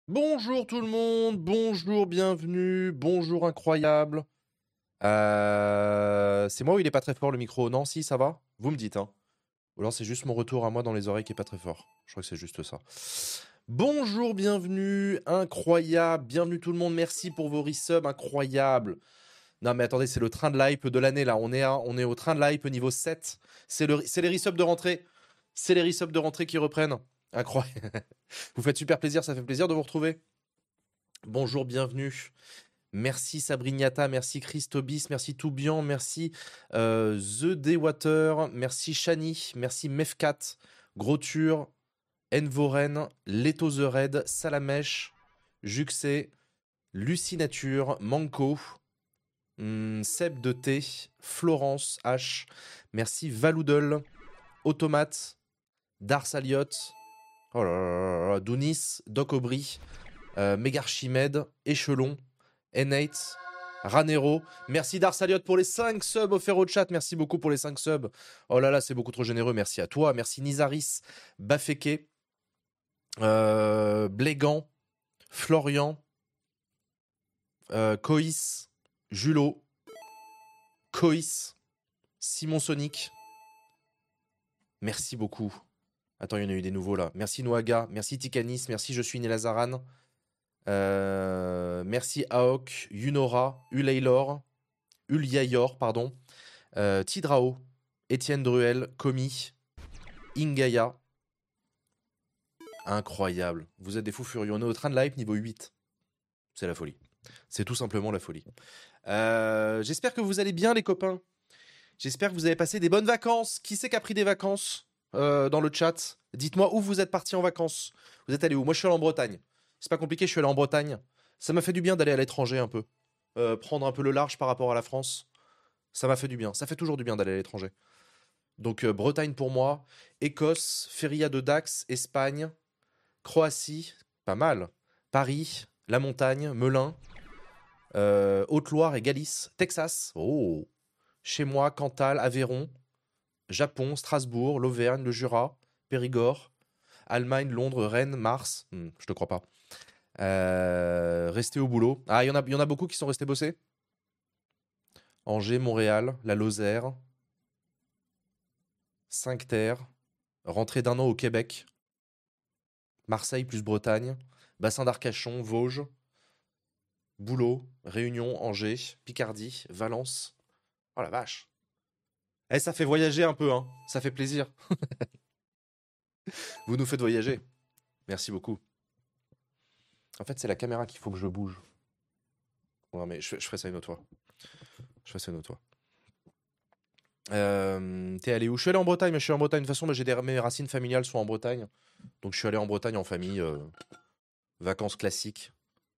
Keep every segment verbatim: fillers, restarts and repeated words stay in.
Bonjour tout le monde, bonjour, bienvenue, bonjour incroyable. Euh, c'est moi ou il est pas très fort le micro? Non, si, ça va? Vous me dites, hein. Ou alors c'est juste mon retour à moi dans les oreilles qui est pas très fort. Je crois que c'est juste ça. Bonjour, bienvenue, incroyable, bienvenue tout le monde, merci pour vos resubs, incroyable. Non mais attendez, c'est le train de l'hype de l'année là, on est, à- on est au train de l'hype niveau sept. C'est le, c'est les resubs de rentrée. C'est les resubs de rentrée qui reprennent. Incroyable. Vous faites super plaisir, ça fait plaisir de vous retrouver. Bonjour, bienvenue. Merci Sabrignata, merci Christobis, merci Toubian, merci euh, The Daywater, merci Shani, merci Mefcat, Groture, Envoren, Leto The Red, Salamèche, Juxé, Lucinature, Manco, hmm, Seb de T, Florence H, merci Valoudel, Automate, Dars Aliot, oh là là là là, Dounis, Doc Aubry, euh, Mégarchimède, Échelon, N huit, Ranero. Merci Darsaliot pour les cinq subs offerts au chat. Merci beaucoup pour les cinq subs. Oh là là, c'est beaucoup trop généreux. Merci à toi. Merci Nizaris, Bafeke, euh, Blégan, Florian, euh, Coïs, Julot, Coïs, Simon Sonic. Merci beaucoup. Attends, il y en a eu des nouveaux là. Merci Noaga, merci Tikanis, merci Je suis Nélazaran. Euh, merci Aok, Yunora, Ulaylor, Ulyayor, pardon, euh, Tidrao, Étienne Druel, Komi, Ingaya. Incroyable. Vous êtes des fous furieux. On est au train de l'hype niveau huit. C'est la folie. C'est tout simplement la folie. Euh, J'espère que vous allez bien, les copains. J'espère que vous avez passé des bonnes vacances. Qui c'est qui a pris des vacances euh, dans le chat? Dites-moi où vous êtes partis en vacances. Vous êtes allé où? Moi, je suis allé en Bretagne. C'est pas compliqué, je suis allé en Bretagne. Ça m'a fait du bien d'aller à l'étranger un peu. Euh, prendre un peu le large par rapport à la France. Ça m'a fait du bien. Ça fait toujours du bien d'aller à l'étranger. Donc euh, Bretagne pour moi, Écosse, Feria de Dax, Espagne, Croatie, pas mal. Paris, la montagne, Melun, euh, Haute-Loire et Galice, Texas, oh, chez moi, Cantal, Aveyron, Japon, Strasbourg, l'Auvergne, le Jura, Périgord, Allemagne, Londres, Rennes, Mars, hmm, je te crois pas. Euh, rester au boulot. Ah, il y en a, il y en a beaucoup qui sont restés bosser. Angers, Montréal, la Lozère, Cinque-Terre, rentrée d'un an au Québec, Marseille plus Bretagne, bassin d'Arcachon, Vosges, Boulot, Réunion, Angers, Picardie, Valence. Oh la vache. Eh, ça fait voyager un peu, hein. Ça fait plaisir. Vous nous faites voyager. Merci beaucoup. En fait, c'est la caméra qu'il faut que je bouge. Non, mais je, je ferai ça une autre fois. Je ferai ça une autre fois. Euh, T'es allé où? Je suis allé en Bretagne, mais je suis en Bretagne. De toute façon, moi, j'ai des, mes racines familiales sont en Bretagne. Donc, je suis allé en Bretagne en famille. euh, vacances classiques.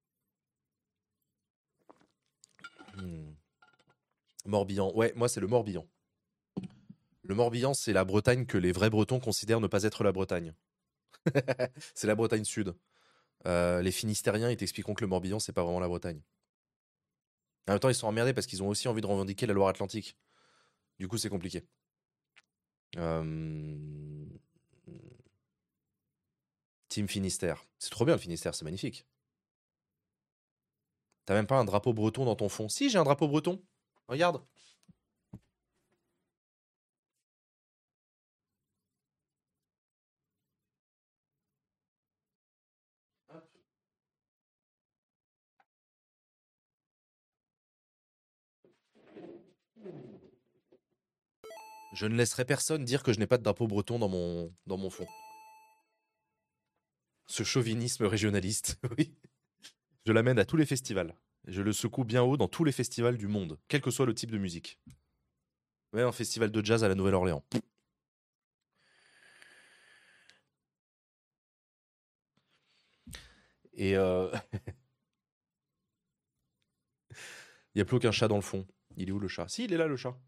Hmm. Morbihan. Ouais, moi, c'est le Morbihan. Le Morbihan, c'est la Bretagne que les vrais Bretons considèrent ne pas être la Bretagne. C'est la Bretagne Sud. Euh, les Finistériens, ils t'expliqueront que le Morbihan, c'est pas vraiment la Bretagne. En même temps, ils sont emmerdés parce qu'ils ont aussi envie de revendiquer la Loire-Atlantique. Du coup, c'est compliqué. Euh... Team Finistère. C'est trop bien le Finistère, c'est magnifique. T'as même pas un drapeau breton dans ton fond. Si, j'ai un drapeau breton. Regarde. Je ne laisserai personne dire que je n'ai pas de drapeau breton dans mon, dans mon fond. Ce chauvinisme régionaliste, oui. Je l'amène à tous les festivals. Je le secoue bien haut dans tous les festivals du monde, quel que soit le type de musique. Ouais, un festival de jazz à la Nouvelle-Orléans. Et euh... il n'y a plus aucun chat dans le fond. Il est où le chat? Si, il est là le chat.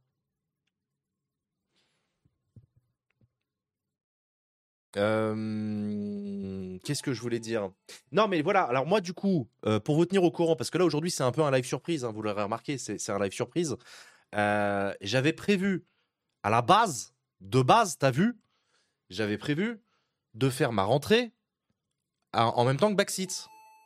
Euh, Qu'est-ce que je voulais dire? Non, mais voilà. Alors moi, du coup, euh, pour vous tenir au courant, parce que là aujourd'hui c'est un peu un live surprise, hein, vous l'aurez remarqué, c'est c'est un live surprise. Euh, J'avais prévu à la base, de base, t'as vu, j'avais prévu de faire ma rentrée à- en même temps que Backseat.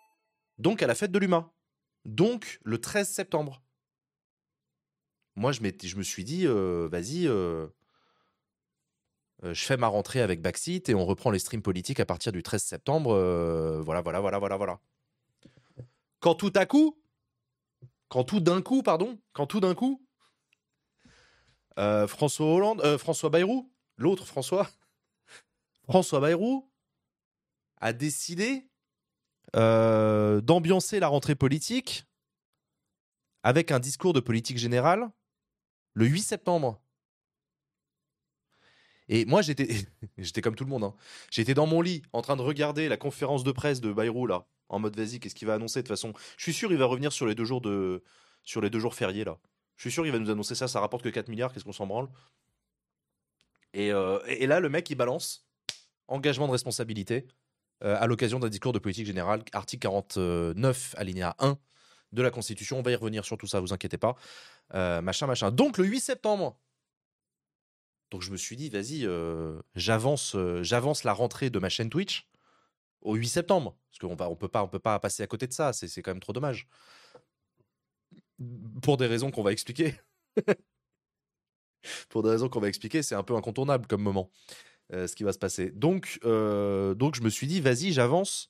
donc à la fête de l'U M A, donc le treize septembre. Moi, je, je me suis dit, euh, vas-y, euh, euh, je fais ma rentrée avec Backseat et on reprend les streams politiques à partir du treize septembre. Euh, voilà, voilà, voilà, voilà, voilà. Quand tout à coup, quand tout d'un coup, pardon, quand tout d'un coup, euh, François Hollande, euh, François Bayrou, l'autre François, François Bayrou a décidé euh, d'ambiancer la rentrée politique avec un discours de politique générale le huit septembre. Et moi, j'étais, j'étais comme tout le monde. Hein. J'étais dans mon lit, en train de regarder la conférence de presse de Bayrou, là, en mode vas-y, qu'est-ce qu'il va annoncer de toute façon. Je suis sûr qu'il va revenir sur les deux jours de, sur les deux jours fériés, là. Je suis sûr qu'il va nous annoncer ça, ça rapporte que quatre milliards, qu'est-ce qu'on s'en branle. Et, euh, et là, le mec, il balance engagement de responsabilité euh, à l'occasion d'un discours de politique générale, article quarante-neuf, alinéa un de la Constitution. On va y revenir sur tout ça, vous inquiétez pas. Euh, machin, machin. Donc, le huit septembre. Donc, je me suis dit, vas-y, euh, j'avance, euh, j'avance la rentrée de ma chaîne Twitch au huit septembre. Parce qu'on va, on peut pas, on peut pas passer à côté de ça. C'est, c'est quand même trop dommage. Pour des raisons qu'on va expliquer. Pour des raisons qu'on va expliquer, c'est un peu incontournable comme moment, euh, ce qui va se passer. Donc, euh, donc je me suis dit, vas-y, j'avance.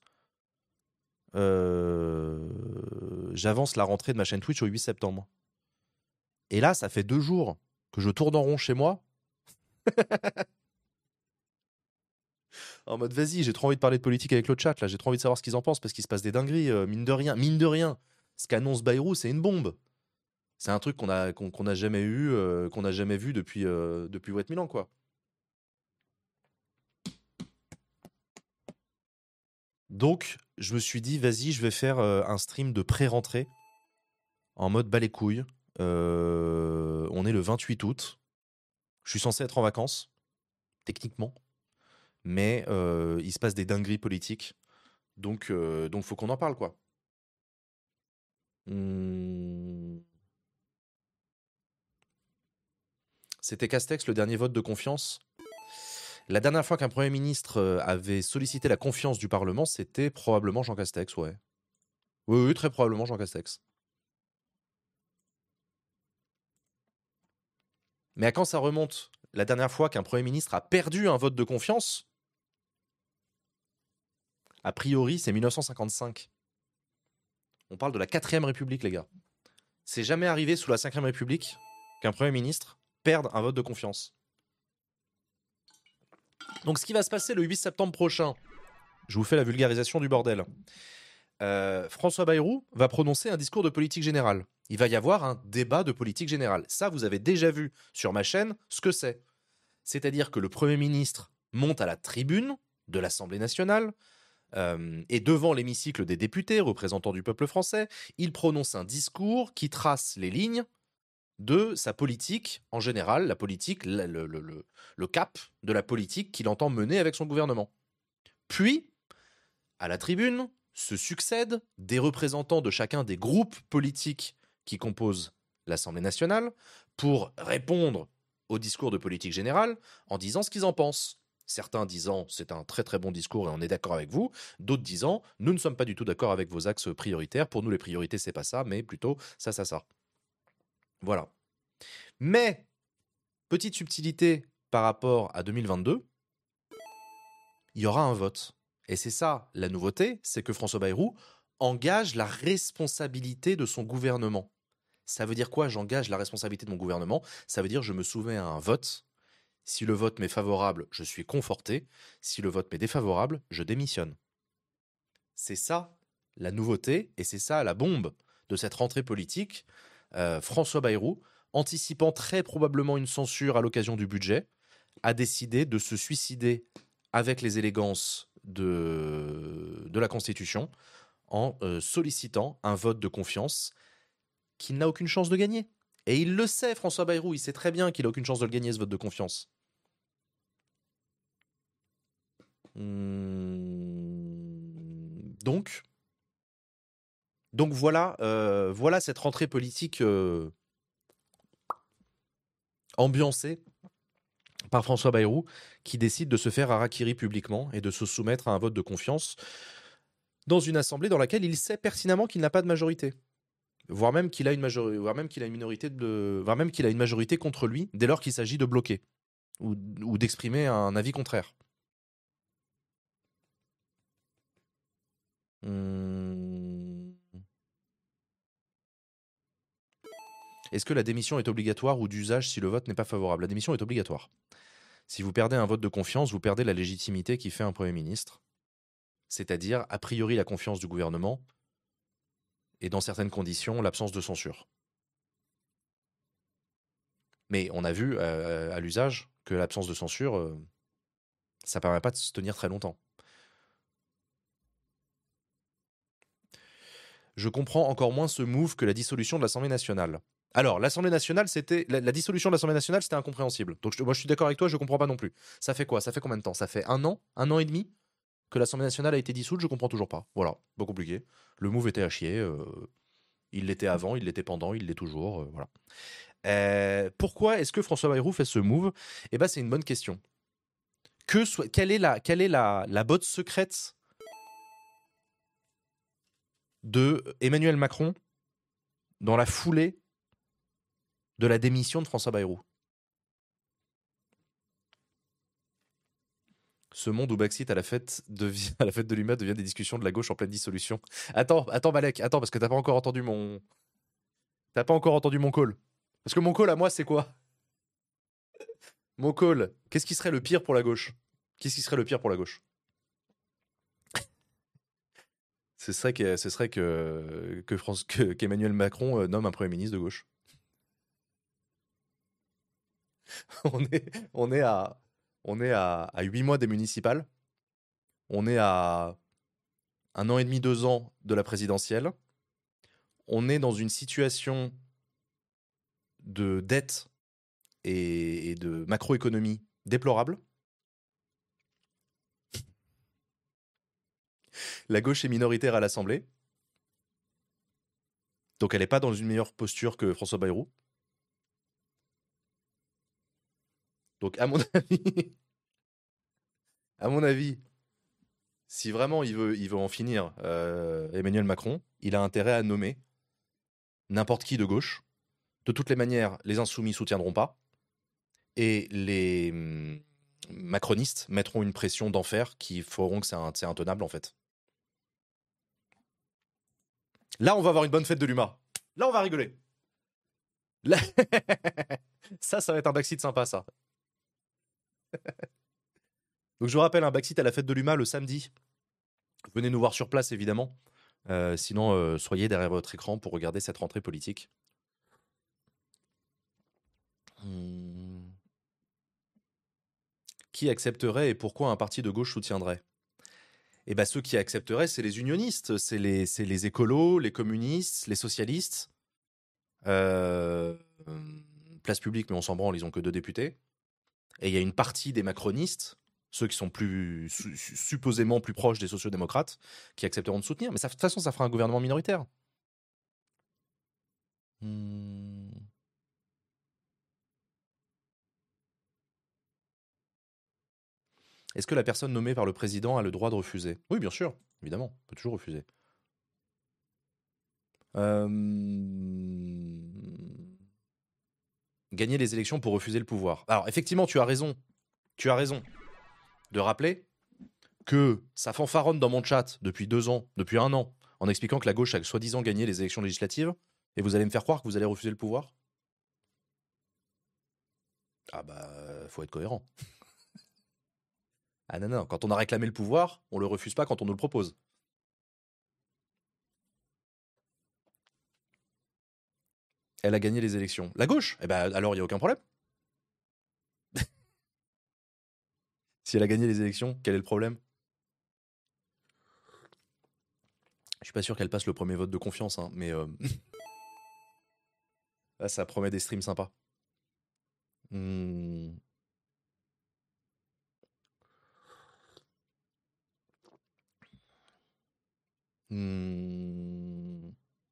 Euh, j'avance la rentrée de ma chaîne Twitch au huit septembre. Et là, ça fait deux jours que je tourne en rond chez moi. En mode, vas-y, j'ai trop envie de parler de politique avec le chat, là. J'ai trop envie de savoir ce qu'ils en pensent parce qu'il se passe des dingueries, euh, mine de rien. Mine de rien, ce qu'annonce Bayrou, c'est une bombe. C'est un truc qu'on a, qu'on, qu'on a jamais eu, euh, qu'on a jamais vu depuis, euh, depuis Wet Milan, quoi. Donc, je me suis dit, vas-y, je vais faire euh, un stream de pré-rentrée en mode bas les couilles. Euh, on est le vingt-huit août. Je suis censé être en vacances, techniquement. Mais euh, il se passe des dingueries politiques. Donc, euh, donc faut qu'on en parle, quoi. Hum... C'était Castex, le dernier vote de confiance. La dernière fois qu'un Premier ministre avait sollicité la confiance du Parlement, c'était probablement Jean Castex, ouais. Oui, oui, très probablement Jean Castex. Mais à quand ça remonte? La dernière fois qu'un Premier ministre a perdu un vote de confiance, a priori, c'est mille neuf cent cinquante-cinq. On parle de la quatrième République, les gars. C'est jamais arrivé sous la cinquième République qu'un Premier ministre perde un vote de confiance. Donc ce qui va se passer le huit septembre prochain, je vous fais la vulgarisation du bordel. Euh, François Bayrou va prononcer un discours de politique générale. Il va y avoir un débat de politique générale. Ça, vous avez déjà vu sur ma chaîne ce que c'est. C'est-à-dire que le Premier ministre monte à la tribune de l'Assemblée nationale euh, et devant l'hémicycle des députés, représentants du peuple français, il prononce un discours qui trace les lignes de sa politique en général, la politique, le, le, le, le cap de la politique qu'il entend mener avec son gouvernement. Puis, à la tribune, se succèdent des représentants de chacun des groupes politiques qui composent l'Assemblée nationale pour répondre au discours de politique générale en disant ce qu'ils en pensent. Certains disant c'est un très très bon discours et on est d'accord avec vous, d'autres disant nous ne sommes pas du tout d'accord avec vos axes prioritaires, pour nous les priorités c'est pas ça, mais plutôt ça, ça, ça. Voilà. Mais, petite subtilité par rapport à deux mille vingt-deux, il y aura un vote. Et c'est ça la nouveauté, c'est que François Bayrou engage la responsabilité de son gouvernement. Ça veut dire quoi, j'engage la responsabilité de mon gouvernement? Ça veut dire je me soumets à un vote. Si le vote m'est favorable, je suis conforté. Si le vote m'est défavorable, je démissionne. C'est ça la nouveauté et c'est ça la bombe de cette rentrée politique. Euh, François Bayrou, anticipant très probablement une censure à l'occasion du budget, a décidé de se suicider avec les élégances de, de la Constitution en euh, sollicitant un vote de confiance qu'il n'a aucune chance de gagner. Et il le sait, François Bayrou, il sait très bien qu'il n'a aucune chance de le gagner, ce vote de confiance. Hum, donc, donc voilà, euh, voilà cette rentrée politique euh, ambiancée par François Bayrou, qui décide de se faire harakiri publiquement et de se soumettre à un vote de confiance dans une assemblée dans laquelle il sait pertinemment qu'il n'a pas de majorité, voire même qu'il a une majorité, voire même qu'il a une minorité de, voire même qu'il a une majorité contre lui dès lors qu'il s'agit de bloquer ou, ou d'exprimer un avis contraire. Hum... Est-ce que la démission est obligatoire ou d'usage si le vote n'est pas favorable? La démission est obligatoire. Si vous perdez un vote de confiance, vous perdez la légitimité qui fait un Premier ministre, c'est-à-dire, a priori, la confiance du gouvernement et, dans certaines conditions, l'absence de censure. Mais on a vu euh, à l'usage que l'absence de censure, euh, ça ne permet pas de se tenir très longtemps. Je comprends encore moins ce move que la dissolution de l'Assemblée nationale. Alors, l'Assemblée nationale, c'était la, la dissolution de l'Assemblée nationale, c'était incompréhensible. Donc, je, moi, je suis d'accord avec toi, je ne comprends pas non plus. Ça fait quoi? Ça fait combien de temps? Ça fait un an, un an et demi que l'Assemblée nationale a été dissoute, je comprends toujours pas. Voilà, pas compliqué. Le move était à chier. Euh, il l'était avant, il l'était pendant, il l'est toujours. Euh, voilà. Euh, pourquoi est-ce que François Bayrou fait ce move? Eh ben, c'est une bonne question. Que soit, quelle est la, quelle est la, la botte secrète de Emmanuel Macron dans la foulée de la démission de François Bayrou? Ce monde où Baxit à la fête de, à la fête de l'U M A devient des discussions de la gauche en pleine dissolution. Attends, attends Malek, attends, parce que t'as pas encore entendu mon... T'as pas encore entendu mon call. Parce que mon call à moi, c'est quoi? Mon call, qu'est-ce qui serait le pire pour la gauche? Qu'est-ce qui serait le pire pour la gauche? Ce serait que, ce serait que, que France, que, qu'Emmanuel Macron nomme un Premier ministre de gauche. on est, on est à... On est à, à huit mois des municipales. On est à un an et demi, deux ans de la présidentielle. On est dans une situation de dette et, et de macroéconomie déplorable. La gauche est minoritaire à l'Assemblée. Donc elle n'est pas dans une meilleure posture que François Bayrou. Donc à mon avis, à mon avis, si vraiment il veut, il veut en finir, euh, Emmanuel Macron, il a intérêt à nommer n'importe qui de gauche. De toutes les manières, les insoumis soutiendront pas. Et les hum, macronistes mettront une pression d'enfer qui feront que c'est, un, c'est intenable, en fait. Là, on va avoir une bonne fête de l'U M A. Là, on va rigoler. Là... ça, ça va être un backseat sympa, ça. Donc, je vous rappelle, un backseat à la fête de l'U M A le samedi. Venez nous voir sur place, évidemment. Euh, sinon, euh, soyez derrière votre écran pour regarder cette rentrée politique. Hum... Qui accepterait et pourquoi un parti de gauche soutiendrait? Eh bien, ceux qui accepteraient, c'est les unionistes, c'est les, c'est les écolos, les communistes, les socialistes. Euh, place publique, mais on s'en branle, ils n'ont que deux députés. Et il y a une partie des macronistes, ceux qui sont plus su, supposément plus proches des sociodémocrates, qui accepteront de soutenir. Mais ça, de toute façon, ça fera un gouvernement minoritaire. Hmm. Est-ce que la personne nommée par le président a le droit de refuser? Oui, bien sûr, évidemment, on peut toujours refuser. Euh... Gagner les élections pour refuser le pouvoir. Alors, effectivement, tu as raison. Tu as raison de rappeler que ça fanfaronne dans mon chat depuis deux ans, depuis un an, en expliquant que la gauche a soi-disant gagné les élections législatives, et vous allez me faire croire que vous allez refuser le pouvoir? Ah bah, faut être cohérent. Ah non, non, quand on a réclamé le pouvoir, on le refuse pas quand on nous le propose. Elle a gagné les élections. La gauche? Eh ben alors il n'y a aucun problème. Si elle a gagné les élections, quel est le problème? Je suis pas sûr qu'elle passe le premier vote de confiance, hein, mais... Euh... Là, ça promet des streams sympas. Hmm. Hmm.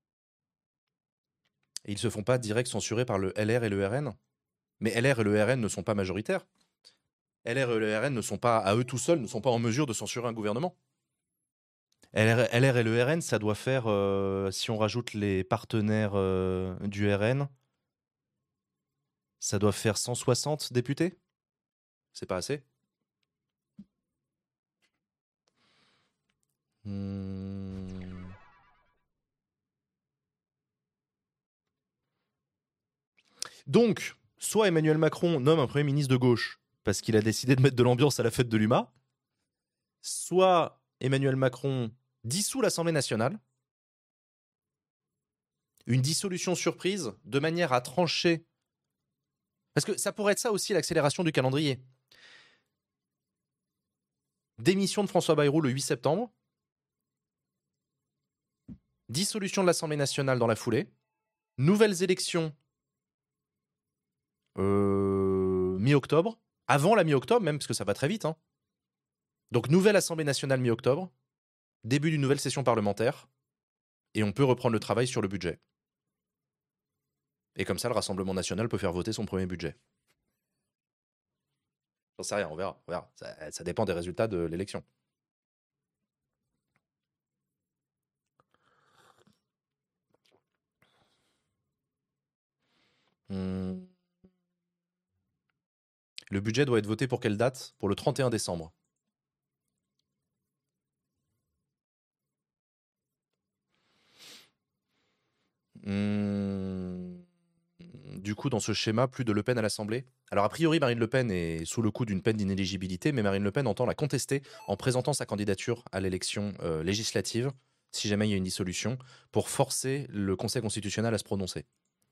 Et ils se font pas direct censurer par le L R et le R N? Mais L R et le R N ne sont pas majoritaires. L R et le R N ne sont pas, à eux tout seuls, ne sont pas en mesure de censurer un gouvernement. L R, L R et le R N, ça doit faire, euh, si on rajoute les partenaires euh, du R N, ça doit faire cent soixante députés. C'est pas assez? Hmm. Donc, soit Emmanuel Macron nomme un Premier ministre de gauche parce qu'il a décidé de mettre de l'ambiance à la fête de l'U M A, soit Emmanuel Macron dissout l'Assemblée nationale, une dissolution surprise de manière à trancher. Parce que ça pourrait être ça aussi l'accélération du calendrier. Démission de François Bayrou le huit septembre, dissolution de l'Assemblée nationale dans la foulée, nouvelles élections euh, mi-octobre, avant la mi-octobre même, parce que ça va très vite. Hein. Donc nouvelle Assemblée nationale mi-octobre, début d'une nouvelle session parlementaire, et on peut reprendre le travail sur le budget. Et comme ça, le Rassemblement national peut faire voter son premier budget. J'en sais rien, on verra. On verra. Ça, ça dépend des résultats de l'élection. Hmm. Le budget doit être voté pour quelle date? Pour le trente et un décembre. Hmm. Du coup, dans ce schéma, plus de Le Pen à l'Assemblée. Alors, a priori, Marine Le Pen est sous le coup d'une peine d'inéligibilité, mais Marine Le Pen entend la contester en présentant sa candidature à l'élection euh, législative, si jamais il y a une dissolution, pour forcer le Conseil constitutionnel à se prononcer.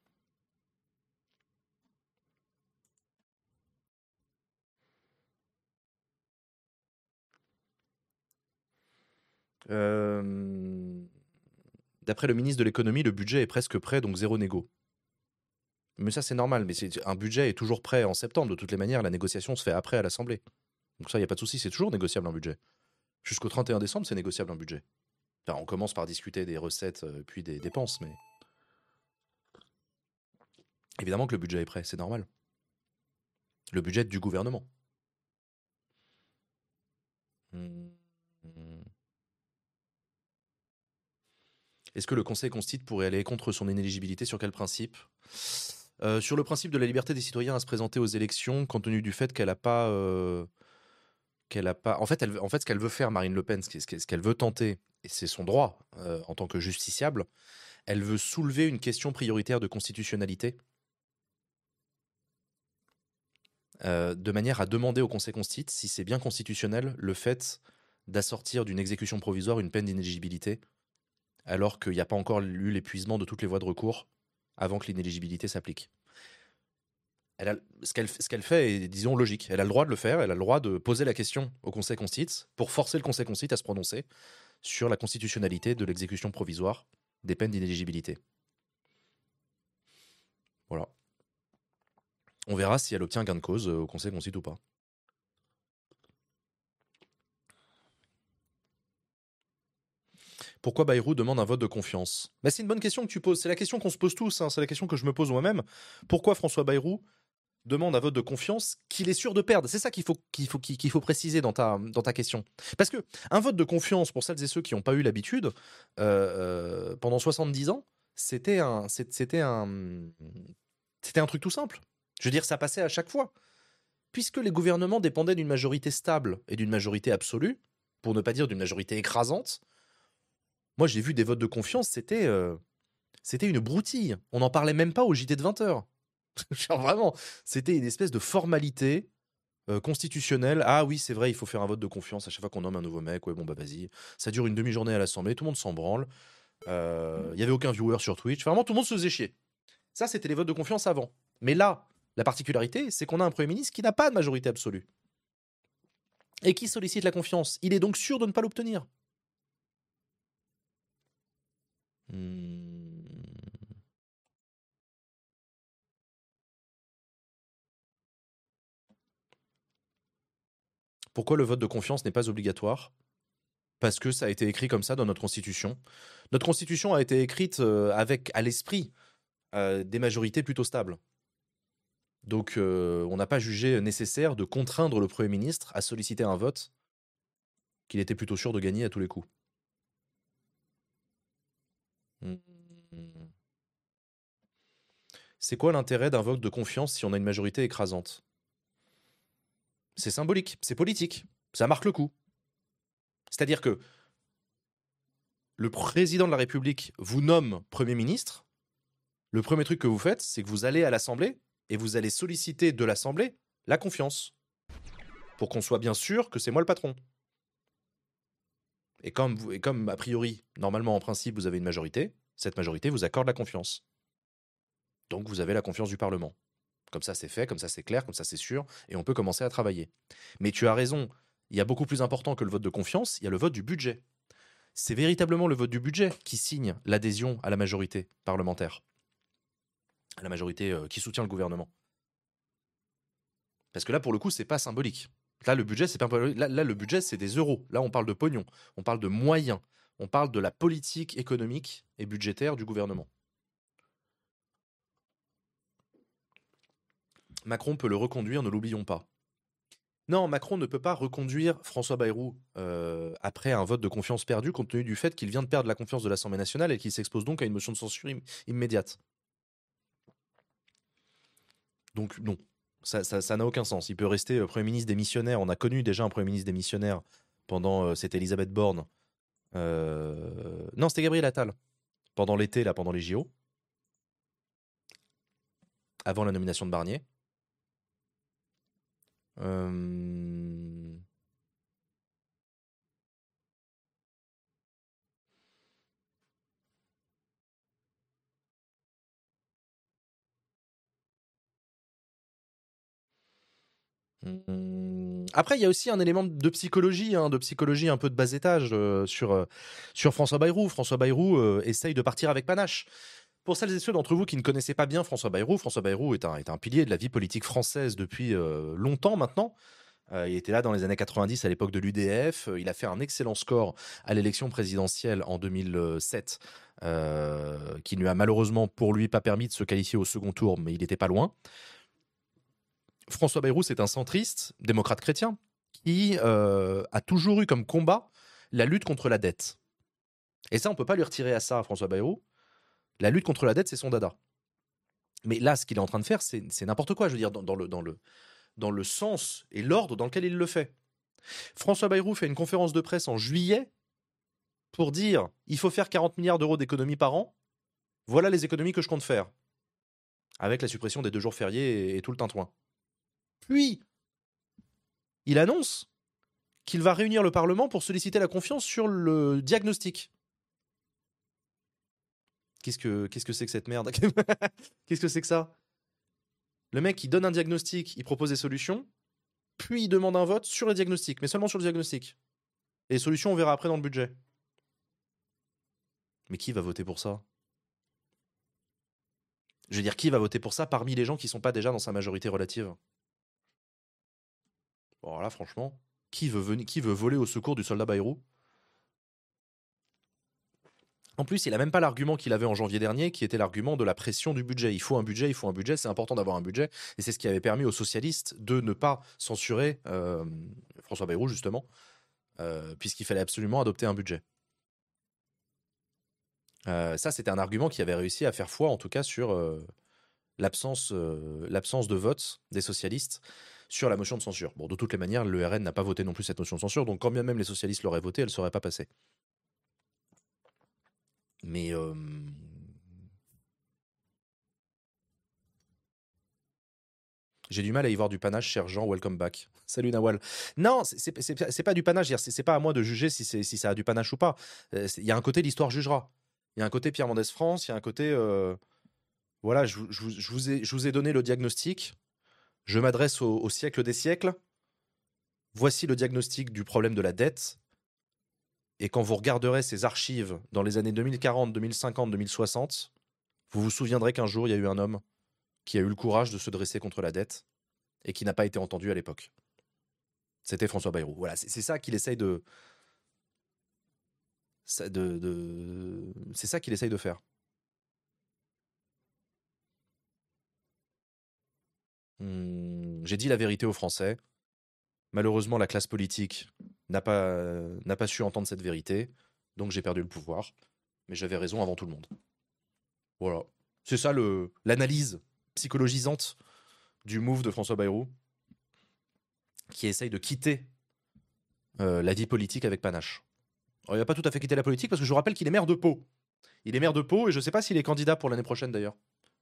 Euh... D'après le ministre de l'économie, le budget est presque prêt, donc zéro négo. Mais ça, c'est normal. Mais c'est, un budget est toujours prêt en septembre. De toutes les manières, la négociation se fait après à l'Assemblée. Donc ça, il n'y a pas de souci. C'est toujours négociable un budget. Jusqu'au trente et un décembre, c'est négociable un budget. Enfin, on commence par discuter des recettes euh, puis des dépenses, mais évidemment que le budget est prêt, c'est normal. Le budget du gouvernement. Hmm. Est-ce que le Conseil constitue pourrait aller contre son inéligibilité? Sur quel principe? Euh, sur le principe de la liberté des citoyens à se présenter aux élections, compte tenu du fait qu'elle n'a pas, euh, qu'elle a pas. En fait, elle, en fait, ce qu'elle veut faire, Marine Le Pen, ce qu'elle veut tenter, et c'est son droit euh, en tant que justiciable, elle veut soulever une question prioritaire de constitutionnalité, euh, de manière à demander au Conseil constitue si c'est bien constitutionnel le fait d'assortir d'une exécution provisoire une peine d'inéligibilité, alors qu'il n'y a pas encore eu l'épuisement de toutes les voies de recours avant que l'inéligibilité s'applique. Elle a, ce qu'elle ce qu'elle fait est, disons, logique. Elle a le droit de le faire, elle a le droit de poser la question au Conseil constitue pour forcer le Conseil constitue à se prononcer sur la constitutionnalité de l'exécution provisoire des peines d'inéligibilité. Voilà. On verra si elle obtient gain de cause au Conseil constitue ou pas. Pourquoi Bayrou demande un vote de confiance? Bah, c'est une bonne question que tu poses. C'est la question qu'on se pose tous. Hein. C'est la question que je me pose moi-même. Pourquoi François Bayrou demande un vote de confiance qu'il est sûr de perdre? C'est ça qu'il faut, qu'il faut, qu'il faut préciser dans ta, dans ta question. Parce que un vote de confiance, pour celles et ceux qui n'ont pas eu l'habitude, euh, euh, pendant soixante-dix ans, c'était un, c'était, un, c'était un truc tout simple. Je veux dire, ça passait à chaque fois. Puisque les gouvernements dépendaient d'une majorité stable et d'une majorité absolue, pour ne pas dire d'une majorité écrasante, moi j'ai vu des votes de confiance, c'était, euh, c'était une broutille. On n'en parlait même pas au J T de vingt heures. Genre vraiment, c'était une espèce de formalité euh, constitutionnelle. Ah oui, c'est vrai, il faut faire un vote de confiance à chaque fois qu'on nomme un nouveau mec. Ouais, bon bah vas-y. Ça dure une demi-journée à l'Assemblée, tout le monde s'en branle. Il euh, y avait aucun viewer sur Twitch. Vraiment, tout le monde se faisait chier. Ça, c'était les votes de confiance avant. Mais là, la particularité, c'est qu'on a un Premier ministre qui n'a pas de majorité absolue. Et qui sollicite la confiance. Il est donc sûr de ne pas l'obtenir. Hmm. Pourquoi le vote de confiance n'est pas obligatoire? Parce que ça a été écrit comme ça dans notre Constitution. Notre Constitution a été écrite euh, avec à l'esprit euh, des majorités plutôt stables. Donc euh, on n'a pas jugé nécessaire de contraindre le Premier ministre à solliciter un vote qu'il était plutôt sûr de gagner à tous les coups. Hmm. C'est quoi l'intérêt d'un vote de confiance si on a une majorité écrasante? C'est symbolique, c'est politique, ça marque le coup. C'est-à-dire que le président de la République vous nomme Premier ministre, le premier truc que vous faites, c'est que vous allez à l'Assemblée et vous allez solliciter de l'Assemblée la confiance, pour qu'on soit bien sûr que c'est moi le patron. Et comme, vous, et comme, a priori, normalement, en principe, vous avez une majorité, cette majorité vous accorde la confiance. Donc vous avez la confiance du Parlement. Comme ça, c'est fait, comme ça, c'est clair, comme ça, c'est sûr, et on peut commencer à travailler. Mais tu as raison, il y a beaucoup plus important que le vote de confiance, il y a le vote du budget. C'est véritablement le vote du budget qui signe l'adhésion à la majorité parlementaire, à la majorité euh, qui soutient le gouvernement. Parce que là, pour le coup, c'est pas symbolique. Là, le budget, c'est pas là, là, le budget, c'est des euros. Là, on parle de pognon, on parle de moyens, on parle de la politique économique et budgétaire du gouvernement. Macron peut le reconduire, ne l'oublions pas. Non, Macron ne peut pas reconduire François Bayrou euh, après un vote de confiance perdu, compte tenu du fait qu'il vient de perdre la confiance de l'Assemblée nationale et qu'il s'expose donc à une motion de censure im- immédiate. Donc non, ça n'a ça, ça n'a aucun sens. Il peut rester euh, Premier ministre démissionnaire. On a connu déjà un Premier ministre démissionnaire pendant... euh, c'était Elisabeth Borne. Euh, Non, c'était Gabriel Attal. Pendant l'été, là, pendant les J O. Avant la nomination de Barnier. Euh... Mmh. Après, il y a aussi un élément de psychologie, hein, de psychologie un peu de bas étage euh, sur, euh, sur François Bayrou. François Bayrou euh, essaye de partir avec panache. Pour celles et ceux d'entre vous qui ne connaissaient pas bien François Bayrou, François Bayrou est un, est un pilier de la vie politique française depuis euh, longtemps maintenant. Euh, il était là dans les années quatre-vingt-dix à l'époque de l'U D F. Il a fait un excellent score à l'élection présidentielle en deux mille sept, euh, qui ne lui a malheureusement pour lui pas permis de se qualifier au second tour, mais il n'était pas loin. François Bayrou, c'est un centriste, démocrate chrétien, qui euh, a toujours eu comme combat la lutte contre la dette. Et ça, on ne peut pas lui retirer à ça, à François Bayrou. La lutte contre la dette, c'est son dada. Mais là, ce qu'il est en train de faire, c'est, c'est n'importe quoi, je veux dire, dans, dans, le, dans, le, dans le sens et l'ordre dans lequel il le fait. François Bayrou fait une conférence de presse en juillet pour dire il faut faire quarante milliards d'euros d'économies par an. Voilà les économies que je compte faire. Avec la suppression des deux jours fériés et, et tout le tintouin. Puis, il annonce qu'il va réunir le Parlement pour solliciter la confiance sur le diagnostic. Qu'est-ce que qu'est-ce que c'est que cette merde? Qu'est-ce que c'est que ça? Le mec, il donne un diagnostic, il propose des solutions, puis il demande un vote sur le diagnostic, mais seulement sur le diagnostic. Et les solutions, on verra après dans le budget. Mais qui va voter pour ça? Je veux dire, qui va voter pour ça parmi les gens qui ne sont pas déjà dans sa majorité relative? Bon, alors là, franchement, qui veut, venir, qui veut voler au secours du soldat Bayrou? En plus, il n'a même pas l'argument qu'il avait en janvier dernier, qui était l'argument de la pression du budget. Il faut un budget, il faut un budget, c'est important d'avoir un budget. Et c'est ce qui avait permis aux socialistes de ne pas censurer euh, François Bayrou, justement, euh, puisqu'il fallait absolument adopter un budget. Euh, ça, c'était un argument qui avait réussi à faire foi, en tout cas, sur euh, l'absence, euh, l'absence de vote des socialistes sur la motion de censure. Bon, de toutes les manières, le R N n'a pas voté non plus cette motion de censure, donc quand bien même les socialistes l'auraient voté, elle ne serait pas passée. Mais... Euh... J'ai du mal à y voir du panache, cher Jean, welcome back. Salut Nawal. Non, c'est, c'est, c'est pas du panache, c'est, c'est pas à moi de juger si, c'est, si ça a du panache ou pas. Il y a un côté, l'histoire jugera. Il y a un côté Pierre Mendès France, il y a un côté... Euh... Voilà, je, je, je, vous ai, je vous ai donné le diagnostic. Je m'adresse au, au siècle des siècles. Voici le diagnostic du problème de la dette. Et quand vous regarderez ces archives dans les années deux mille quarante, deux mille cinquante, deux mille soixante, vous vous souviendrez qu'un jour, il y a eu un homme qui a eu le courage de se dresser contre la dette et qui n'a pas été entendu à l'époque. C'était François Bayrou. Voilà, c'est, c'est ça qu'il essaye de... de, de... C'est ça qu'il essaye de faire. Hum, j'ai dit la vérité aux Français. Malheureusement, la classe politique n'a pas, n'a pas su entendre cette vérité, donc j'ai perdu le pouvoir. mais j'avais raison avant tout le monde. Voilà. C'est ça le l'analyse psychologisante du move de François Bayrou, qui essaye de quitter euh, la vie politique avec panache. Alors, il n'a pas tout à fait quitté la politique, parce que je vous rappelle qu'il est maire de Pau. Il est maire de Pau, et je ne sais pas s'il est candidat pour l'année prochaine d'ailleurs.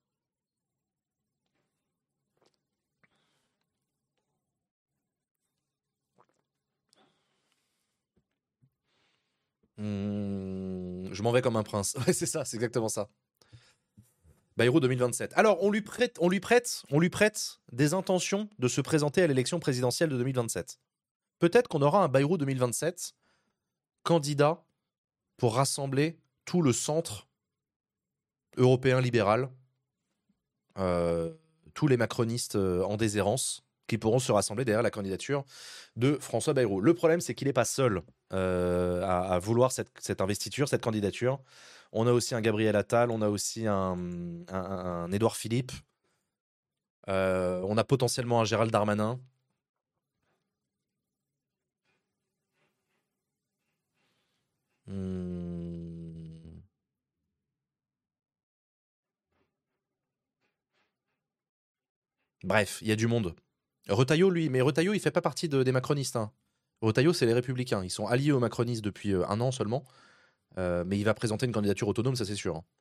Mmh, je m'en vais comme un prince. Ouais, c'est ça, c'est exactement ça. Bayrou deux mille vingt-sept. Alors, on lui prête, on lui prête, on lui prête des intentions de se présenter à l'élection présidentielle de deux mille vingt-sept. Peut-être qu'on aura un Bayrou deux mille vingt-sept candidat pour rassembler tout le centre européen libéral, euh, tous les macronistes euh, en déshérence, qui pourront se rassembler derrière la candidature de François Bayrou. Le problème, c'est qu'il n'est pas seul euh, à, à vouloir cette, cette investiture, cette candidature. On a aussi un Gabriel Attal, on a aussi un, un, un Édouard Philippe, euh, on a potentiellement un Gérald Darmanin. Hmm. Bref, il y a du monde. Retailleau, lui, mais Retailleau, il fait pas partie de, des macronistes. Hein. Retailleau, c'est les Républicains. Ils sont alliés aux macronistes depuis euh, un an seulement. Euh, mais il va présenter une candidature autonome, ça c'est sûr. Hein.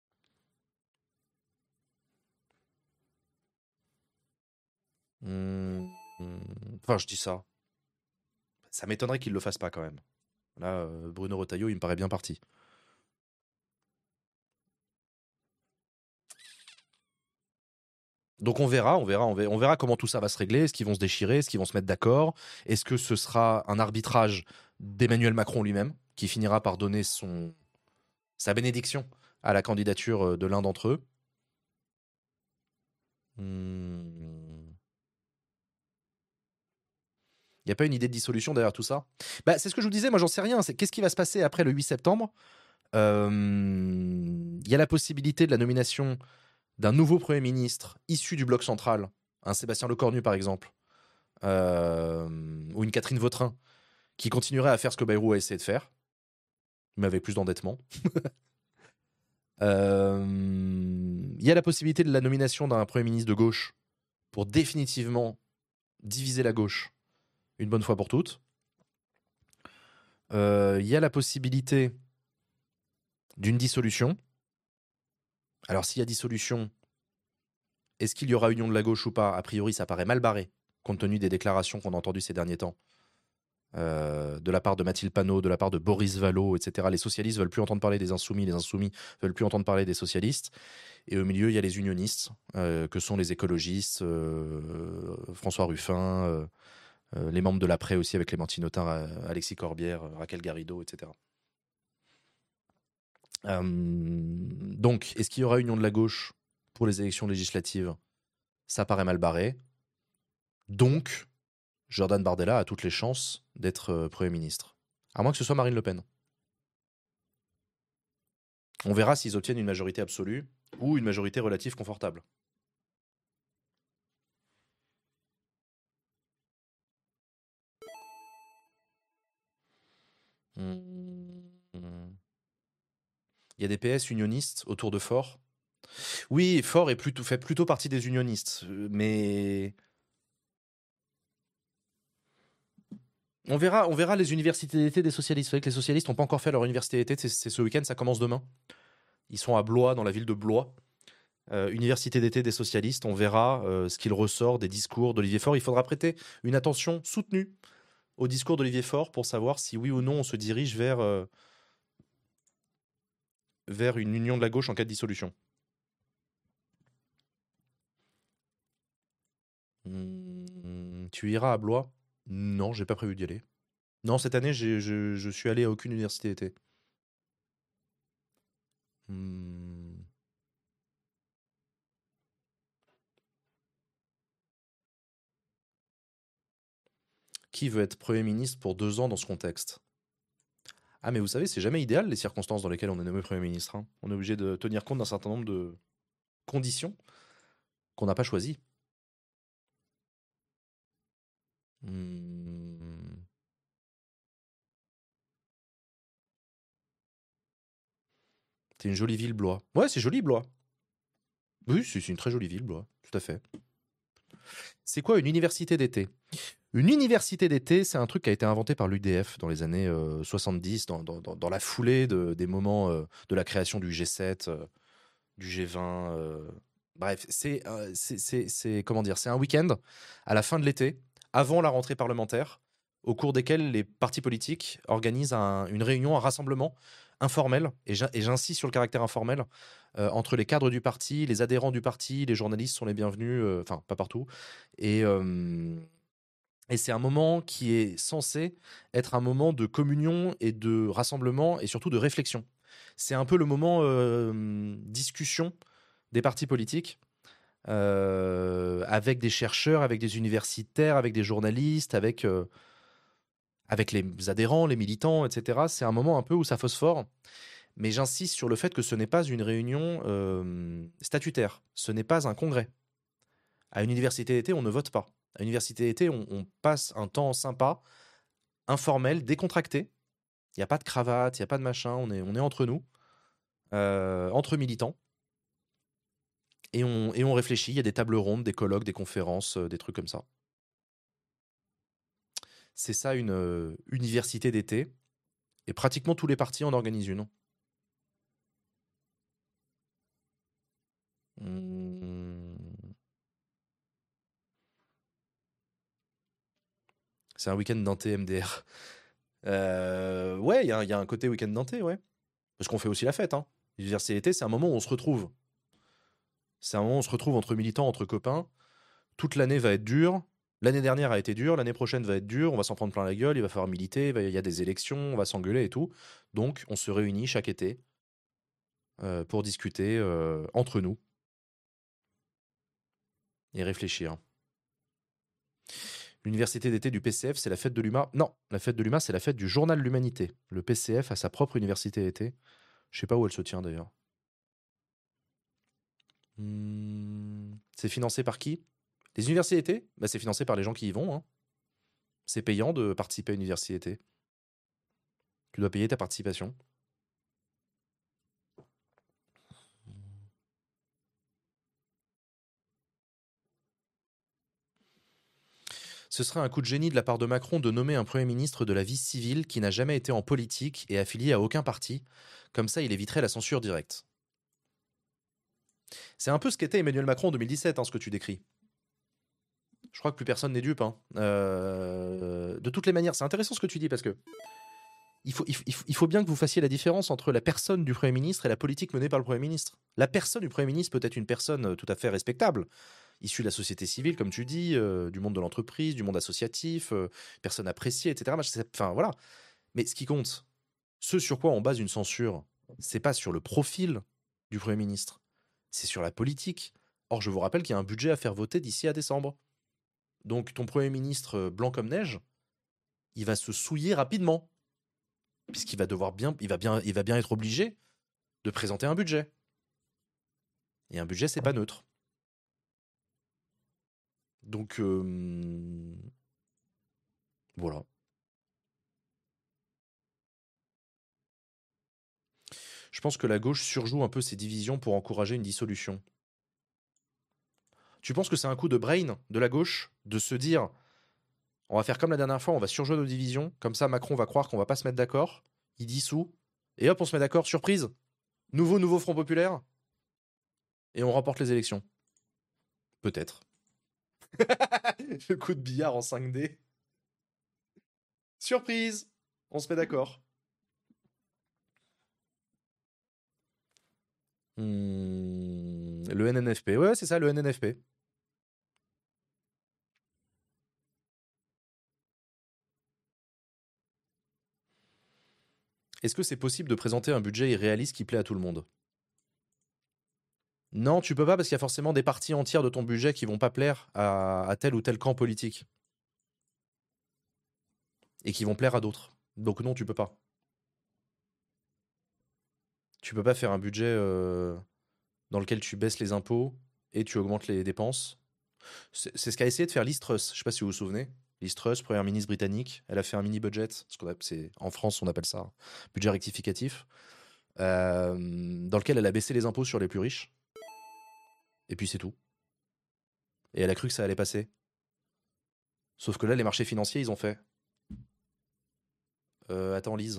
Hmm. Enfin, je dis ça. Ça m'étonnerait qu'il le fasse pas quand même. Là, euh, Bruno Retailleau, il me paraît bien parti. Donc on verra, on verra, on verra, on verra comment tout ça va se régler. Est-ce qu'ils vont se déchirer, est-ce qu'ils vont se mettre d'accord? Est-ce que ce sera un arbitrage d'Emmanuel Macron lui-même qui finira par donner son sa bénédiction à la candidature euh, de l'un d'entre eux? Hmm. Il n'y a pas une idée de dissolution derrière tout ça? Bah, c'est ce que je vous disais, moi j'en sais rien. C'est qu'est-ce qui va se passer après le huit septembre? Euh, Il y a la possibilité de la nomination d'un nouveau Premier ministre issu du bloc central, un Sébastien Lecornu par exemple, euh, ou une Catherine Vautrin, qui continuerait à faire ce que Bayrou a essayé de faire, mais avec plus d'endettement. Euh, Il y a la possibilité de la nomination d'un Premier ministre de gauche pour définitivement diviser la gauche une bonne fois pour toutes. Euh, Il y a la possibilité d'une dissolution. Alors s'il y a dissolution, est-ce qu'il y aura union de la gauche ou pas? A priori, ça paraît mal barré, compte tenu des déclarations qu'on a entendues ces derniers temps. Euh, de la part de Mathilde Panot, de la part de Boris Vallaud, et cetera. Les socialistes veulent plus entendre parler des insoumis, les insoumis veulent plus entendre parler des socialistes. Et au milieu, il y a les unionistes, euh, que sont les écologistes, euh, François Ruffin, euh, euh, les membres de l'après aussi avec Clémentine Autain, euh, Alexis Corbière, euh, Raquel Garrido, et cetera. Euh, donc, est-ce qu'il y aura union de la gauche pour les élections législatives? Ça paraît mal barré. Donc, Jordan Bardella a toutes les chances d'être euh, Premier ministre. À moins que ce soit Marine Le Pen. On verra s'ils obtiennent une majorité absolue ou une majorité relative confortable. Hmm. Il y a des P S unionistes autour de Faure. Oui, Faure est plutôt, fait plutôt partie des unionistes, euh, mais on verra, on verra les universités d'été des socialistes. Vous savez que les socialistes n'ont pas encore fait leur université d'été, c'est, c'est ce week-end, ça commence demain. Ils sont à Blois, dans la ville de Blois. Euh, université d'été des socialistes, on verra euh, ce qu'il ressort des discours d'Olivier Faure. Il faudra prêter une attention soutenue au discours d'Olivier Faure pour savoir si oui ou non on se dirige vers, euh, vers une union de la gauche en cas de dissolution. Hmm, tu iras à Blois? Non, j'ai pas prévu d'y aller. Non, cette année, j'ai- je, je suis allé à aucune université d'été. Hmm. Qui veut être Premier ministre pour deux ans dans ce contexte? Ah, mais vous savez, c'est jamais idéal les circonstances dans lesquelles on est nommé Premier ministre. Hein. On est obligé de tenir compte d'un certain nombre de conditions qu'on n'a pas choisies. Hmm. C'était une jolie ville, Blois. Ouais, c'est joli, Blois. Oui, c'est c'est une très jolie ville, Blois. Tout à fait. C'est quoi une université d'été? Une université d'été, c'est un truc qui a été inventé par l'U D F dans les années euh, soixante-dix, dans, dans- dans- dans la foulée de- des moments euh, de la création du G sept, euh, du G vingt. euh. Bref, c'est euh, c'est c'est- c'est- comment dire, c'est un week-end à la fin de l'été, avant la rentrée parlementaire, au cours desquels les partis politiques organisent un- une réunion, un rassemblement informel, et j'in- et j'insiste sur le caractère informel, euh, entre les cadres du parti, les adhérents du parti, les journalistes sont les bienvenus, euh, enfin pas partout, et euh, et c'est un moment qui est censé être un moment de communion et de rassemblement et surtout de réflexion. C'est un peu le moment euh, discussion des partis politiques euh, avec des chercheurs, avec des universitaires, avec des journalistes, avec, euh, avec les adhérents, les militants, et cetera. C'est un moment un peu où ça phosphore. Mais j'insiste sur le fait que ce n'est pas une réunion euh, statutaire. Ce n'est pas un congrès. À une université d'été, on ne vote pas. À une université d'été, on, on passe un temps sympa, informel, décontracté. Il n'y a pas de cravate, il n'y a pas de machin. On est, on est entre nous, euh, entre militants. Et on, et on réfléchit. Il y a des tables rondes, des colloques, des conférences, euh, des trucs comme ça. C'est ça une euh, université d'été. Et pratiquement tous les partis en organisent une. Mmh. C'est un week-end denté M D R. Euh, ouais, il y, a un- il y a un côté week-end denté, ouais. Parce qu'on fait aussi la fête, hein. L'université d'été, c'est un moment où on se retrouve. C'est un moment où on se retrouve entre militants, entre copains. Toute l'année va être dure. L'année dernière a été dure, l'année prochaine va être dure, on va s'en prendre plein la gueule, il va falloir militer, il va- il y a des élections, on va s'engueuler et tout. Donc, on se réunit chaque été euh, pour discuter euh, entre nous et réfléchir. L'université d'été du P C F, c'est la fête de l'U M A. Non, la fête de l'U M A, c'est la fête du journal de l'Humanité. Le P C F a sa propre université d'été. Je sais pas où elle se tient d'ailleurs. Hmm, c'est financé par qui? Les universités d'été? Bah, c'est financé par les gens qui y vont, hein. C'est payant de participer à une université d'été. Tu dois payer ta participation. Ce serait un coup de génie de la part de Macron de nommer un Premier ministre de la vie civile qui n'a jamais été en politique et affilié à aucun parti. Comme ça, il éviterait la censure directe. C'est un peu ce qu'était Emmanuel Macron en deux mille dix-sept, hein, ce que tu décris. Je crois que plus personne n'est dupe, hein. Euh, de toutes les manières, c'est intéressant ce que tu dis parce que il faut, il, faut, il faut bien que vous fassiez la différence entre la personne du Premier ministre et la politique menée par le Premier ministre. La personne du Premier ministre peut être une personne euh, tout à fait respectable, issue de la société civile, comme tu dis, euh, du monde de l'entreprise, du monde associatif, euh, personne appréciée, et cetera. Enfin, voilà. Mais ce qui compte, ce sur quoi on base une censure, c'est pas sur le profil du Premier ministre, c'est sur la politique. Or, je vous rappelle qu'il y a un budget à faire voter d'ici à décembre. Donc, ton Premier ministre euh, blanc comme neige, il va se souiller rapidement, puisqu'il va devoir bien, il va bien, il va bien être obligé de présenter un budget. Et un budget, c'est pas neutre. Donc, euh, voilà. Je pense que la gauche surjoue un peu ses divisions pour encourager une dissolution. Tu penses que c'est un coup de brain de la gauche de se dire on va faire comme la dernière fois, on va surjouer nos divisions, comme ça Macron va croire qu'on va pas se mettre d'accord, il dissout, et hop, on se met d'accord, surprise, nouveau nouveau Front Populaire, et on remporte les élections. Peut-être. Le coup de billard en cinq D. Surprise, on se met d'accord. Hmm, le N N F P, ouais, c'est ça, le N N F P. Est-ce que c'est possible de présenter un budget irréaliste qui plaît à tout le monde? Non, tu peux pas parce qu'il y a forcément des parties entières de ton budget qui vont pas plaire à, à tel ou tel camp politique et qui vont plaire à d'autres. Donc non, tu peux pas. Tu peux pas faire un budget euh, dans lequel tu baisses les impôts et tu augmentes les dépenses. C'est c'est ce qu'a essayé de faire Liz Truss. Je sais pas si vous vous souvenez. Liz Truss, première ministre britannique, elle a fait un mini budget. Ce qu'on a- c'est- en France, on appelle ça un budget rectificatif. Euh, dans lequel elle a baissé les impôts sur les plus riches. Et puis c'est tout. Et elle a cru que ça allait passer. Sauf que là, les marchés financiers, ils ont fait. Euh, attends, Lise.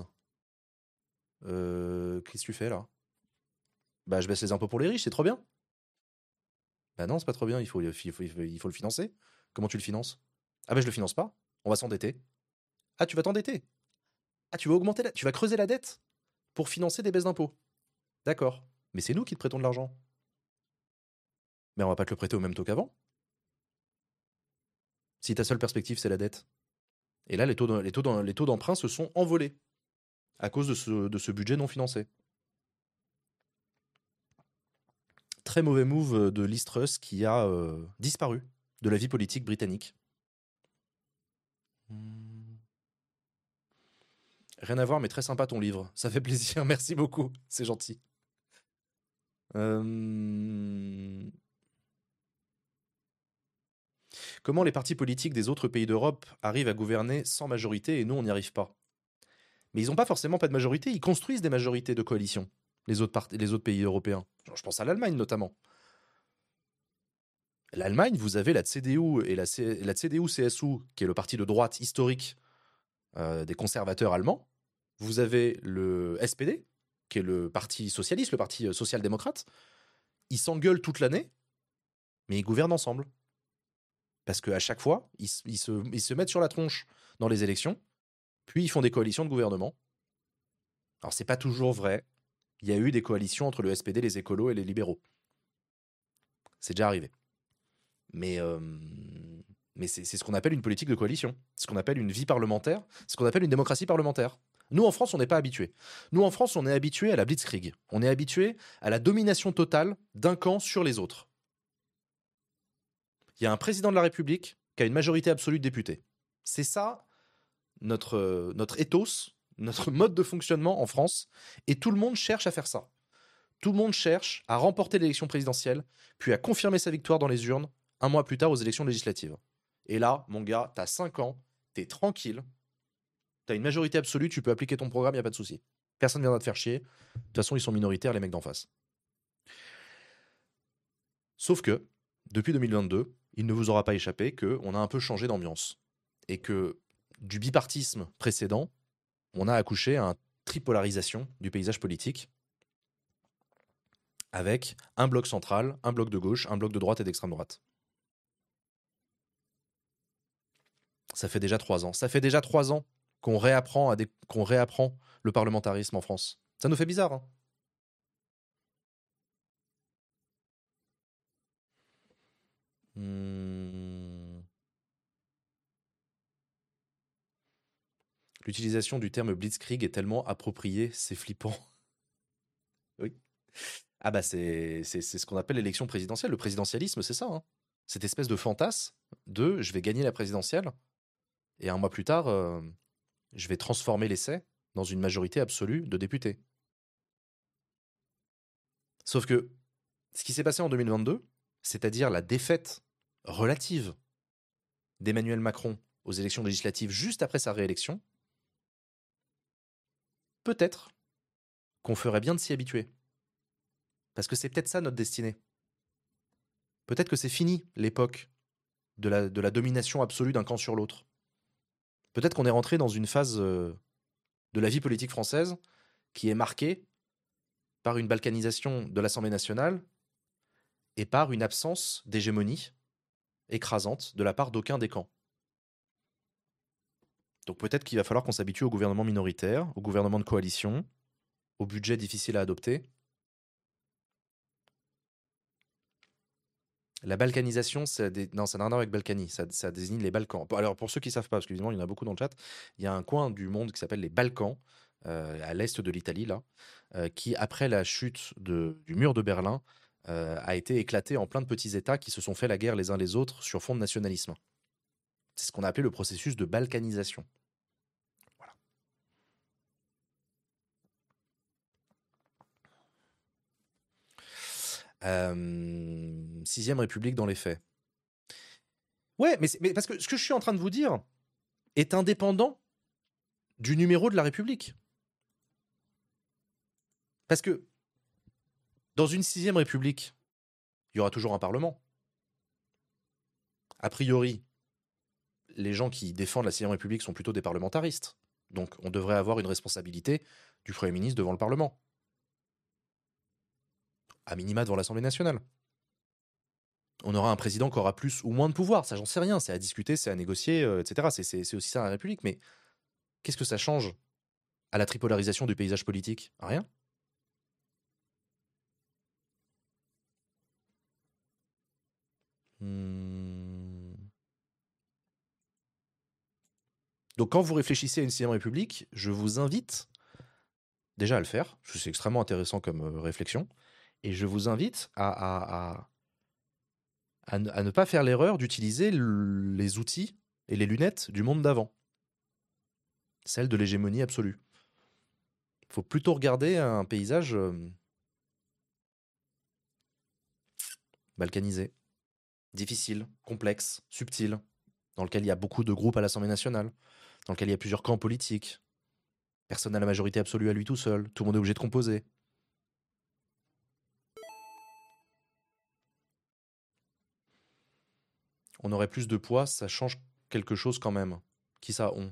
Euh, qu'est-ce que tu fais là? Bah, je baisse les impôts pour les riches, c'est trop bien. Bah non, c'est pas trop bien, il faut, il faut, il faut, il faut le financer. Comment tu le finances? Ah bah je le finance pas, on va s'endetter. Ah, tu vas t'endetter? Ah, tu vas augmenter la... tu vas creuser la dette pour financer des baisses d'impôts. D'accord. Mais c'est nous qui te prêtons de l'argent. Mais on va pas te le prêter au même taux qu'avant. Si ta seule perspective, c'est la dette. Et là, les taux, de- les taux, d'en- les taux d'emprunt se sont envolés à cause de ce, de ce budget non financé. Très mauvais move de Liz Truss qui a euh, disparu de la vie politique britannique. Hmm. Rien à voir, mais très sympa ton livre. Ça fait plaisir, merci beaucoup, c'est gentil. Euh, Comment les partis politiques des autres pays d'Europe arrivent à gouverner sans majorité et nous, on n'y arrive pas? Mais ils n'ont pas forcément pas de majorité, ils construisent des majorités de coalition, les autres, part- les autres pays européens. Genre, je pense à l'Allemagne notamment. L'Allemagne, vous avez la C D U et la, C- la C D U-C S U, qui est le parti de droite historique euh, des conservateurs allemands. Vous avez le S P D, qui est le parti socialiste, le parti euh, social-démocrate. Ils s'engueulent toute l'année, mais ils gouvernent ensemble. Parce qu'à chaque fois, ils, s- ils se, ils se mettent sur la tronche dans les élections, puis ils font des coalitions de gouvernement. Alors, c'est pas toujours vrai. Il y a eu des coalitions entre le S P D, les écolos et les libéraux. C'est déjà arrivé. Mais, euh, mais c'est c'est ce qu'on appelle une politique de coalition. Ce qu'on appelle une vie parlementaire. Ce qu'on appelle une démocratie parlementaire. Nous, en France, on n'est pas habitués. Nous, en France, on est habitués à la blitzkrieg. On est habitués à la domination totale d'un camp sur les autres. Il y a un président de la République qui a une majorité absolue de députés. C'est ça, notre, euh, notre ethos, notre mode de fonctionnement en France. Et tout le monde cherche à faire ça. Tout le monde cherche à remporter l'élection présidentielle, puis à confirmer sa victoire dans les urnes un mois plus tard aux élections législatives. Et là, mon gars, t'as cinq ans, t'es tranquille, t'as une majorité absolue, tu peux appliquer ton programme, y a pas de souci. Personne ne viendra te faire chier. De toute façon, ils sont minoritaires, les mecs d'en face. Sauf que, depuis deux mille vingt-deux, il ne vous aura pas échappé qu'on a un peu changé d'ambiance. Et que du bipartisme précédent, on a accouché à une tripolarisation du paysage politique avec un bloc central, un bloc de gauche, un bloc de droite et d'extrême droite. Ça fait déjà trois ans. Ça fait déjà trois ans qu'on réapprend, à des... qu'on réapprend le parlementarisme en France. Ça nous fait bizarre, hein. Hmm. L'utilisation du terme blitzkrieg est tellement appropriée, c'est flippant. Oui. Ah bah c'est c'est c'est ce qu'on appelle l'élection présidentielle. Le présidentialisme, c'est ça, hein. Cette espèce de fantasme de je vais gagner la présidentielle et un mois plus tard, euh, je vais transformer l'essai dans une majorité absolue de députés. Sauf que ce qui s'est passé en deux mille vingt-deux, c'est-à-dire la défaite relative d'Emmanuel Macron aux élections législatives juste après sa réélection, peut-être qu'on ferait bien de s'y habituer. Parce que c'est peut-être ça notre destinée. Peut-être que c'est fini l'époque de la, de la domination absolue d'un camp sur l'autre. Peut-être qu'on est rentré dans une phase euh, de la vie politique française qui est marquée par une balkanisation de l'Assemblée nationale et par une absence d'hégémonie écrasante de la part d'aucun des camps. Donc peut-être qu'il va falloir qu'on s'habitue au gouvernement minoritaire, au gouvernement de coalition, au budget difficile à adopter. La balkanisation, ça dé... non, ça n'a rien à voir avec Balkany, ça, ça désigne les Balkans. Alors pour ceux qui ne savent pas, parce qu'évidemment il y en a beaucoup dans le chat, il y a un coin du monde qui s'appelle les Balkans, euh, à l'est de l'Italie, là, euh, qui après la chute de, du mur de Berlin, euh, a été éclaté en plein de petits États qui se sont fait la guerre les uns les autres sur fond de nationalisme. C'est ce qu'on a appelé le processus de balkanisation. Voilà. Euh, Sixième République dans les faits. Ouais, mais, mais parce que ce que je suis en train de vous dire est indépendant du numéro de la République. Parce que Dans une sixième république, il y aura toujours un parlement. A priori, les gens qui défendent la sixième république sont plutôt des parlementaristes. Donc on devrait avoir une responsabilité du Premier ministre devant le Parlement. À minima devant l'Assemblée nationale. On aura un président qui aura plus ou moins de pouvoir, ça j'en sais rien, c'est à discuter, c'est à négocier, euh, et cetera. C'est, c'est, c'est aussi ça la République, mais qu'est-ce que ça change à la tripolarisation du paysage politique? Rien. Hmm. Donc quand vous réfléchissez à une sixième république, je vous invite déjà à le faire, parce que c'est extrêmement intéressant comme euh, réflexion, et je vous invite à, à, à, à ne, à ne pas faire l'erreur d'utiliser l- les outils et les lunettes du monde d'avant, celle de l'hégémonie absolue. Il faut plutôt regarder un paysage euh, balkanisé, difficile, complexe, subtil, dans lequel il y a beaucoup de groupes à l'Assemblée nationale, dans lequel il y a plusieurs camps politiques. Personne n'a la majorité absolue à lui tout seul. Tout le monde est obligé de composer. On aurait plus de poids, ça change quelque chose quand même. Qui ça, on?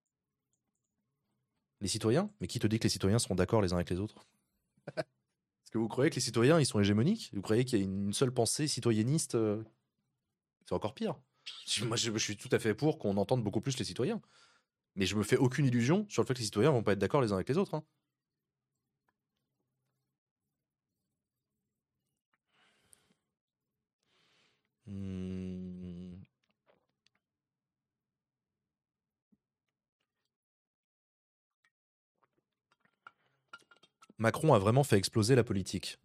Les citoyens? Mais qui te dit que les citoyens seront d'accord les uns avec les autres? Est-ce que vous croyez que les citoyens, ils sont hégémoniques? Vous croyez qu'il y a une seule pensée citoyenniste euh, C'est encore pire. Moi, je, je suis tout à fait pour qu'on entende beaucoup plus les citoyens. Mais je me fais aucune illusion sur le fait que les citoyens vont pas être d'accord les uns avec les autres. Hein. Hmm. Macron a vraiment fait exploser la politique.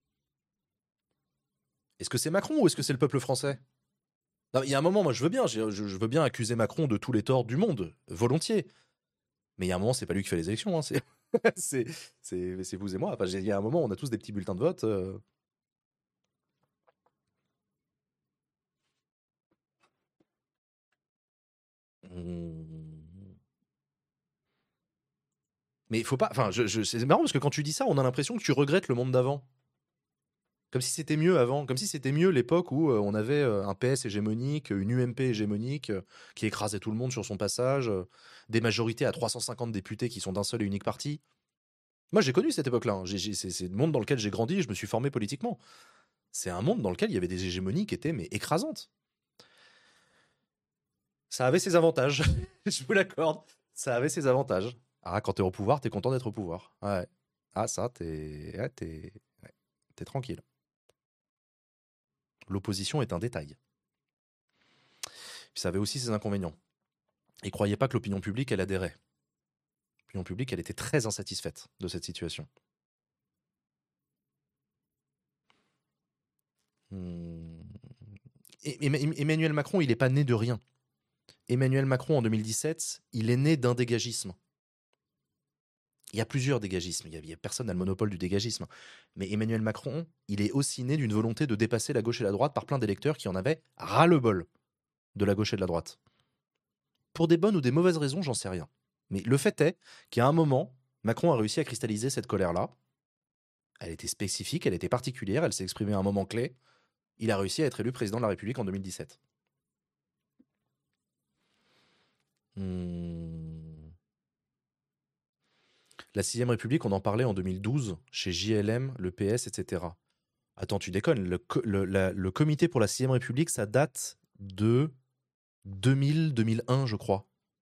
Est-ce que c'est Macron ou est-ce que c'est le peuple français? Non, il y a un moment, moi je veux bien, je, je- je veux bien accuser Macron de tous les torts du monde, volontiers. Mais il y a un moment, c'est pas lui qui fait les élections, hein, c'est, c'est, c'est, c'est vous et moi. Enfin, j'ai- il y a un moment, on a tous des petits bulletins de vote. euh. Hmm. Mais il faut pas. Enfin, je, je- c'est marrant parce que quand tu dis ça, on a l'impression que tu regrettes le monde d'avant. Comme si c'était mieux avant, comme si c'était mieux l'époque où euh, on avait euh, un P S hégémonique, une U M P hégémonique euh, qui écrasait tout le monde sur son passage, euh, des majorités à trois cent cinquante députés qui sont d'un seul et unique parti. Moi, j'ai connu cette époque-là. hein. J'ai- j'ai- C'est c'est le monde dans lequel j'ai grandi, je me suis formé politiquement. C'est un monde dans lequel il y avait des hégémonies qui étaient mais écrasantes. Ça avait ses avantages, je vous l'accorde. Ça avait ses avantages. Ah, quand t'es au pouvoir, t'es content d'être au pouvoir. Ouais. Ah, ça, t'es ouais, t'es ouais, t'es tranquille. L'opposition est un détail. Puis ça avait aussi ses inconvénients. Et croyez pas que l'opinion publique, elle adhérait. L'opinion publique, elle était très insatisfaite de cette situation. Hmm. Et- et- Emmanuel Macron, il n'est pas né de rien. Emmanuel Macron, en deux mille dix-sept, il est né d'un dégagisme. Il y a plusieurs dégagismes. Il y a, il y a personne n'a le monopole du dégagisme. Mais Emmanuel Macron, il est aussi né d'une volonté de dépasser la gauche et la droite par plein d'électeurs qui en avaient ras-le-bol de la gauche et de la droite. Pour des bonnes ou des mauvaises raisons, j'en sais rien. Mais le fait est qu'à un moment, Macron a réussi à cristalliser cette colère-là. Elle était spécifique, elle était particulière, elle s'est exprimée à un moment clé. Il a réussi à être élu président de la République en deux mille dix-sept. Hmm. La sixième République, on en parlait en deux mille douze, chez J L M, le P S, et cetera. Attends, tu déconnes. Le, co- le, la- le comité pour la sixième République, ça date de deux mille, deux mille un, je crois.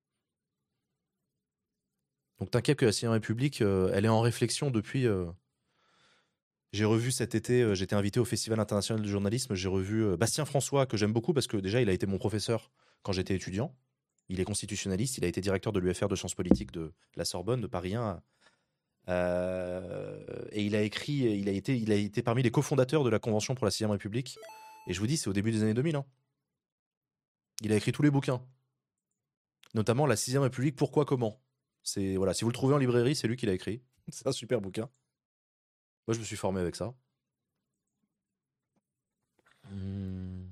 Donc t'inquiète que la sixième République, euh, elle est en réflexion depuis... euh, J'ai revu cet été, euh, j'étais invité au Festival international du journalisme, j'ai revu euh, Bastien François, que j'aime beaucoup parce que déjà, il a été mon professeur quand j'étais étudiant. Il est constitutionnaliste, il a été directeur de l'U F R de sciences politiques de la Sorbonne, de Paris un. Euh, et il a écrit, il a, été, il a été parmi les cofondateurs de la Convention pour la sixième République. Et je vous dis, c'est au début des années deux mille. hein. Il a écrit tous les bouquins, notamment La sixième République, pourquoi, comment. C'est voilà, si vous le trouvez en librairie, c'est lui qui l'a écrit. C'est un super bouquin. Moi, je me suis formé avec ça. Hmm.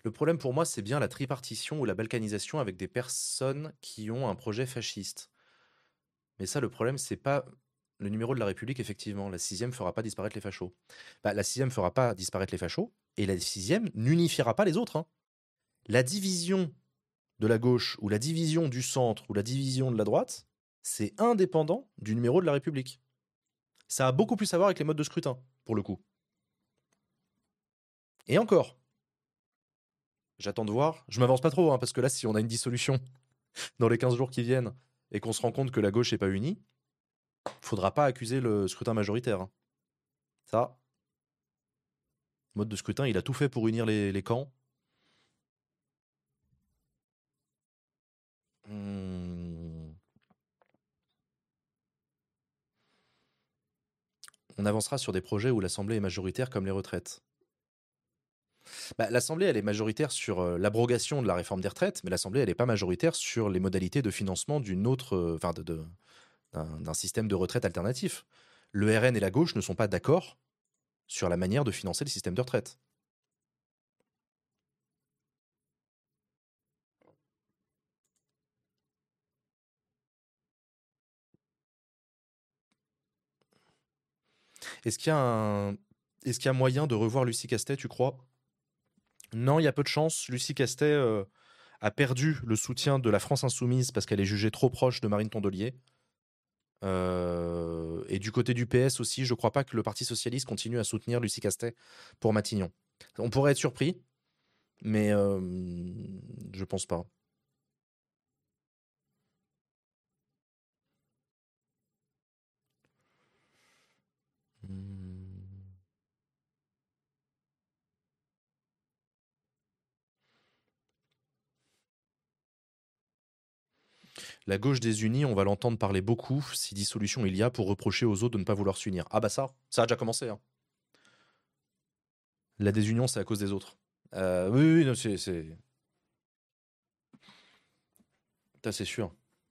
Le problème pour moi, c'est bien la tripartition ou la balkanisation avec des personnes qui ont un projet fasciste. Mais ça, le problème, c'est pas le numéro de la République, effectivement. La sixième fera pas disparaître les fachos. Bah, la sixième fera pas disparaître les fachos, et la sixième n'unifiera pas les autres, hein. La division de la gauche, ou la division du centre, ou la division de la droite, c'est indépendant du numéro de la République. Ça a beaucoup plus à voir avec les modes de scrutin, pour le coup. Et encore, j'attends de voir. Je m'avance pas trop, hein, parce que là, si on a une dissolution dans les quinze jours qui viennent, et qu'on se rend compte que la gauche n'est pas unie, faudra pas accuser le scrutin majoritaire, hein. Ça, mode de scrutin, il a tout fait pour unir les, les camps. Hmm. On avancera sur des projets où l'Assemblée est majoritaire comme les retraites. Bah, L'Assemblée, elle est majoritaire sur euh, l'abrogation de la réforme des retraites, mais l'Assemblée, elle n'est pas majoritaire sur les modalités de financement d'une autre, euh, enfin, de, de- d'un d'un système de retraite alternatif. Le R N et la gauche ne sont pas d'accord sur la manière de financer le système de retraite. Est-ce qu'il y a un... Est-ce qu'il y a moyen de revoir Lucie Castet, tu crois? Non, il y a peu de chance. Lucie Castet euh, a perdu le soutien de la France insoumise parce qu'elle est jugée trop proche de Marine Tondelier. Euh, et du côté du P S aussi, je ne crois pas que le Parti socialiste continue à soutenir Lucie Castet pour Matignon. On pourrait être surpris, mais euh, je pense pas. Hmm. La gauche désunie, on va l'entendre parler beaucoup si dissolution il y a pour reprocher aux autres de ne pas vouloir s'unir. Ah bah ça, ça a déjà commencé, hein. La désunion, c'est à cause des autres. Euh, oui, oui, non, c'est, c'est, ça, c'est sûr.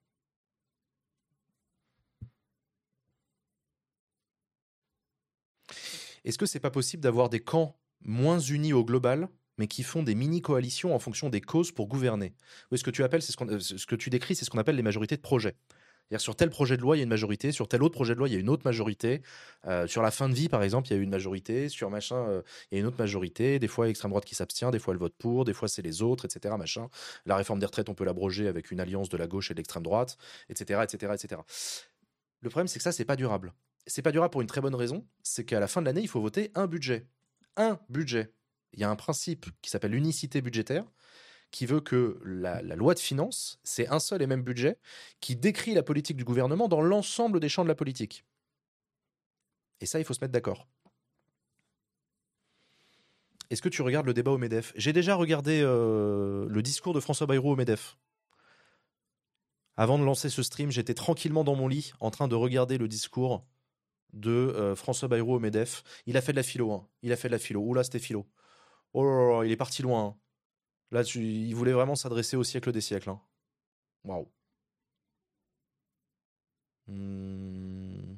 Est-ce que c'est pas possible d'avoir des camps moins unis au global, mais qui font des mini-coalitions en fonction des causes pour gouverner? Oui, ce que tu appelles, c'est ce, qu'on- euh, ce que tu décris, c'est ce qu'on appelle les majorités de projet. C'est-à-dire sur tel projet de loi, il y a une majorité, sur tel autre projet de loi, il y a une autre majorité. Euh, sur la fin de vie, par exemple, il y a une majorité. Sur machin, euh, il y a une autre majorité. Des fois, l'extrême droite qui s'abstient, des fois, elle vote pour, des fois, c'est les autres, et cetera. Machin. La réforme des retraites, on peut l'abroger avec une alliance de la gauche et de l'extrême droite, et cetera, et cetera, et cetera. Le problème, c'est que ça, c'est pas durable. C'est pas durable pour une très bonne raison, c'est qu'à la fin de l'année, il faut voter un budget. Un budget. Il y a un principe qui s'appelle l'unicité budgétaire, qui veut que la, la loi de finances, c'est un seul et même budget qui décrit la politique du gouvernement dans l'ensemble des champs de la politique. Et ça, il faut se mettre d'accord. Est-ce que tu regardes le débat au MEDEF? J'ai déjà regardé euh, le discours de François Bayrou au MEDEF. Avant de lancer ce stream, j'étais tranquillement dans mon lit en train de regarder le discours de euh, François Bayrou au MEDEF. Il a fait de la philo, hein. Il a fait de la philo. Oula, c'était philo. Oh là là, il est parti loin, hein. Là, tu- il voulait vraiment s'adresser au siècle des siècles, hein. Waouh. Hmm.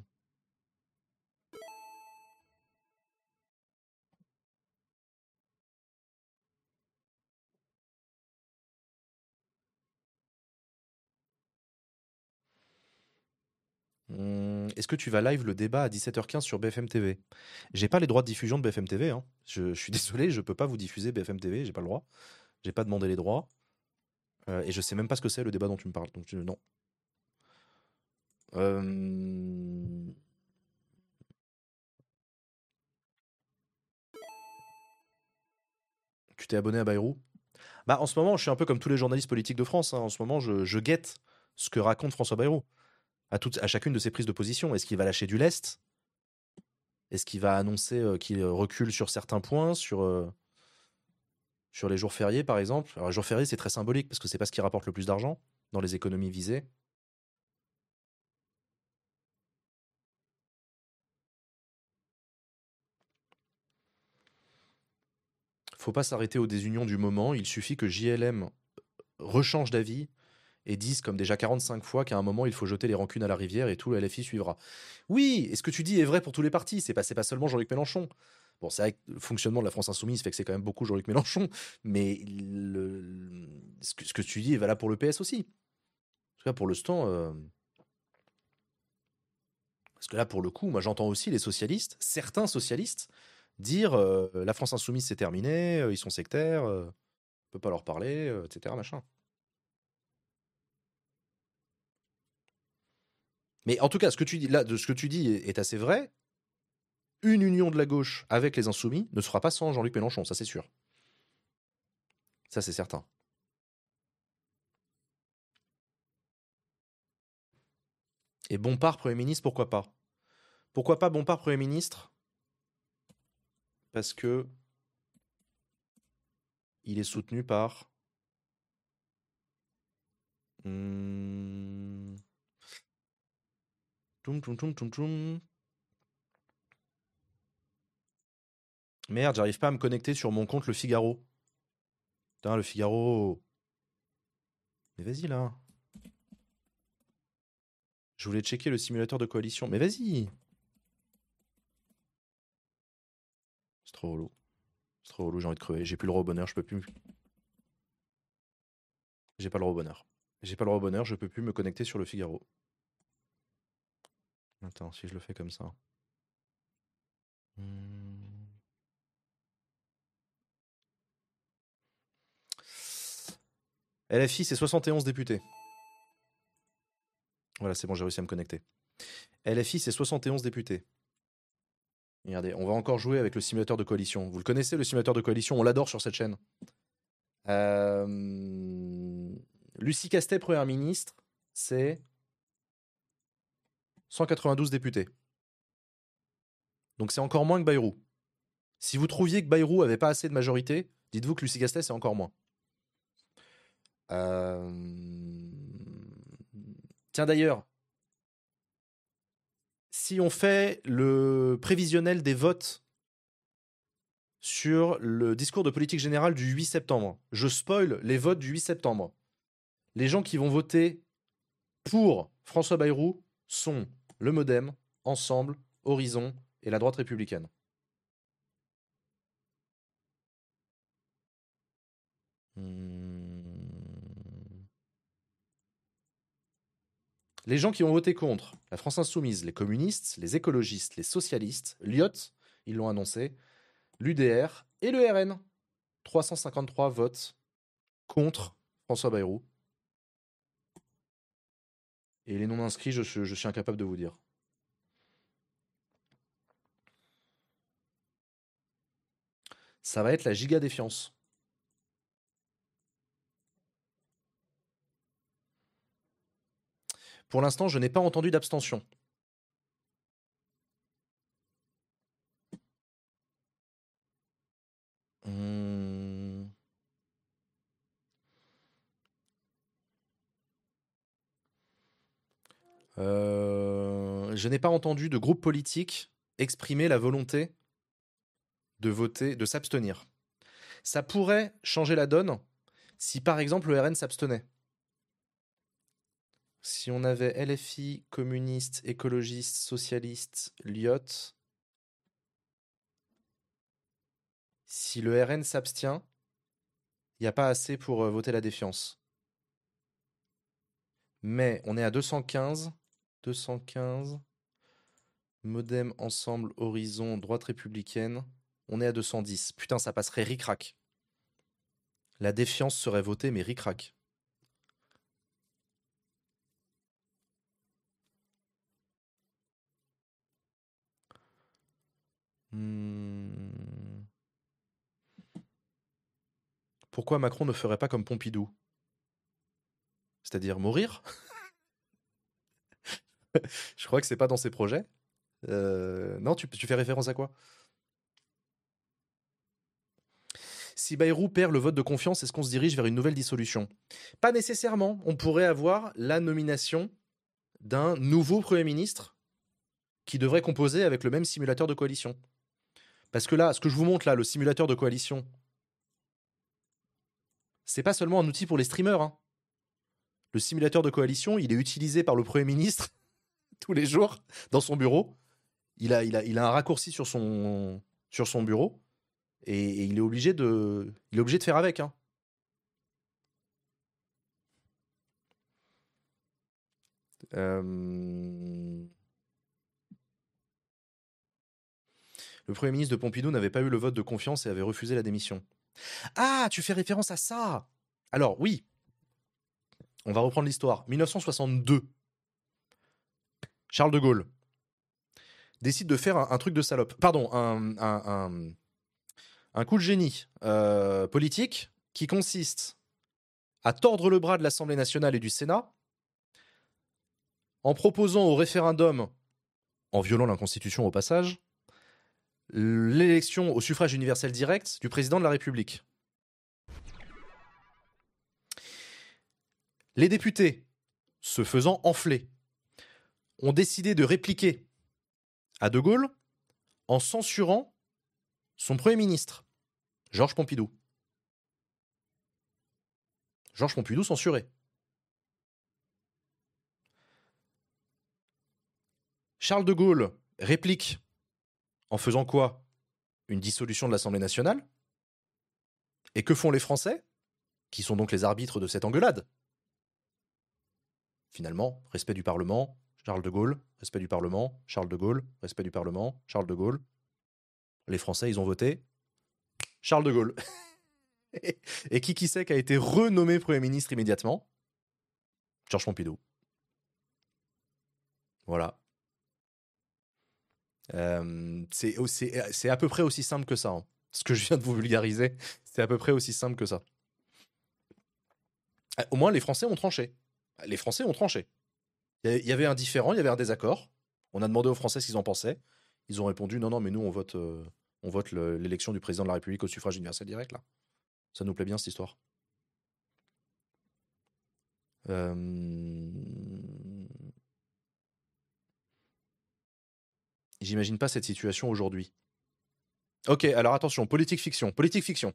Hmm. Est-ce que tu vas live le débat à dix-sept heures quinze sur B F M T V? J'ai pas les droits de diffusion de B F M T V, hein. Je, je suis désolé, je peux pas vous diffuser B F M T V, j'ai pas le droit. J'ai pas demandé les droits. Euh, et je sais même pas ce que c'est le débat dont tu me parles. Donc, je- non. Euh, Tu t'es abonné à Bayrou? Bah, en ce moment, je suis un peu comme tous les journalistes politiques de France, hein. En ce moment, je, je guette ce que raconte François Bayrou à, toutes, à chacune de ses prises de position. Est-ce qu'il va lâcher du lest? Est-ce qu'il va annoncer euh, qu'il euh, recule sur certains points, sur, euh, sur les jours fériés, par exemple? Alors, les jours fériés, c'est très symbolique parce que c'est pas ce qui rapporte le plus d'argent dans les économies visées. Faut pas s'arrêter aux désunions du moment. Il suffit que J L M rechange d'avis et dise, comme déjà quarante-cinq fois, qu'à un moment, il faut jeter les rancunes à la rivière et tout le L F I suivra. Oui, et ce que tu dis est vrai pour tous les partis. C'est pas, c'est pas seulement Jean-Luc Mélenchon. Bon, c'est vrai que le fonctionnement de la France Insoumise fait que c'est quand même beaucoup Jean-Luc Mélenchon, mais le, le- ce, que, ce que tu dis est valable pour le P S aussi. Parce que là, pour l'instant, euh, parce que là, pour le coup, moi j'entends aussi les socialistes, certains socialistes, dire euh, la France Insoumise c'est terminé, euh, ils sont sectaires, euh, on peut pas leur parler, euh, et cetera. Machin. Mais en tout cas, ce que tu dis là, de ce que tu dis est, est assez vrai. Une union de la gauche avec les Insoumis ne se fera pas sans Jean-Luc Mélenchon, ça c'est sûr. Ça c'est certain. Et Bompard Premier ministre, pourquoi pas? Pourquoi pas Bompard Premier ministre? Parce que il est soutenu par. Hmm, toum, toum, toum, toum, toum. Merde, j'arrive pas à me connecter sur mon compte Le Figaro. Putain, Le Figaro. Mais vas-y là. Je voulais checker le simulateur de coalition. Mais vas-y. C'est trop relou. C'est trop relou, j'ai envie de crever. J'ai plus le droit au bonheur, je peux plus. J'ai pas le droit au bonheur. J'ai pas le droit au bonheur, je peux plus me connecter sur Le Figaro. Attends, si je le fais comme ça. Hmm. L F I, c'est soixante et onze députés. Voilà, c'est bon, j'ai réussi à me connecter. L F I, c'est soixante et onze députés. Regardez, on va encore jouer avec le simulateur de coalition. Vous le connaissez, le simulateur de coalition, on l'adore sur cette chaîne. Euh... Lucie Castet, première ministre, c'est cent quatre-vingt-douze députés. Donc c'est encore moins que Bayrou. Si vous trouviez que Bayrou avait pas assez de majorité, dites-vous que Lucie Castet, c'est encore moins. Euh... Tiens d'ailleurs, si on fait le prévisionnel des votes sur le discours de politique générale du huit septembre, je spoil les votes du huit septembre. Les gens qui vont voter pour François Bayrou sont le Modem, Ensemble, Horizon et la droite républicaine. Hmm. Les gens qui ont voté contre la France Insoumise, les communistes, les écologistes, les socialistes, l'I O T, ils l'ont annoncé, l'U D R et le R N. trois cent cinquante-trois votes contre François Bayrou. Et les non-inscrits, je, je suis incapable de vous dire. Ça va être la giga défiance. Pour l'instant, je n'ai pas entendu d'abstention. Hum... Euh... Je n'ai pas entendu de groupe politique exprimer la volonté de voter, de s'abstenir. Ça pourrait changer la donne si par exemple le R N s'abstenait. Si on avait L F I, communiste, écologiste, socialiste, l'I O T, si le R N s'abstient, il n'y a pas assez pour euh, voter la défiance. Mais on est à deux cent quinze. deux cent quinze. Modem, Ensemble, Horizon, droite républicaine. On est à deux cent dix. Putain, ça passerait ric-rac. La défiance serait votée, mais ric-rac. Hmm. Pourquoi Macron ne ferait pas comme Pompidou? C'est-à-dire mourir? Je crois que c'est pas dans ses projets. Euh, non, tu, tu fais référence à quoi? Si Bayrou perd le vote de confiance, est-ce qu'on se dirige vers une nouvelle dissolution? Pas nécessairement. On pourrait avoir la nomination d'un nouveau Premier ministre qui devrait composer avec le même simulateur de coalition. Parce que là, ce que je vous montre là, le simulateur de coalition, c'est pas seulement un outil pour les streamers. Hein. Le simulateur de coalition, il est utilisé par le Premier ministre tous les jours dans son bureau. Il a, il a, il a un raccourci sur son, sur son bureau et, et il est obligé de, il est obligé de faire avec. Hein. Euh... Le Premier ministre de Pompidou n'avait pas eu le vote de confiance et avait refusé la démission. Ah, tu fais référence à ça. Alors oui, on va reprendre l'histoire. mille neuf cent soixante-deux, Charles de Gaulle décide de faire un, un truc de salope. Pardon, un, un, un, un coup de génie euh, politique qui consiste à tordre le bras de l'Assemblée nationale et du Sénat en proposant au référendum, en violant la Constitution au passage, l'élection au suffrage universel direct du président de la République. Les députés, se faisant enfler, ont décidé de répliquer à De Gaulle en censurant son Premier ministre, Georges Pompidou. Georges Pompidou censuré. Charles de Gaulle réplique en faisant quoi? Une dissolution de l'Assemblée nationale. Et que font les Français, qui sont donc les arbitres de cette engueulade? Finalement, respect du Parlement, Charles de Gaulle, respect du Parlement, Charles de Gaulle, respect du Parlement, Charles de Gaulle. Les Français, ils ont voté Charles de Gaulle. Et qui qui sait qui a été renommé Premier ministre immédiatement? Georges Pompidou. Voilà. Euh, c'est, c'est, c'est à peu près aussi simple que ça. Hein. Ce que je viens de vous vulgariser, c'est à peu près aussi simple que ça. Au moins, les Français ont tranché. Les Français ont tranché. Il y avait un différend, il y avait un désaccord. On a demandé aux Français ce qu'ils en pensaient. Ils ont répondu non, non, mais nous, on vote, euh, on vote le, l'élection du président de la République au suffrage universel direct, là. Ça nous plaît bien, cette histoire. Euh... J'imagine pas cette situation aujourd'hui. Ok, alors attention, politique fiction. Politique fiction.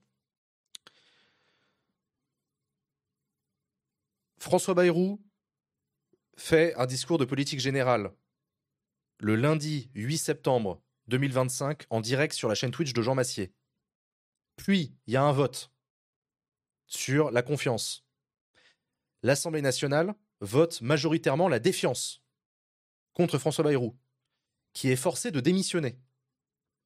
François Bayrou fait un discours de politique générale le lundi huit septembre deux mille vingt-cinq en direct sur la chaîne Twitch de Jean Massier. Puis, il y a un vote sur la confiance. L'Assemblée nationale vote majoritairement la défiance contre François Bayrou, qui est forcé de démissionner. Ok ?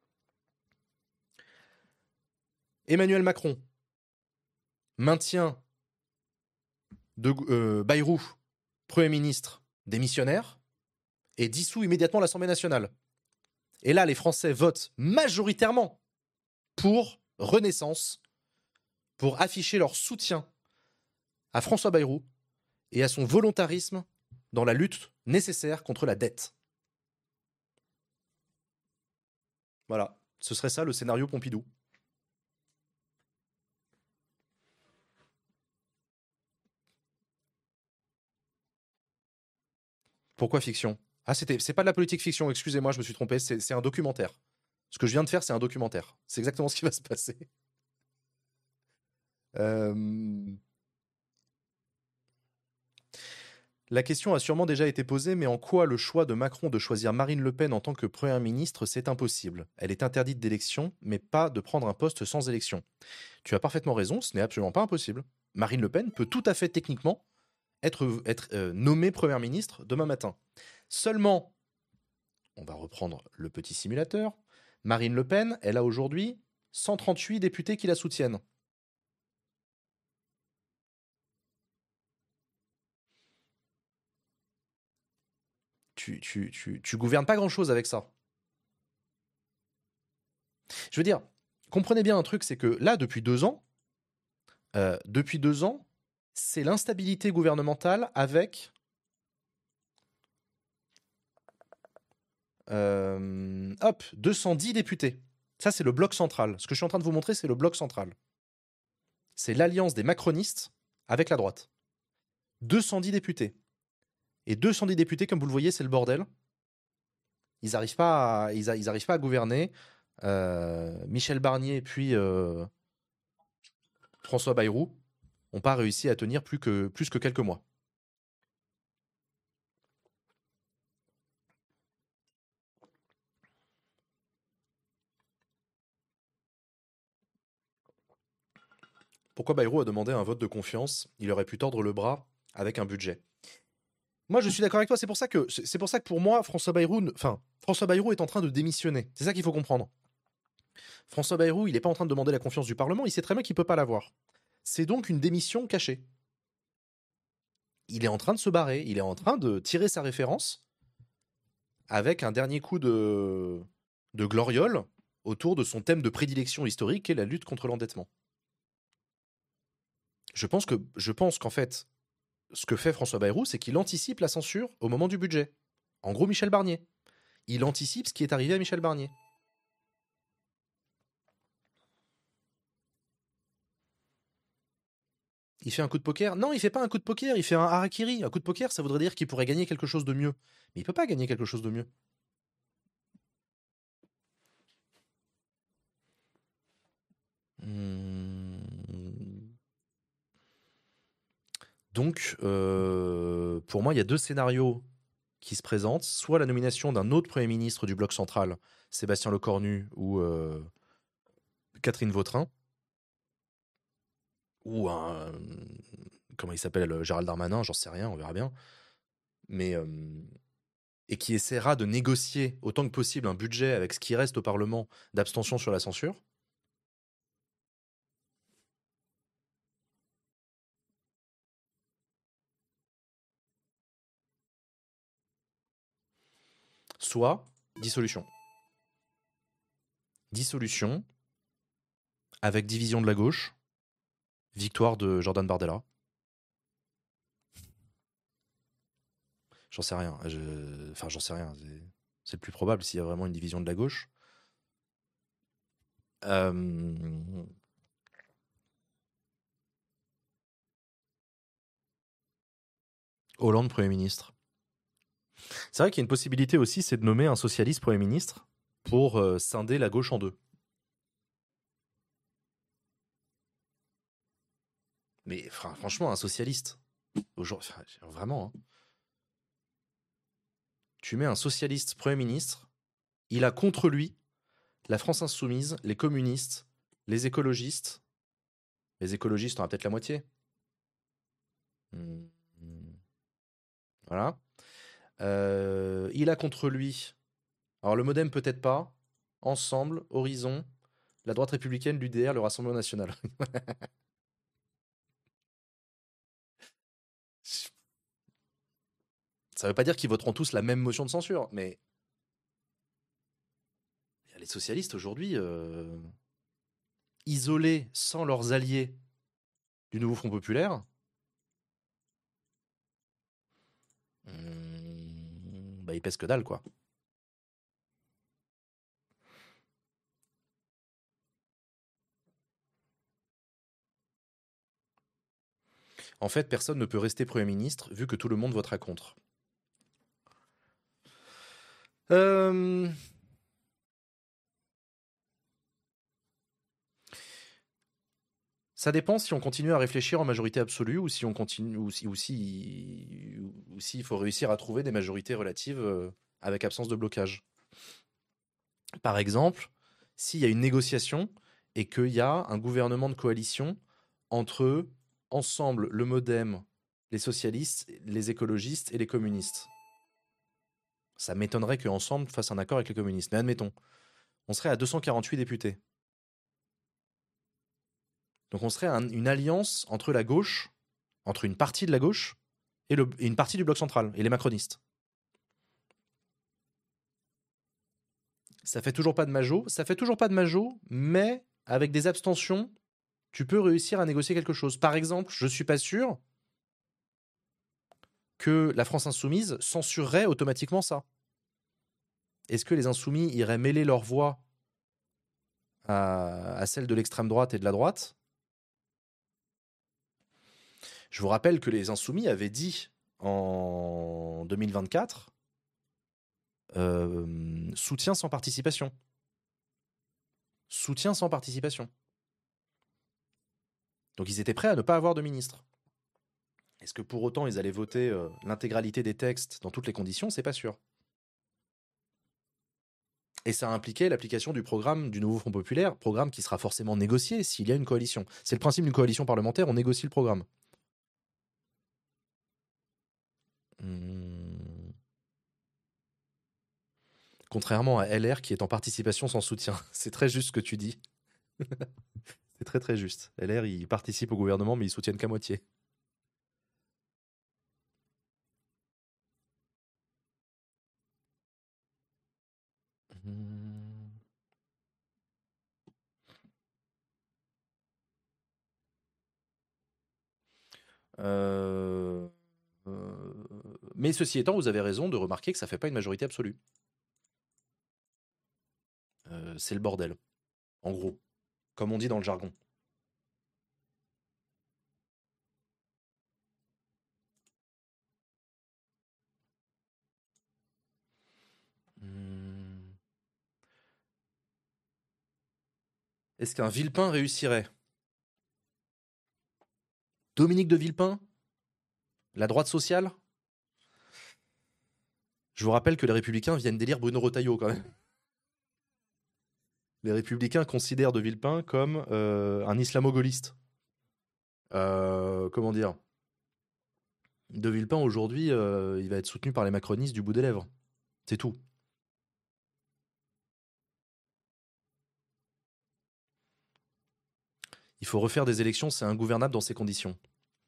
Emmanuel Macron maintient de, euh, Bayrou, Premier ministre démissionnaire, et dissout immédiatement l'Assemblée nationale. Et là, les Français votent majoritairement pour Renaissance, pour afficher leur soutien à François Bayrou et à son volontarisme dans la lutte nécessaire contre la dette. Voilà, ce serait ça le scénario Pompidou. Pourquoi fiction? Ah, c'était, c'est pas de la politique fiction, excusez-moi, je me suis trompé, c'est, c'est un documentaire. Ce que je viens de faire, c'est un documentaire. C'est exactement ce qui va se passer. Euh... La question a sûrement déjà été posée, mais en quoi le choix de Macron de choisir Marine Le Pen en tant que Première ministre, c'est impossible? Elle est interdite d'élection, mais pas de prendre un poste sans élection. Tu as parfaitement raison, ce n'est absolument pas impossible. Marine Le Pen peut tout à fait techniquement être, être euh, nommée Première ministre demain matin. Seulement, on va reprendre le petit simulateur, Marine Le Pen, elle a aujourd'hui cent trente-huit députés qui la soutiennent. Tu, tu, tu, tu gouvernes pas grand-chose avec ça. Je veux dire, comprenez bien un truc, c'est que là, depuis deux ans, euh, depuis deux ans, c'est l'instabilité gouvernementale avec euh, hop, deux cent dix députés. Ça, c'est le bloc central. Ce que je suis en train de vous montrer, c'est le bloc central. C'est l'alliance des macronistes avec la droite. deux cent dix députés. Et deux cent dix députés, comme vous le voyez, c'est le bordel. Ils n'arrivent pas, à, ils, a, ils arrivent pas à gouverner. Euh, Michel Barnier puis euh, François Bayrou n'ont pas réussi à tenir plus que, plus que quelques mois. Pourquoi Bayrou a demandé un vote de confiance? Il aurait pu tordre le bras avec un budget. Moi, je suis d'accord avec toi. C'est pour ça que, c'est pour ça que pour moi, François Bayrou, ne- enfin, François Bayrou est en train de démissionner. C'est ça qu'il faut comprendre. François Bayrou, il n'est pas en train de demander la confiance du Parlement. Il sait très bien qu'il peut pas l'avoir. C'est donc une démission cachée. Il est en train de se barrer. Il est en train de tirer sa référence avec un dernier coup de, de gloriole autour de son thème de prédilection historique, qui est la lutte contre l'endettement. Je pense que, je pense qu'en fait, ce que fait François Bayrou, c'est qu'il anticipe la censure au moment du budget. En gros, Michel Barnier. Il anticipe ce qui est arrivé à Michel Barnier. Il fait un coup de poker? Non, il fait pas un coup de poker, il fait un harakiri. Un coup de poker, ça voudrait dire qu'il pourrait gagner quelque chose de mieux. Mais il peut pas gagner quelque chose de mieux. Hmm. Donc, euh, pour moi, il y a deux scénarios qui se présentent. Soit la nomination d'un autre Premier ministre du Bloc central, Sébastien Lecornu ou euh, Catherine Vautrin, ou un... Comment il s'appelle? Gérald Darmanin, j'en sais rien, on verra bien. Mais... euh, et qui essaiera de négocier autant que possible un budget avec ce qui reste au Parlement d'abstention sur la censure. Soit dissolution. Dissolution avec division de la gauche, victoire de Jordan Bardella. J'en sais rien. Je... Enfin, j'en sais rien. C'est... c'est le plus probable s'il y a vraiment une division de la gauche. Euh... Hollande Premier ministre. C'est vrai qu'il y a une possibilité aussi, c'est de nommer un socialiste Premier ministre pour euh, scinder la gauche en deux. Mais franchement, un socialiste, aujourd'hui, vraiment, hein. Tu mets un socialiste Premier ministre, il a contre lui la France insoumise, les communistes, les écologistes. Les écologistes, on a peut-être la moitié. Mmh. Voilà. Euh, il a contre lui, alors le Modem peut-être pas, Ensemble, Horizon, la droite républicaine, l'U D R, le Rassemblement national. Ça veut pas dire qu'ils voteront tous la même motion de censure, mais les socialistes aujourd'hui, euh, isolés sans leurs alliés du nouveau Front populaire, hmm, bah ils pèsent que dalle, quoi. En fait, personne ne peut rester Premier ministre vu que tout le monde votera contre. Euh... Ça dépend si on continue à réfléchir en majorité absolue ou si on continue ou si ou si ou s'il faut réussir à trouver des majorités relatives euh, avec absence de blocage. Par exemple, s'il y a une négociation et qu'il y a un gouvernement de coalition entre Ensemble, le Modem, les socialistes, les écologistes et les communistes. Ça m'étonnerait qu'Ensemble fasse un accord avec les communistes. Mais admettons, on serait à deux cent quarante-huit députés. Donc on serait un, une alliance entre la gauche, entre une partie de la gauche et, le, et une partie du bloc central, et les macronistes. Ça fait toujours pas de majo, ça fait toujours pas de majo, mais avec des abstentions, tu peux réussir à négocier quelque chose. Par exemple, je suis pas sûr que la France insoumise censurerait automatiquement ça. Est-ce que les insoumis iraient mêler leur voix à, à celle de l'extrême droite et de la droite? Je vous rappelle que les insoumis avaient dit en deux mille vingt-quatre euh, soutien sans participation. Soutien sans participation. Donc ils étaient prêts à ne pas avoir de ministre. Est-ce que pour autant ils allaient voter euh, l'intégralité des textes dans toutes les conditions? C'est pas sûr. Et ça a impliqué l'application du programme du nouveau Front Populaire, programme qui sera forcément négocié s'il y a une coalition. C'est le principe d'une coalition parlementaire, on négocie le programme. Mmh. Contrairement à L R qui est en participation sans soutien. C'est très juste ce que tu dis. C'est très très juste. L R, ils participent au gouvernement, mais ils soutiennent qu'à moitié. Mmh. Euh... Euh... Mais ceci étant, vous avez raison de remarquer que ça fait pas une majorité absolue. Euh, c'est le bordel, en gros, comme on dit dans le jargon. Hmm. Est-ce qu'un Villepin réussirait? Dominique de Villepin? La droite sociale? Je vous rappelle que les Républicains viennent d'élire Bruno Retailleau, quand même. Les Républicains considèrent de Villepin comme euh, un islamo-gaulliste. Euh, comment dire? De Villepin, aujourd'hui, euh, il va être soutenu par les macronistes du bout des lèvres. C'est tout. Il faut refaire des élections, c'est ingouvernable dans ces conditions.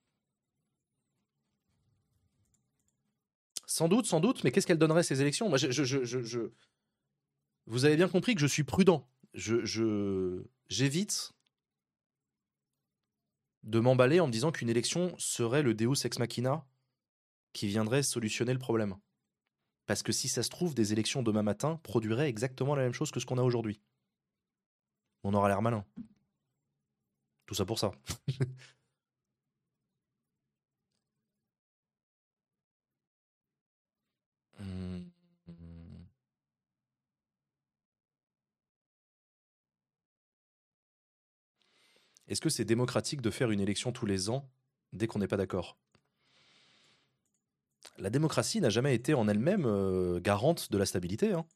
Sans doute, sans doute, mais qu'est-ce qu'elles donneraient ces élections? Moi, je, je, je, je, je... Vous avez bien compris que je suis prudent. Je, je, j'évite de m'emballer en me disant qu'une élection serait le Deus ex machina qui viendrait solutionner le problème. Parce que si ça se trouve, des élections demain matin produiraient exactement la même chose que ce qu'on a aujourd'hui. On aura l'air malin. Tout ça pour ça. Hum. Est-ce que c'est démocratique de faire une élection tous les ans dès qu'on n'est pas d'accord? La démocratie n'a jamais été en elle-même euh, garante de la stabilité. Hein.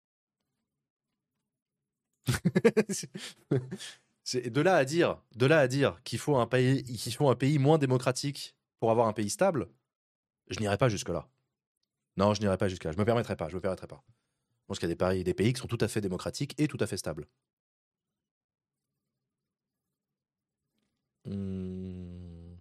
C'est de là à dire, de là à dire qu'il faut un pays, qu'il faut un pays moins démocratique pour avoir un pays stable, je n'irai pas jusque là. Non, je n'irai pas jusque là. Je me permettrai pas. Je me permettrai pas. Je pense qu'il y a des pays, des pays qui sont tout à fait démocratiques et tout à fait stables. Hum...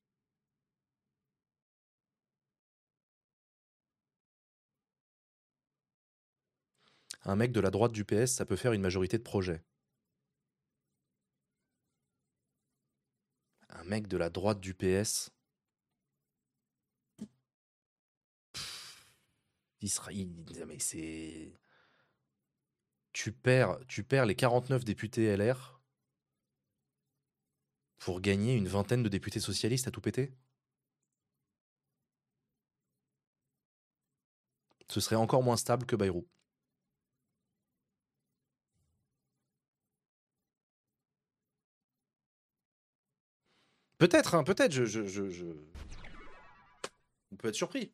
Un mec de la droite du P S, ça peut faire une majorité de projets. Un mec de la droite du P S. Pff, il sera, il, mais c'est. Tu perds, tu perds les quarante-neuf députés L R pour gagner une vingtaine de députés socialistes à tout péter. Ce serait encore moins stable que Bayrou. Peut-être, hein, peut-être, je, je, je, je... On peut être surpris.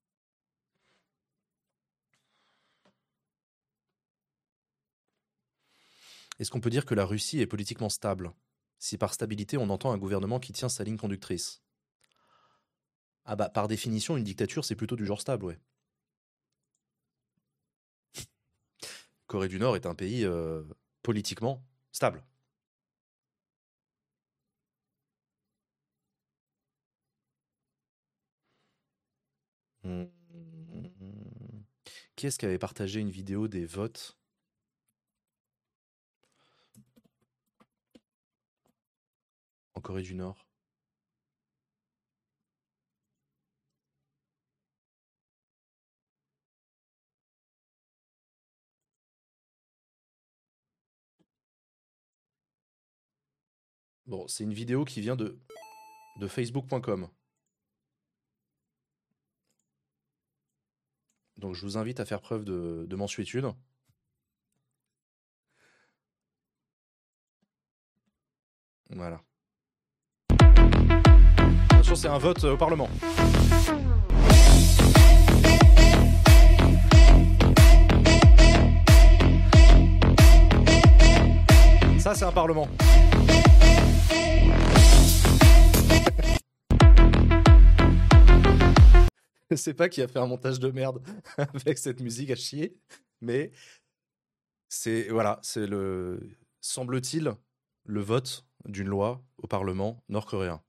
Est-ce qu'on peut dire que la Russie est politiquement stable, si par stabilité on entend un gouvernement qui tient sa ligne conductrice? Ah bah, par définition, une dictature, c'est plutôt du genre stable, ouais. Corée du Nord est un pays euh, politiquement stable. Mmh. Qui est-ce qui avait partagé une vidéo des votes en Corée du Nord? Bon, c'est une vidéo qui vient de, de facebook point com. Donc je vous invite à faire preuve de, de mansuétude. Voilà. Bien sûr, c'est un vote au Parlement. Ça, c'est un parlement. Je sais pas qui a fait un montage de merde avec cette musique à chier, mais c'est voilà, c'est le semble-t-il le vote d'une loi au Parlement nord-coréen.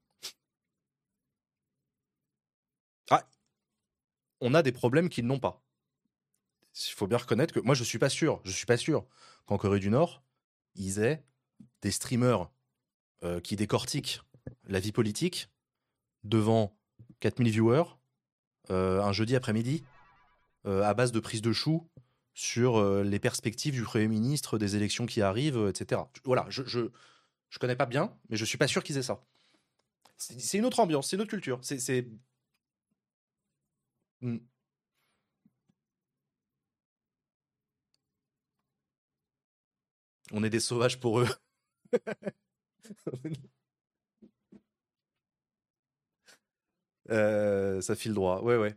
Ah, on a des problèmes qu'ils n'ont pas. Il faut bien reconnaître que moi je suis pas sûr, je suis pas sûr qu'en Corée du Nord ils aient des streamers euh, qui décortiquent la vie politique devant quatre mille viewers euh, un jeudi après-midi euh, à base de prise de chou sur euh, les perspectives du Premier ministre, des élections qui arrivent, euh, et cetera. Voilà, je, je, je connais pas bien, mais je suis pas sûr qu'ils aient ça. C'est c'est une autre ambiance, c'est une autre culture. C'est. c'est- Hmm. On est des sauvages pour eux. Euh, ça file droit, ouais, ouais.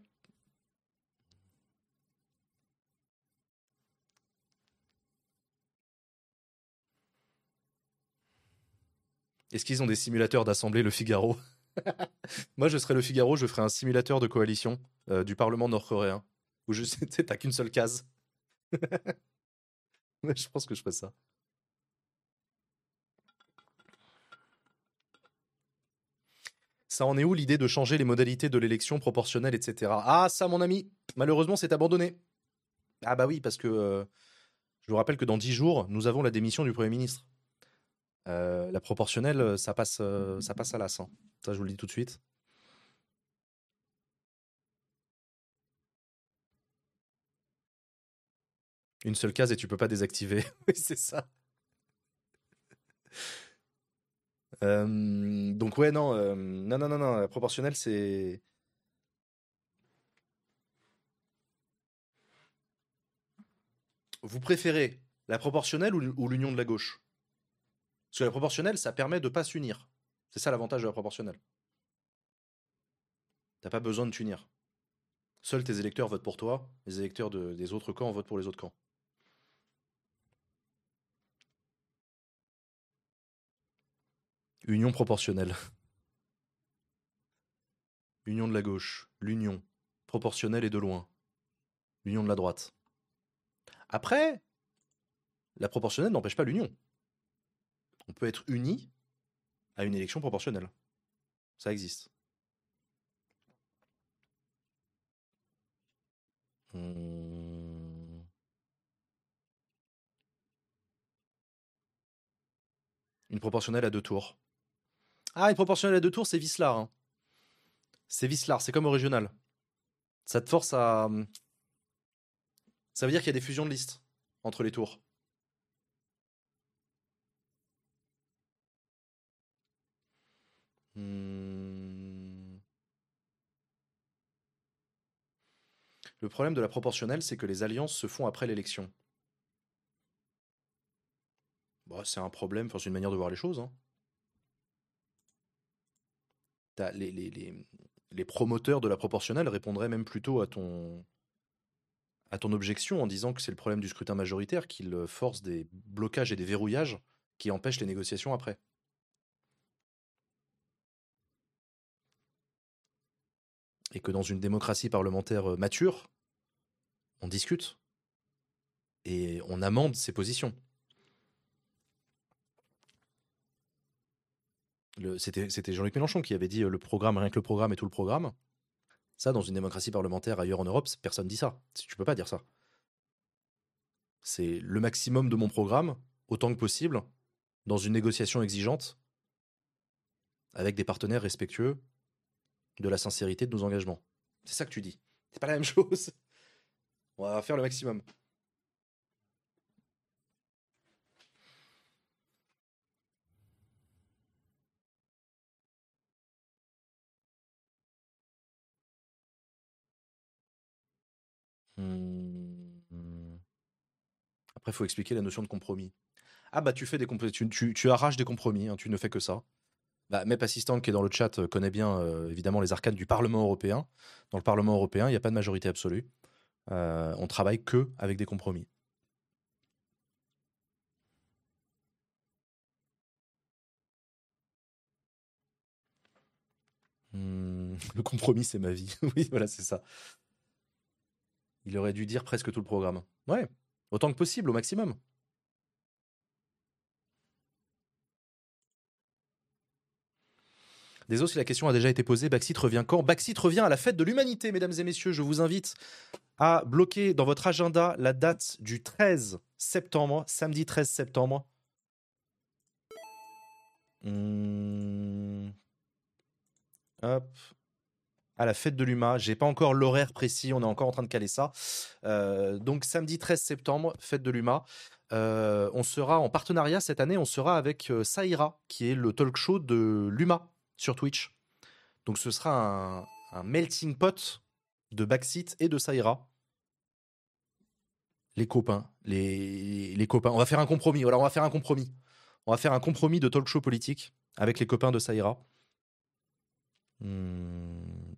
Est-ce qu'ils ont des simulateurs d'assemblée, le Figaro? Moi, je serais le Figaro, je ferais un simulateur de coalition euh, du Parlement nord-coréen. Où je sais, tu sais, t'as qu'une seule case. Ouais, je pense que je ferais ça. Ça en est où l'idée de changer les modalités de l'élection proportionnelle, et cetera. Ah, ça, mon ami, malheureusement, c'est abandonné. Ah bah oui, parce que euh, je vous rappelle que dans dix jours, nous avons la démission du Premier ministre. Euh, la proportionnelle, euh, ça passe, euh, ça passe à l'as, hein. Ça, je vous le dis tout de suite. Une seule case et tu peux pas désactiver. Oui, c'est ça. Euh, donc ouais, non, euh, non, non, non, non, la proportionnelle, c'est... Vous préférez la proportionnelle ou l'u- ou l'union de la gauche? Parce que la proportionnelle, ça permet de pas s'unir. C'est ça l'avantage de la proportionnelle. T'as pas besoin de t'unir. Seuls tes électeurs votent pour toi, les électeurs de- des autres camps votent pour les autres camps. Union proportionnelle. Union de la gauche. L'union. Proportionnelle et de loin. L'union de la droite. Après, la proportionnelle n'empêche pas l'union. On peut être uni à une élection proportionnelle. Ça existe. Hmm. Une proportionnelle à deux tours. Ah, une proportionnelle à deux tours, c'est vicelard, hein. C'est vicelard, c'est comme au régional. Ça te force à. Ça veut dire qu'il y a des fusions de listes entre les tours. Hmm. Le problème de la proportionnelle, c'est que les alliances se font après l'élection. Bah, c'est un problème, enfin, c'est une manière de voir les choses, hein. T'as les, les, les, les promoteurs de la proportionnelle répondraient même plutôt à ton, à ton objection en disant que c'est le problème du scrutin majoritaire qu'il force des blocages et des verrouillages qui empêchent les négociations après. Et que dans une démocratie parlementaire euh, mature, on discute et on amende ses positions. Le- C'était c'était Jean-Luc Mélenchon qui avait dit euh, le programme, rien que le programme et tout le programme. Ça, dans une démocratie parlementaire ailleurs en Europe, personne dit ça. Tu peux pas dire ça. C'est le maximum de mon programme, autant que possible, dans une négociation exigeante, avec des partenaires respectueux de la sincérité de nos engagements. C'est ça que tu dis. C'est pas la même chose. On va faire le maximum. Hmm. Après, il faut expliquer la notion de compromis. Ah bah tu fais des compr- tu, tu, tu arraches des compromis, hein, tu ne fais que ça. Bah, Mep Assistant qui est dans le chat euh, connaît bien euh, évidemment les arcanes du Parlement européen. Dans le Parlement européen, il n'y a pas de majorité absolue. Euh, on travaille que avec des compromis. Mmh, le compromis, c'est ma vie. Oui, voilà, c'est ça. Il aurait dû dire presque tout le programme. Ouais, autant que possible, au maximum. Désolé si la question a déjà été posée. Baxit revient quand? Baxit revient à la fête de l'humanité, mesdames et messieurs. Je vous invite à bloquer dans votre agenda la date du treize septembre, samedi treize septembre. Mmh. Hop. À la fête de l'U M A. J'ai pas encore l'horaire précis, on est encore en train de caler ça. Euh, donc samedi treize septembre, fête de l'U M A. Euh, on sera en partenariat cette année, on sera avec euh, Saïra, qui est le talk show de l'U M A sur Twitch. Donc ce sera un, un melting pot de Baxit et de Saïra. Les copains, les, les copains. On va faire un compromis. Voilà, on va faire un compromis. On va faire un compromis de talk show politique avec les copains de Saïra. Hmm.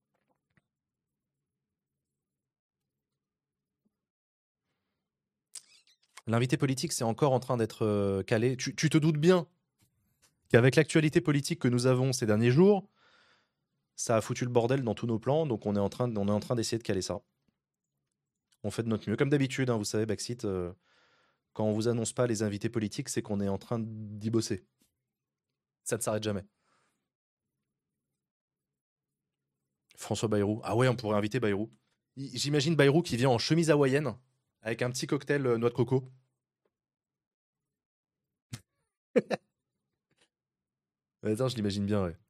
L'invité politique, c'est encore en train d'être euh, calé. Tu, tu te doutes bien qu'avec l'actualité politique que nous avons ces derniers jours, ça a foutu le bordel dans tous nos plans, donc on est en train, de- on est en train d'essayer de caler ça. On fait de notre mieux. Comme d'habitude, hein, vous savez, Baxit, euh, quand on vous annonce pas les invités politiques, c'est qu'on est en train d'y bosser. Ça ne s'arrête jamais. François Bayrou. Ah ouais, on pourrait inviter Bayrou. I- J'imagine Bayrou qui vient en chemise hawaïenne, avec un petit cocktail euh, noix de coco. Ouais, attends, je l'imagine bien, ouais.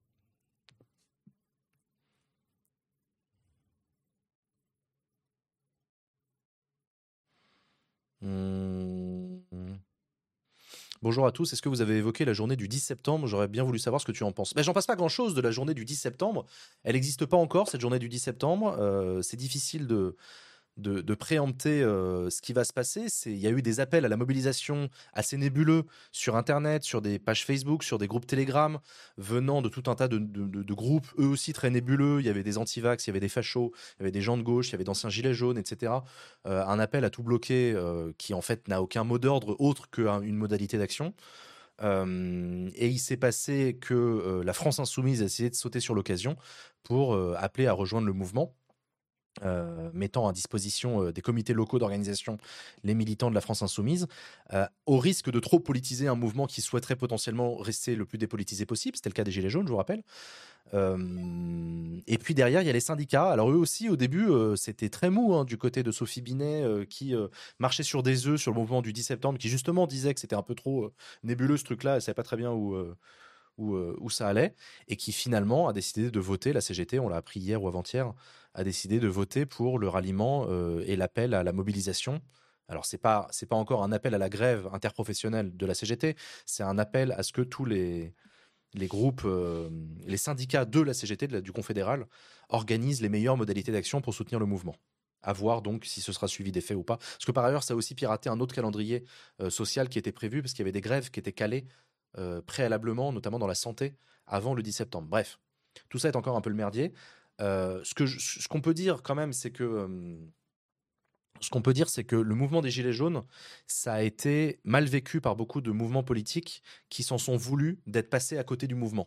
Hmm. Bonjour à tous, est-ce que vous avez évoqué la journée du dix septembre? J'aurais bien voulu savoir ce que tu en penses. Ben, j'en passe pas grand-chose de la journée du dix septembre. Elle n'existe pas encore, cette journée du dix septembre. Euh, c'est difficile de, de, de préempter euh, ce qui va se passer. C'est- Il y a eu des appels à la mobilisation assez nébuleux sur Internet, sur des pages Facebook, sur des groupes Telegram, venant de tout un tas de, de- de- de groupes, eux aussi très nébuleux. Il y avait des antivax, il y avait des fachos, il y avait des gens de gauche, il y avait d'anciens gilets jaunes, et cetera. Euh, un appel à tout bloquer euh, qui en fait n'a aucun mot d'ordre autre qu'une modalité d'action. Euh, et il s'est passé que euh, la France insoumise a essayé de sauter sur l'occasion pour euh, appeler à rejoindre le mouvement euh, mettant à disposition euh, des comités locaux d'organisation les militants de la France insoumise, euh, au risque de trop politiser un mouvement qui souhaiterait potentiellement rester le plus dépolitisé possible. C'était le cas des Gilets jaunes, je vous rappelle. Euh, et puis derrière, il y a les syndicats. Alors eux aussi, au début, euh, c'était très mou hein, du côté de Sophie Binet, euh, qui euh, marchait sur des œufs sur le mouvement du dix septembre, qui justement disait que c'était un peu trop euh, nébuleux ce truc-là, elle ne savait pas très bien où... euh, où, euh, où ça allait, et qui finalement a décidé de voter, la C G T, on l'a appris hier ou avant-hier, a décidé de voter pour le ralliement euh, et l'appel à la mobilisation. Alors c'est pas c'est pas encore un appel à la grève interprofessionnelle de la C G T, c'est un appel à ce que tous les les groupes, euh, les syndicats de la C G T, de la- du Confédéral, organisent les meilleures modalités d'action pour soutenir le mouvement. À voir donc si ce sera suivi des faits ou pas. Parce que par ailleurs, ça a aussi piraté un autre calendrier euh, social qui était prévu, parce qu'il y avait des grèves qui étaient calées euh, préalablement, notamment dans la santé, avant le dix septembre. Bref, tout ça est encore un peu le merdier. Euh, ce que je- ce qu'on peut dire quand même, c'est que euh, ce qu'on peut dire, c'est que le mouvement des Gilets jaunes, ça a été mal vécu par beaucoup de mouvements politiques qui s'en sont voulus d'être passés à côté du mouvement.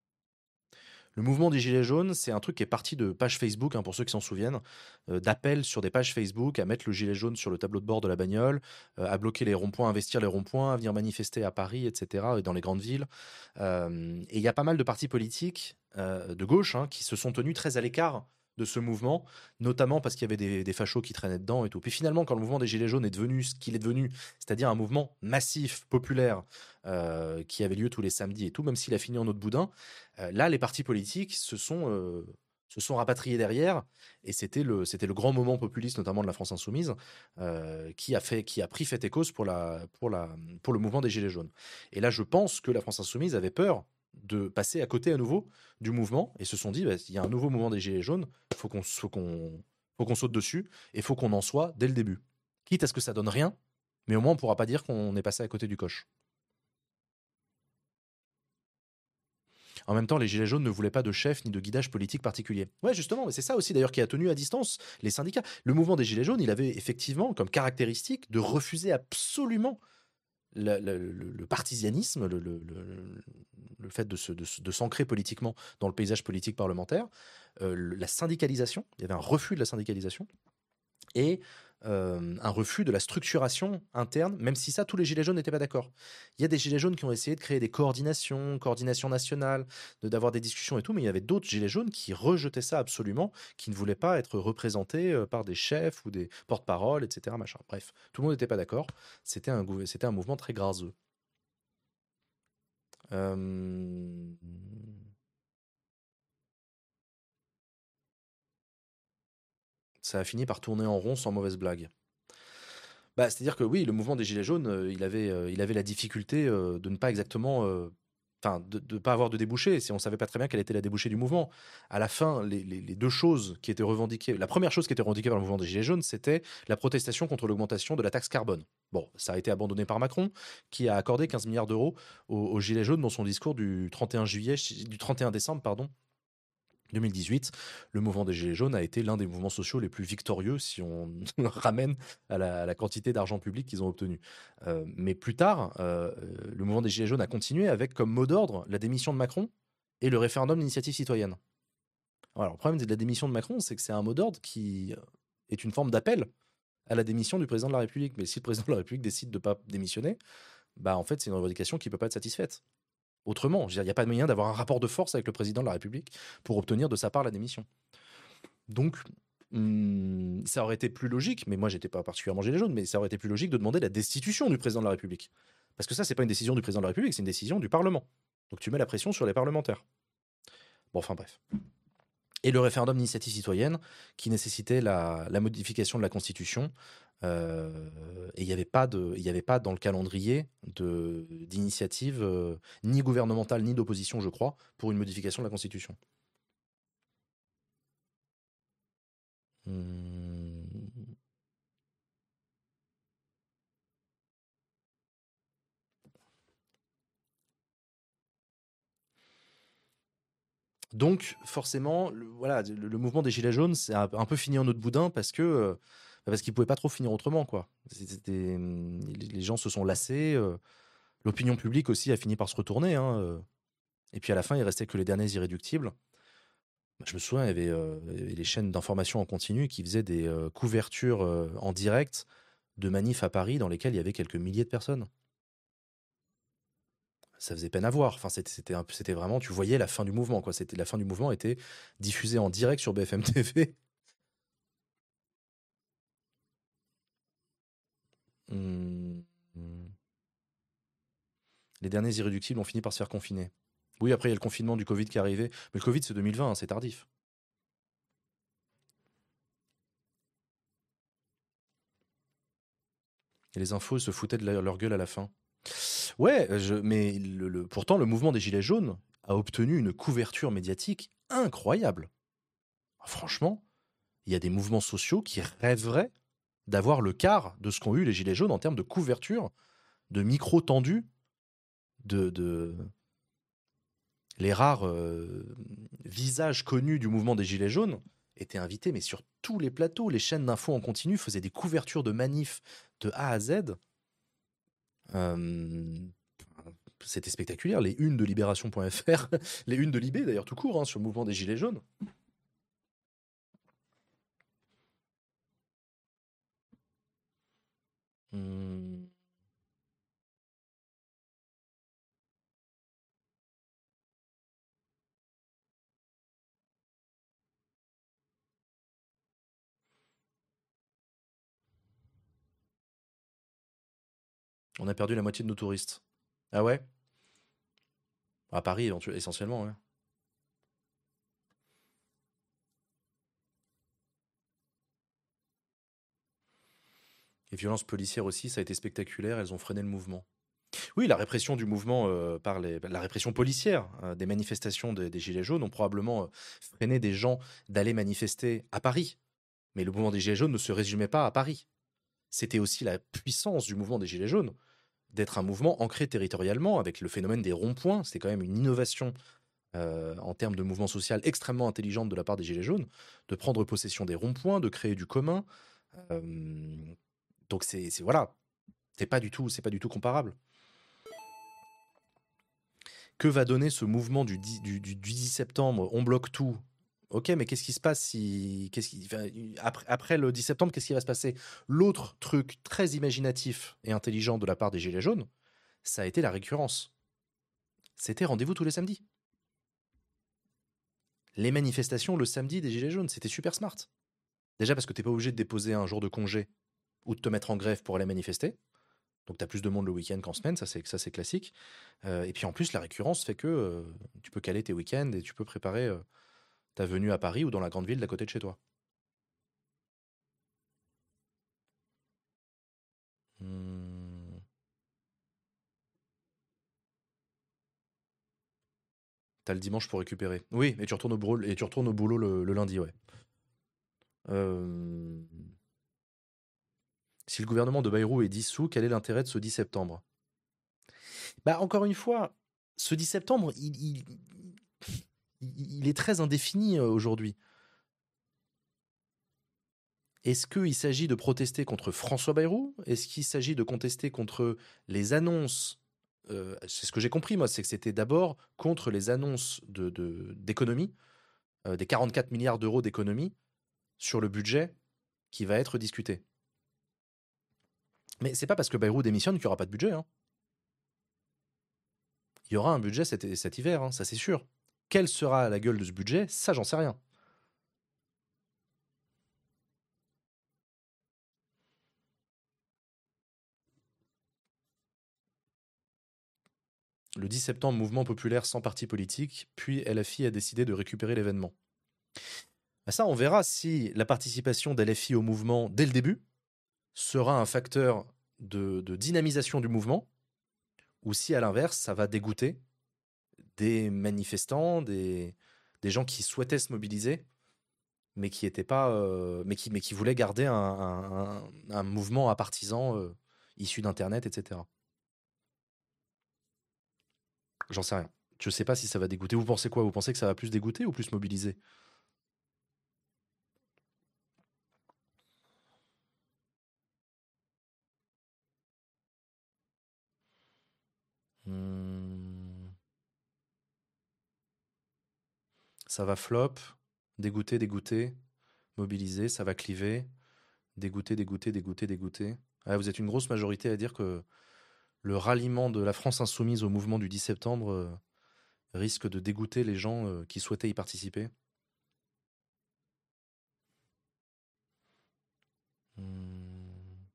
Le mouvement des Gilets jaunes, c'est un truc qui est parti de pages Facebook, hein, pour ceux qui s'en souviennent, euh, d'appels sur des pages Facebook à mettre le gilet jaune sur le tableau de bord de la bagnole, euh, à bloquer les ronds-points, à investir les ronds-points, à venir manifester à Paris, et cetera, et dans les grandes villes. Euh, et il y a pas mal de partis politiques euh, de gauche hein, qui se sont tenus très à l'écart de ce mouvement, notamment parce qu'il y avait des, des fachos qui traînaient dedans et tout. Puis finalement, quand le mouvement des Gilets jaunes est devenu ce qu'il est devenu, c'est-à-dire un mouvement massif, populaire, euh, qui avait lieu tous les samedis et tout, même s'il a fini en autre boudin, euh, là, les partis politiques se sont, euh, se sont rapatriés derrière, et c'était le, c'était le grand moment populiste, notamment de la France insoumise, euh, qui, a fait, qui a pris fait et cause pour, la, pour, la, pour le mouvement des Gilets jaunes. Et là, je pense que la France insoumise avait peur de passer à côté à nouveau du mouvement, et se sont dit, bah, il y a un nouveau mouvement des Gilets jaunes, il faut qu'on faut qu'on, faut qu'on saute dessus, et il faut qu'on en soit dès le début. Quitte à ce que ça donne rien, mais au moins on ne pourra pas dire qu'on est passé à côté du coche. En même temps, les Gilets jaunes ne voulaient pas de chef ni de guidage politique particulier. Ouais, justement, mais c'est ça aussi d'ailleurs qui a tenu à distance les syndicats. Le mouvement des Gilets jaunes, il avait effectivement comme caractéristique de refuser absolument le, le- le- le partisianisme, le, le- le- le fait de, se, de, de s'ancrer politiquement dans le paysage politique parlementaire, euh, le, la syndicalisation, il y avait un refus de la syndicalisation, et euh, un refus de la structuration interne, même si ça, tous les Gilets jaunes n'étaient pas d'accord. Il y a des Gilets jaunes qui ont essayé de créer des coordinations, coordinations nationales, de, d'avoir des discussions et tout, mais il y avait d'autres Gilets jaunes qui rejetaient ça absolument, qui ne voulaient pas être représentés euh, par des chefs ou des porte-paroles, et cetera. Machin. Bref, tout le monde n'était pas d'accord. C'était un, c'était un mouvement très graseux. Euh... Ça a fini par tourner en rond sans mauvaise blague. Bah, c'est-à-dire que oui, le mouvement des Gilets jaunes, euh, il, avait, euh, il avait la difficulté euh, de ne pas exactement. euh, Enfin, de ne pas avoir de débouché, si on ne savait pas très bien quelle était la débouchée du mouvement. À la fin, les, les- les deux choses qui étaient revendiquées, la première chose qui était revendiquée par le mouvement des Gilets jaunes, c'était la protestation contre l'augmentation de la taxe carbone. Bon, ça a été abandonné par Macron, qui a accordé quinze milliards d'euros aux, aux Gilets jaunes dans son discours du trente et un juillet, du trente et un décembre, pardon, deux mille dix-huit. Le mouvement des Gilets jaunes a été l'un des mouvements sociaux les plus victorieux si on ramène à la, à la quantité d'argent public qu'ils ont obtenu. Euh, mais plus tard, euh, le mouvement des Gilets jaunes a continué avec comme mot d'ordre la démission de Macron et le référendum d'initiative citoyenne. Alors, le problème de la démission de Macron, c'est que c'est un mot d'ordre qui est une forme d'appel à la démission du président de la République. Mais si le président de la République décide de ne pas démissionner, bah en fait, c'est une revendication qui ne peut pas être satisfaite. Autrement, il n'y a pas de moyen d'avoir un rapport de force avec le président de la République pour obtenir de sa part la démission. Donc, hum, ça aurait été plus logique, mais moi j'étais pas particulièrement gilet jaune, mais ça aurait été plus logique de demander la destitution du président de la République. Parce que ça, c'est pas une décision du président de la République, c'est une décision du Parlement. Donc tu mets la pression sur les parlementaires. Bon, enfin bref. Et le référendum d'initiative citoyenne, qui nécessitait la, la modification de la Constitution. Euh, et il n'y avait, pas de- il y avait pas dans le calendrier de- d'initiative, euh, ni gouvernementale, ni d'opposition, je crois, pour une modification de la Constitution. Hum. Donc, forcément, le, voilà, le, le mouvement des Gilets jaunes, c'est un, un peu fini en autre boudin parce que euh, parce qu'il pouvait pas trop finir autrement, quoi. C'était, hum, les, les gens se sont lassés, euh, l'opinion publique aussi a fini par se retourner, hein, euh, et puis à la fin, il restait que les derniers irréductibles. Je me souviens, il y avait, euh, il y avait les chaînes d'information en continu qui faisaient des euh, couvertures euh, en direct de manifs à Paris dans lesquelles il y avait quelques milliers de personnes. Ça faisait peine à voir. Enfin, c'était, c'était, un peu- c'était vraiment, tu voyais la fin du mouvement, quoi. C'était, la fin du mouvement était diffusée en direct sur B F M T V. Hum, hum. Les derniers irréductibles ont fini par se faire confiner. Oui, après, il y a le confinement du Covid qui est arrivé. Mais le Covid, c'est deux mille vingt, hein, c'est tardif. Et les infos se foutaient de la- leur gueule à la fin. Ouais, je, mais le, le- pourtant, le mouvement des Gilets jaunes a obtenu une couverture médiatique incroyable. Franchement, il y a des mouvements sociaux qui rêveraient d'avoir le quart de ce qu'ont eu les Gilets jaunes en termes de couverture, de micro tendus, de, de... les rares euh, visages connus du mouvement des Gilets jaunes étaient invités, mais sur tous les plateaux, les chaînes d'infos en continu faisaient des couvertures de manifs de A à Z. Euh, C'était spectaculaire. Les unes de libération point F R, les unes de Libé d'ailleurs tout court, hein, sur le mouvement des Gilets jaunes. Hum, on a perdu la moitié de nos touristes. Ah ouais. À Paris, essentiellement, ouais. Les violences policières aussi, ça a été spectaculaire, elles ont freiné le mouvement. Oui, la répression du mouvement euh, par les, la répression policière euh, des manifestations des, des Gilets jaunes ont probablement euh, freiné des gens d'aller manifester à Paris. Mais le mouvement des Gilets jaunes ne se résumait pas à Paris. C'était aussi la puissance du mouvement des Gilets jaunes d'être un mouvement ancré territorialement avec le phénomène des ronds-points. C'était quand même une innovation euh, en termes de mouvement social extrêmement intelligente de la part des Gilets jaunes, de prendre possession des ronds-points, de créer du commun. Euh, donc c'est c'est- voilà, c'est pas du tout, c'est pas du tout comparable. Que va donner ce mouvement du dix, du, du- du dix septembre? On bloque tout. Ok, mais qu'est-ce qui se passe si, qu'est-ce qui, enfin, après, après le dix septembre, qu'est-ce qui va se passer? L'autre truc très imaginatif et intelligent de la part des Gilets jaunes, ça a été la récurrence. C'était rendez-vous tous les samedis. Les manifestations le samedi des Gilets jaunes, c'était super smart. Déjà parce que t'es pas obligé de déposer un jour de congé ou de te mettre en grève pour aller manifester. Donc t'as plus de monde le week-end qu'en semaine, ça c'est, ça c'est classique. Euh, et puis en plus, la récurrence fait que euh, tu peux caler tes week-ends et tu peux préparer euh, ta venue à Paris ou dans la grande ville d'à côté de chez toi. Hmm. T'as le dimanche pour récupérer. Oui, et tu retournes au boulot, et tu retournes au boulot le, le lundi, ouais. Euh, Si le gouvernement de Bayrou est dissous, quel est l'intérêt de ce dix septembre? Bah encore une fois, ce dix septembre, il, il, il- il est très indéfini euh, aujourd'hui. Est-ce qu'il s'agit de protester contre François Bayrou? Est-ce qu'il s'agit de contester contre les annonces? Euh, c'est ce que j'ai compris, moi, c'est que c'était d'abord contre les annonces de, de- d'économie, euh, des quarante-quatre milliards d'euros d'économie sur le budget qui va être discuté. Mais c'est pas parce que Bayrou démissionne qu'il n'y aura pas de budget, hein. Il y aura un budget cet, cet hiver, hein, ça c'est sûr. Quelle sera la gueule de ce budget? Ça, j'en sais rien. Le dix septembre, mouvement populaire sans parti politique, puis L F I a décidé de récupérer l'événement. Ben ça, on verra si la participation d'L F I au mouvement dès le début sera un facteur de, de dynamisation du mouvement, ou si à l'inverse, ça va dégoûter des manifestants, des, des gens qui souhaitaient se mobiliser, mais qui étaient pas, euh, mais qui, mais qui voulaient garder un, un, un- un mouvement à partisans euh, issu d'Internet, et cetera. J'en sais rien. Je sais pas si ça va dégoûter. Vous pensez quoi? Vous pensez que ça va plus dégoûter ou plus mobiliser? Hmm. Ça va flop, dégoûter, dégoûter, mobiliser, ça va cliver, dégoûter, dégoûter, dégoûter, dégoûter. Ah, vous êtes une grosse majorité à dire que le ralliement de la France insoumise au mouvement du dix septembre euh, risque de dégoûter les gens euh, qui souhaitaient y participer. Hmm.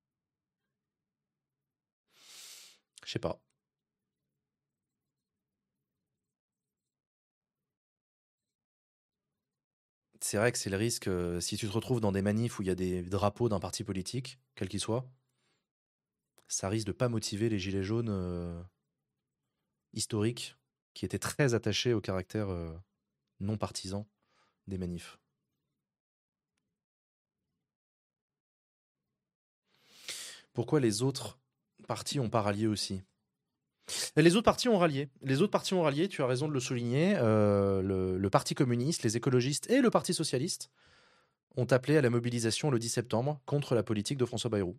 Je sais pas. C'est vrai que c'est le risque, euh, si tu te retrouves dans des manifs où il y a des drapeaux d'un parti politique, quel qu'il soit, ça risque de pas motiver les gilets jaunes euh, historiques qui étaient très attachés au caractère euh, non partisan des manifs. Pourquoi les autres partis ont pas rallié aussi? Les autres partis ont rallié. Les autres partis ont rallié, tu as raison de le souligner. Euh, le, le Parti communiste, les écologistes et le Parti socialiste ont appelé à la mobilisation le dix septembre contre la politique de François Bayrou.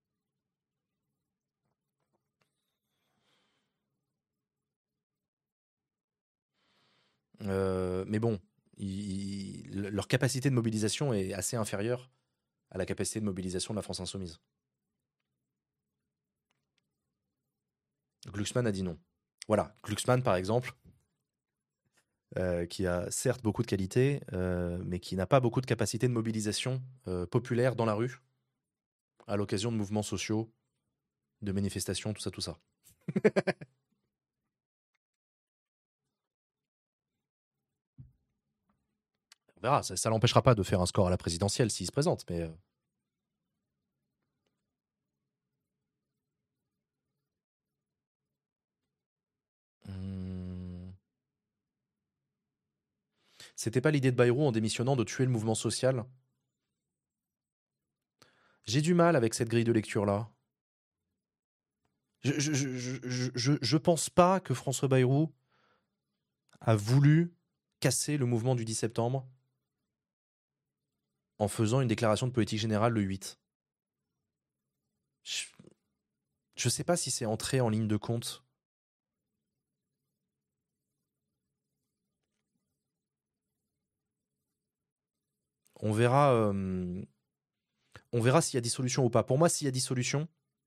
Euh, mais bon, ils- leur capacité de mobilisation est assez inférieure à la capacité de mobilisation de la France insoumise. Glucksmann a dit non. Voilà, Glucksmann par exemple, euh, qui a certes beaucoup de qualités, euh, mais qui n'a pas beaucoup de capacité de mobilisation euh, populaire dans la rue, à l'occasion de mouvements sociaux, de manifestations, tout ça, tout ça. On verra, ça, ça l'empêchera pas de faire un score à la présidentielle s'il se présente, mais... euh, hmm. C'était pas l'idée de Bayrou en démissionnant de tuer le mouvement social? J'ai du mal avec cette grille de lecture-là. Je, je, je, je, je, je pense pas que François Bayrou a voulu casser le mouvement du dix septembre en faisant une déclaration de politique générale le huit. Je, je sais pas si c'est entré en ligne de compte On verra, euh, on verra s'il y a dissolution ou pas. Pour moi, s'il y a dissolution,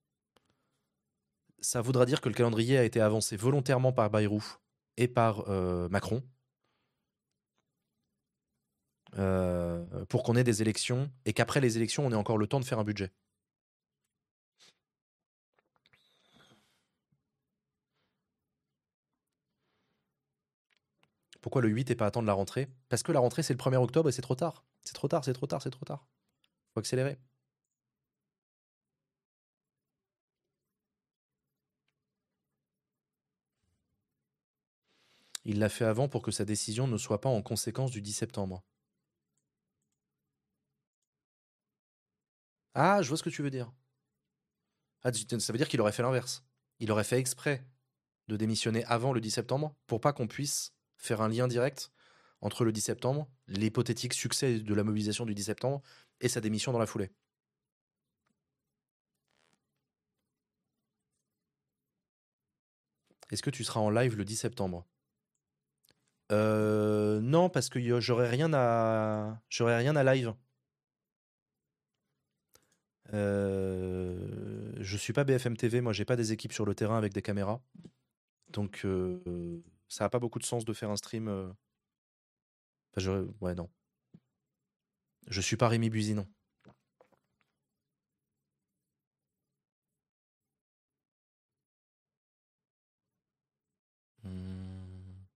ça voudra dire que le calendrier a été avancé volontairement par Bayrou et par euh, Macron euh, pour qu'on ait des élections et qu'après les élections, on ait encore le temps de faire un budget. Pourquoi le huit et pas attendre la rentrée? Parce que la rentrée, c'est le premier octobre et c'est trop tard. C'est trop tard, c'est trop tard, c'est trop tard. Faut accélérer. Il l'a fait avant pour que sa décision ne soit pas en conséquence du dix septembre. Ah, je vois ce que tu veux dire. Ah, ça veut dire qu'il aurait fait l'inverse. Il aurait fait exprès de démissionner avant le dix septembre pour pas qu'on puisse faire un lien direct entre le dix septembre, l'hypothétique succès de la mobilisation du dix septembre et sa démission dans la foulée. Est-ce que tu seras en live le dix septembre? euh, Non, parce que j'aurais rien à, j'aurais rien à live. Euh, je suis pas B F M T V, moi j'ai pas des équipes sur le terrain avec des caméras, donc euh, ça a pas beaucoup de sens de faire un stream. Euh... Enfin, je... Ouais, non. Je suis pas Rémi Buzy, non. Hmm.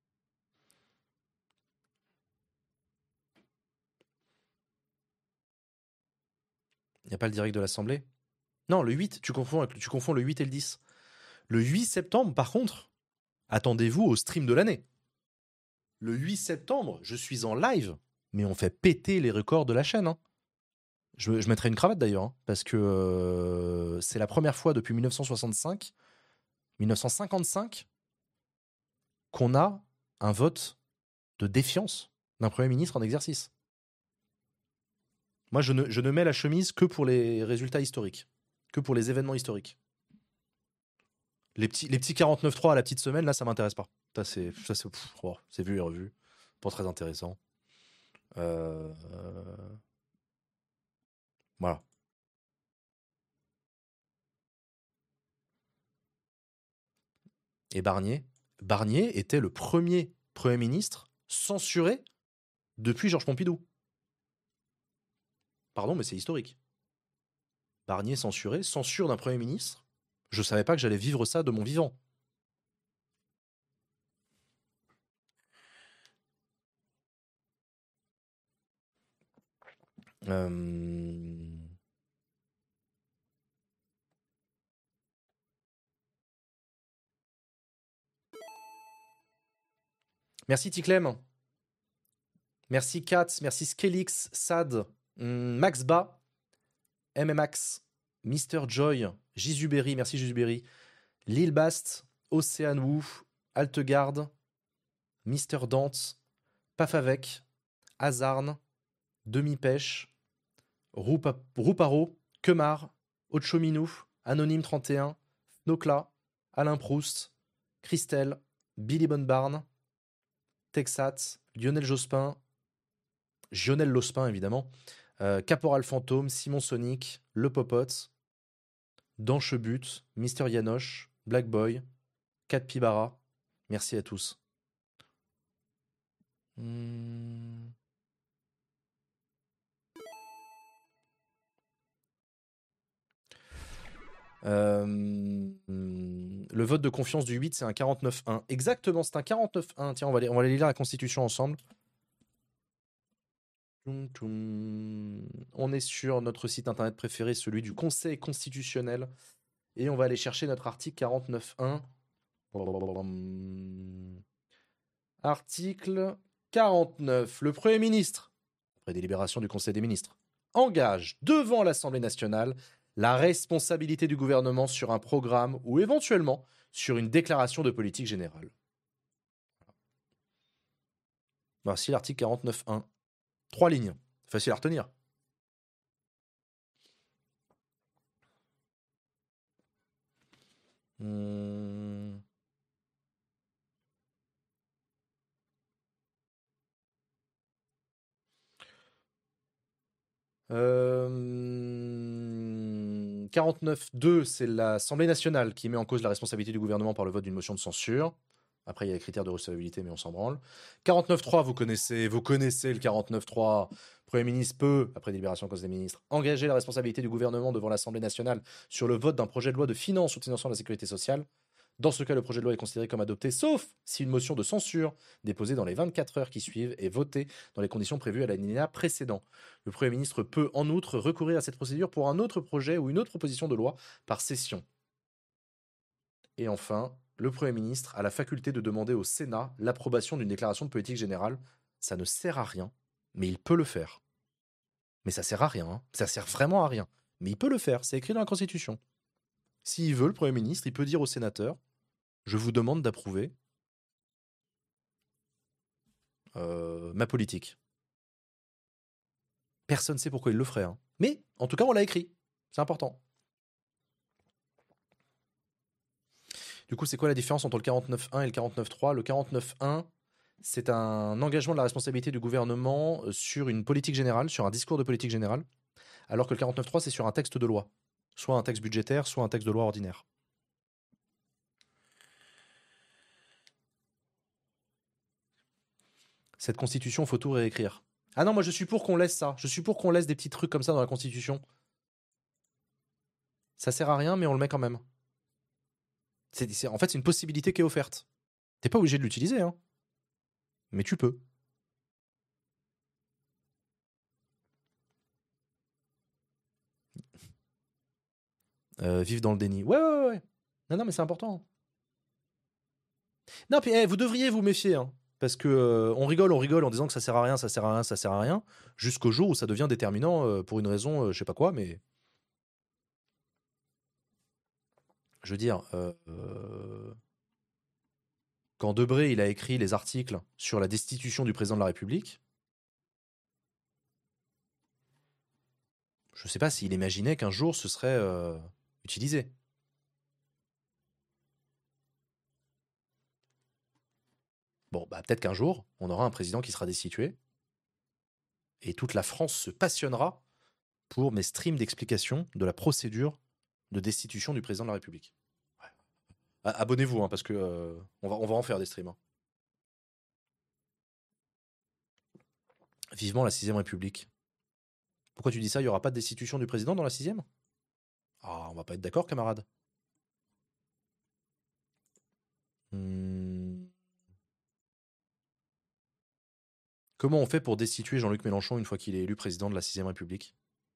Y a pas le direct de l'Assemblée? Non, le huit, tu confonds, avec- tu confonds le huit et le dix. Le huit septembre, par contre, attendez-vous au stream de l'année. Le huit septembre, je suis en live, mais on fait péter les records de la chaîne. Hein. Je, je mettrai une cravate d'ailleurs, hein, parce que euh, c'est la première fois depuis mille neuf cent soixante-cinq, mille neuf cent cinquante-cinq, qu'on a un vote de défiance d'un Premier ministre en exercice. Moi, je ne, je ne mets la chemise que pour les résultats historiques, que pour les événements historiques. Les petits, les petits quarante-neuf trois à la petite semaine, là, ça m'intéresse pas. Ça, c'est, ça, c'est, pff, oh, c'est vu et revu. Pas très intéressant. Euh, euh, voilà. Et Barnier, Barnier était le premier Premier ministre censuré depuis Georges Pompidou. Pardon, mais c'est historique. Barnier censuré, censure d'un Premier ministre. Je savais pas que j'allais vivre ça de mon vivant. Euh... Merci Ticlem. Merci Katz. Merci Skelix, Sad, Max Ba, M M X, Mister Joy, Jisuberry. Merci Jisuberry. Lil Bast, Océane Wu, Altegarde, Mister Dante, Pafavec, Hazarn, Demi-Pêche, Roupa- Rouparo, Kemar, Ochominou, Anonyme trente et un, Nocla, Alain Proust, Christelle, Billy Bonne-Barne, Texat, Lionel Jospin, Lionel Lospin évidemment, euh, Caporal Fantôme, Simon Sonic, Le Popote, Danchebut, Mister Yanoche, Black Boy, Kat Pibara. Merci à tous. Hmm. Euh, le vote de confiance du huit, c'est un quarante-neuf un. Exactement, c'est un quarante-neuf un. Tiens, on va, aller, on va aller lire la Constitution ensemble. On est sur notre site internet préféré, celui du Conseil constitutionnel. Et on va aller chercher notre article quarante-neuf un. Article quarante-neuf. Le Premier ministre, après délibération du Conseil des ministres, engage devant l'Assemblée nationale la responsabilité du gouvernement sur un programme ou éventuellement sur une déclaration de politique générale. Voici l'article quarante-neuf un. Trois lignes. Facile à retenir. Hum... Euh, quarante-neuf deux, c'est l'Assemblée nationale qui met en cause la responsabilité du gouvernement par le vote d'une motion de censure. Après, il y a les critères de recevabilité, mais on s'en branle. quarante-neuf trois, vous connaissez, vous connaissez le quarante-neuf trois. Premier ministre peut, après délibération en cause des ministres, engager la responsabilité du gouvernement devant l'Assemblée nationale sur le vote d'un projet de loi de finances ou de financement de la sécurité sociale. Dans ce cas, le projet de loi est considéré comme adopté, sauf si une motion de censure déposée dans les vingt-quatre heures qui suivent est votée dans les conditions prévues à l'alinéa précédent. Le Premier ministre peut en outre recourir à cette procédure pour un autre projet ou une autre proposition de loi par session. Et enfin, le Premier ministre a la faculté de demander au Sénat l'approbation d'une déclaration de politique générale. Ça ne sert à rien, mais il peut le faire. Mais ça sert à rien, hein. Ça sert vraiment à rien. Mais il peut le faire, c'est écrit dans la Constitution. S'il veut, le Premier ministre, il peut dire aux sénateurs, je vous demande d'approuver euh, ma politique. Personne ne sait pourquoi il le ferait. Hein. Mais, en tout cas, on l'a écrit. C'est important. Du coup, c'est quoi la différence entre le quarante-neuf un et le quarante-neuf trois? Le quarante-neuf un, c'est un engagement de la responsabilité du gouvernement sur une politique générale, sur un discours de politique générale, alors que le quarante-neuf trois, c'est sur un texte de loi. Soit un texte budgétaire, soit un texte de loi ordinaire. Cette constitution, faut tout réécrire. Ah non, moi je suis pour qu'on laisse ça. Je suis pour qu'on laisse des petits trucs comme ça dans la constitution. Ça sert à rien, mais on le met quand même. C'est, c'est, en fait, c'est une possibilité qui est offerte. T'es pas obligé de l'utiliser, hein. Mais tu peux. Euh, vivre dans le déni. Ouais, ouais, ouais. Non, non, mais c'est important. Non, puis eh, vous devriez vous méfier, hein. Parce que euh, on rigole, on rigole en disant que ça sert à rien, ça sert à rien, ça sert à rien, jusqu'au jour où ça devient déterminant euh, pour une raison, euh, je sais pas quoi, mais je veux dire, euh, euh, quand Debré il a écrit les articles sur la destitution du président de la République, je sais pas s'il imaginait qu'un jour ce serait euh, utilisé. Bon, bah peut-être qu'un jour, on aura un président qui sera destitué, et toute la France se passionnera pour mes streams d'explication de la procédure de destitution du président de la République. Ouais. Abonnez-vous, hein, parce que euh, on, va, on va en faire des streams. Hein. Vivement la sixième République. Pourquoi tu dis ça? Il n'y aura pas de destitution du président dans la sixième? Ah, on va pas être d'accord, camarade. Hmm. Comment on fait pour destituer Jean-Luc Mélenchon une fois qu'il est élu président de la sixième République?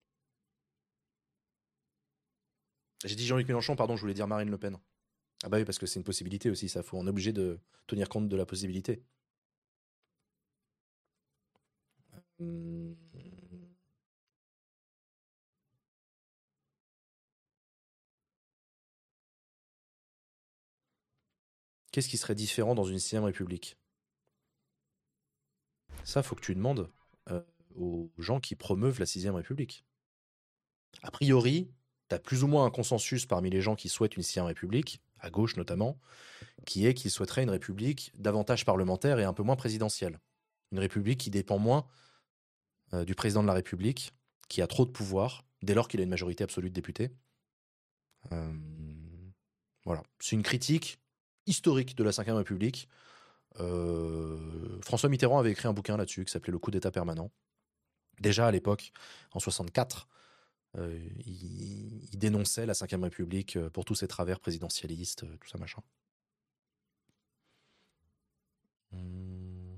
J'ai dit Jean-Luc Mélenchon, pardon, je voulais dire Marine Le Pen. Ah bah oui, parce que c'est une possibilité aussi, ça. Faut, on est obligé de tenir compte de la possibilité. Hmm. Qu'est-ce qui serait différent dans une sixième République? Ça, faut que tu demandes euh, aux gens qui promeuvent la sixième République. A priori, tu as plus ou moins un consensus parmi les gens qui souhaitent une sixième République, à gauche notamment, qui est qu'ils souhaiteraient une République davantage parlementaire et un peu moins présidentielle. Une République qui dépend moins euh, du président de la République, qui a trop de pouvoir, dès lors qu'il a une majorité absolue de députés. Euh, voilà. C'est une critique historique de la cinquième République. Euh, François Mitterrand avait écrit un bouquin là-dessus qui s'appelait Le coup d'État permanent. Déjà à l'époque, en soixante-quatre, euh, il, il dénonçait la cinquième République pour tous ses travers présidentialistes, tout ça machin. Hum.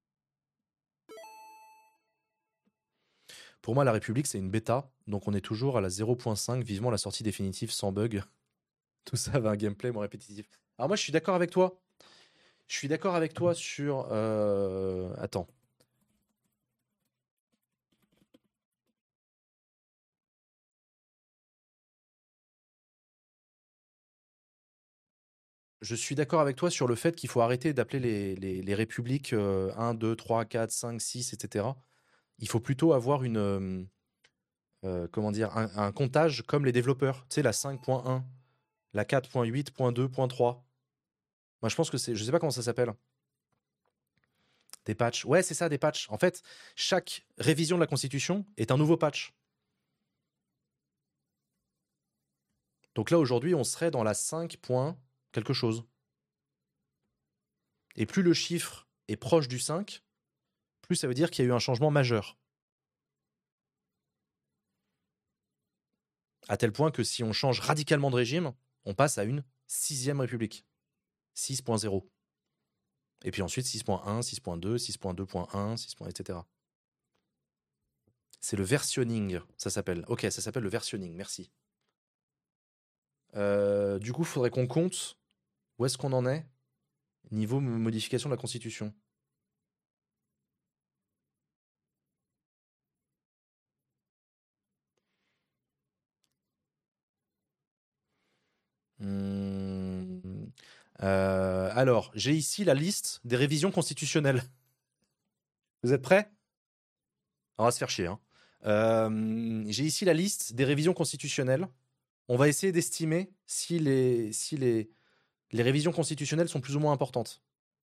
Pour moi, la République, c'est une bêta, donc on est toujours à la zéro point cinq, vivement la sortie définitive sans bug. Tout ça avait un gameplay moins répétitif. Alors moi, je suis d'accord avec toi. Je suis d'accord avec toi sur... Euh... Attends. Je suis d'accord avec toi sur le fait qu'il faut arrêter d'appeler les, les, les républiques euh, un, deux, trois, quatre, cinq, six, et cetera. Il faut plutôt avoir une... Euh, euh, comment dire, un, un comptage comme les développeurs. Tu sais, la cinq point un, la quatre point huit point deux point trois. Moi, je pense que c'est... Je sais pas comment ça s'appelle. Des patchs. Ouais, c'est ça, des patchs. En fait, chaque révision de la Constitution est un nouveau patch. Donc là, aujourd'hui, on serait dans la cinq point quelque chose. Et plus le chiffre est proche du cinq, plus ça veut dire qu'il y a eu un changement majeur. À tel point que si on change radicalement de régime, on passe à une sixième république. six point zéro. Et puis ensuite six point un, six point deux, six point deux point un, six. et cetera. C'est le versionning, ça s'appelle. Ok, ça s'appelle le versionning, merci. Euh, du coup, il faudrait qu'on compte où est-ce qu'on en est niveau modification de la Constitution. Hum, euh, alors, j'ai ici la liste des révisions constitutionnelles. Vous êtes prêts? On va se faire chier. Hein. Euh, j'ai ici la liste des révisions constitutionnelles. On va essayer d'estimer si les, si les, les révisions constitutionnelles sont plus ou moins importantes.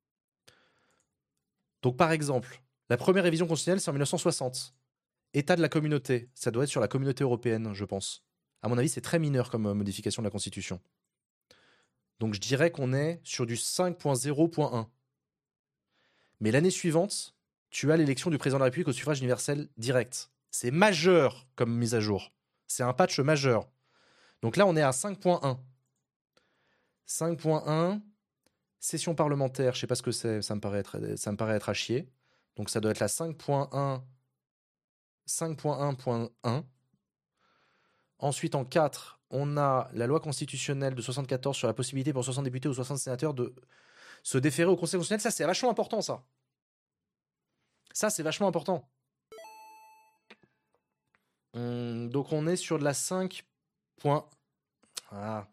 Donc, par exemple, la première révision constitutionnelle, c'est en mille neuf cent soixante. État de la communauté, ça doit être sur la communauté européenne, je pense. À mon avis, c'est très mineur comme modification de la Constitution. Donc, je dirais qu'on est sur du cinq point zéro point un. Mais l'année suivante, tu as l'élection du président de la République au suffrage universel direct. C'est majeur comme mise à jour. C'est un patch majeur. Donc là, on est à cinq point un. cinq point un, session parlementaire, je ne sais pas ce que c'est, ça me paraît être, ça me paraît être à chier. Donc ça doit être la cinq point un, cinq point un point un. Ensuite, en quatre, on a la loi constitutionnelle de soixante-quatorze sur la possibilité pour soixante députés ou soixante sénateurs de se déférer au Conseil constitutionnel. Ça, c'est vachement important, ça. Ça, c'est vachement important. Hum, donc, on est sur de la cinq. Ah.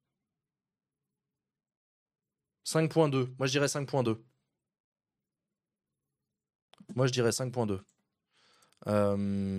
cinq point deux. Moi, je dirais cinq point deux. Moi, je dirais cinq point deux. Euh...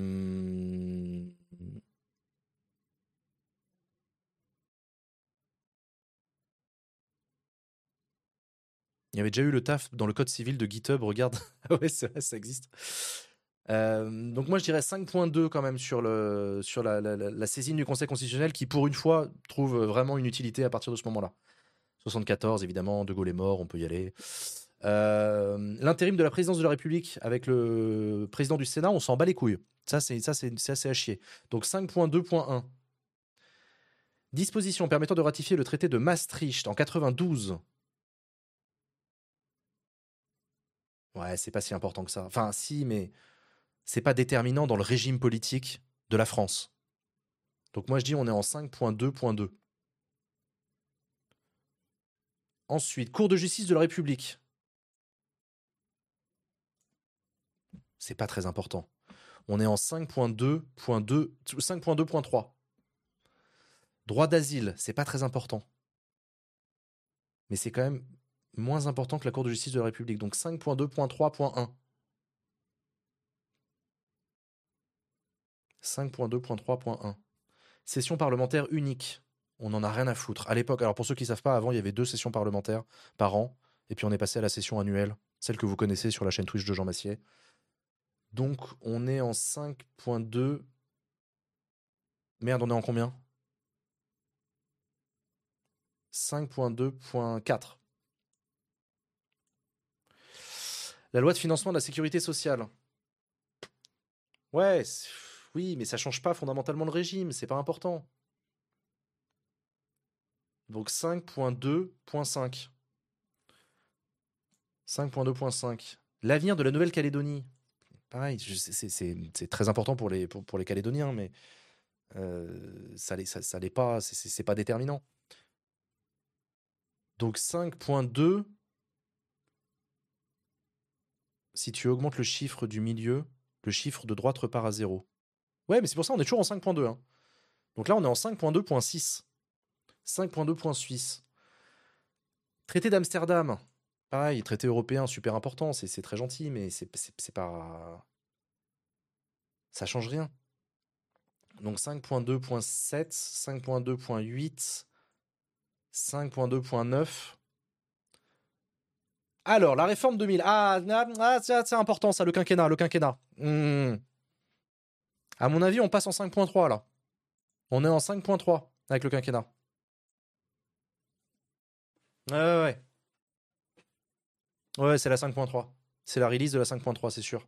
Il y avait déjà eu le taf dans le code civil de GitHub, regarde. Ouais, c'est vrai, ça existe. Euh, donc moi, je dirais cinq point deux quand même sur, le, sur la, la, la saisine du Conseil constitutionnel qui, pour une fois, trouve vraiment une utilité à partir de ce moment-là. soixante-quatorze, évidemment, De Gaulle est mort, on peut y aller. Euh, L'intérim de la présidence de la République avec le président du Sénat, on s'en bat les couilles. Ça, c'est, ça, c'est, c'est assez à chier. Donc cinq point deux point un. Disposition permettant de ratifier le traité de Maastricht en quatre-vingt-douze. Ouais, c'est pas si important que ça. Enfin, si, mais c'est pas déterminant dans le régime politique de la France. Donc moi, je dis on est en cinq point deux point deux. Ensuite, Cour de justice de la République. C'est pas très important. On est en cinq point deux point deux, cinq point deux point trois. Droit d'asile, c'est pas très important. Mais c'est quand même moins important que la Cour de justice de la République. Donc cinq point deux point trois point un. cinq point deux point trois point un. Session parlementaire unique. On n'en a rien à foutre. À l'époque, alors pour ceux qui ne savent pas, avant, il y avait deux sessions parlementaires par an. Et puis on est passé à la session annuelle, celle que vous connaissez sur la chaîne Twitch de Jean Massier. Donc on est en cinq point deux. Merde, on est en combien? cinq point deux point quatre. La loi de financement de la sécurité sociale. Ouais, oui, mais ça change pas fondamentalement le régime, c'est pas important. Donc cinq point deux point cinq. cinq point deux point cinq. L'avenir de la Nouvelle-Calédonie. Pareil, c'est très important pour les, pour, pour les Calédoniens, mais euh, ça l'est ça, ça pas, c'est pas déterminant. Donc cinq point deux, si tu augmentes le chiffre du milieu, le chiffre de droite repart à zéro. Ouais, mais c'est pour ça on est toujours en cinq point deux. Hein. Donc là, on est en cinq point deux point six. cinq point deux point six. Traité d'Amsterdam. Pareil, traité européen, super important, c'est très gentil, mais c'est pas... Ça change rien. Donc cinq point deux point sept, cinq point deux point huit, cinq point deux point neuf. Alors, la réforme deux mille. Ah, ah c'est important ça, le quinquennat, le quinquennat. Mmh. À mon avis, on passe en cinq point trois là. On est en cinq point trois. avec le quinquennat. Ouais, ouais, ouais. Ouais, c'est la cinq point trois. C'est la release de la cinq point trois, c'est sûr.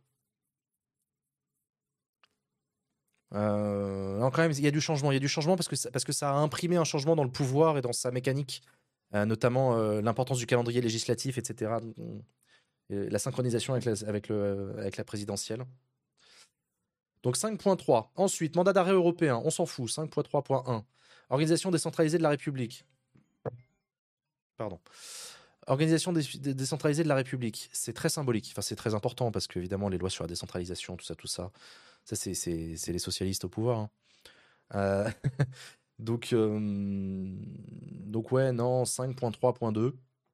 Euh, non, quand même, il y a du changement. Il y a du changement parce que, ça, parce que ça a imprimé un changement dans le pouvoir et dans sa mécanique, euh, notamment euh, l'importance du calendrier législatif, et cetera. Et la synchronisation avec la, avec le, avec la présidentielle. Donc cinq point trois. Ensuite, mandat d'arrêt européen, on s'en fout. cinq point trois point un. Organisation décentralisée de la République. Pardon. Organisation dé- dé- décentralisée de la République. C'est très symbolique. Enfin, c'est très important parce qu'évidemment, les lois sur la décentralisation, tout ça, tout ça, ça, c'est, c'est, c'est les socialistes au pouvoir. Hein. Euh, donc, euh, donc, ouais, non, cinq point trois point deux.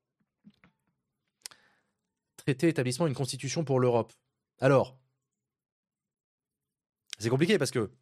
Traité établissement une constitution pour l'Europe. Alors, c'est compliqué parce que,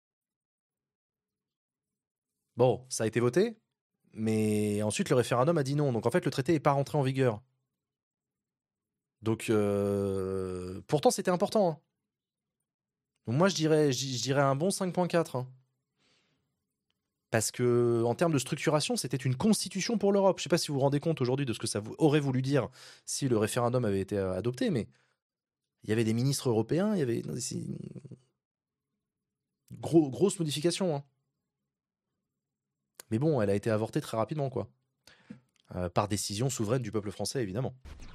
bon, ça a été voté, mais ensuite le référendum a dit non. Donc en fait, le traité n'est pas rentré en vigueur. Donc, euh, pourtant, c'était important. Hein. Donc moi, je dirais, je dirais un bon cinq point quatre. Hein. Parce que, en termes de structuration, c'était une constitution pour l'Europe. Je ne sais pas si vous vous rendez compte aujourd'hui de ce que ça aurait voulu dire si le référendum avait été adopté, mais il y avait des ministres européens, il y avait gros, grosse modification. Hein. Mais bon, elle a été avortée très rapidement, quoi. Euh, par décision souveraine du peuple français, évidemment.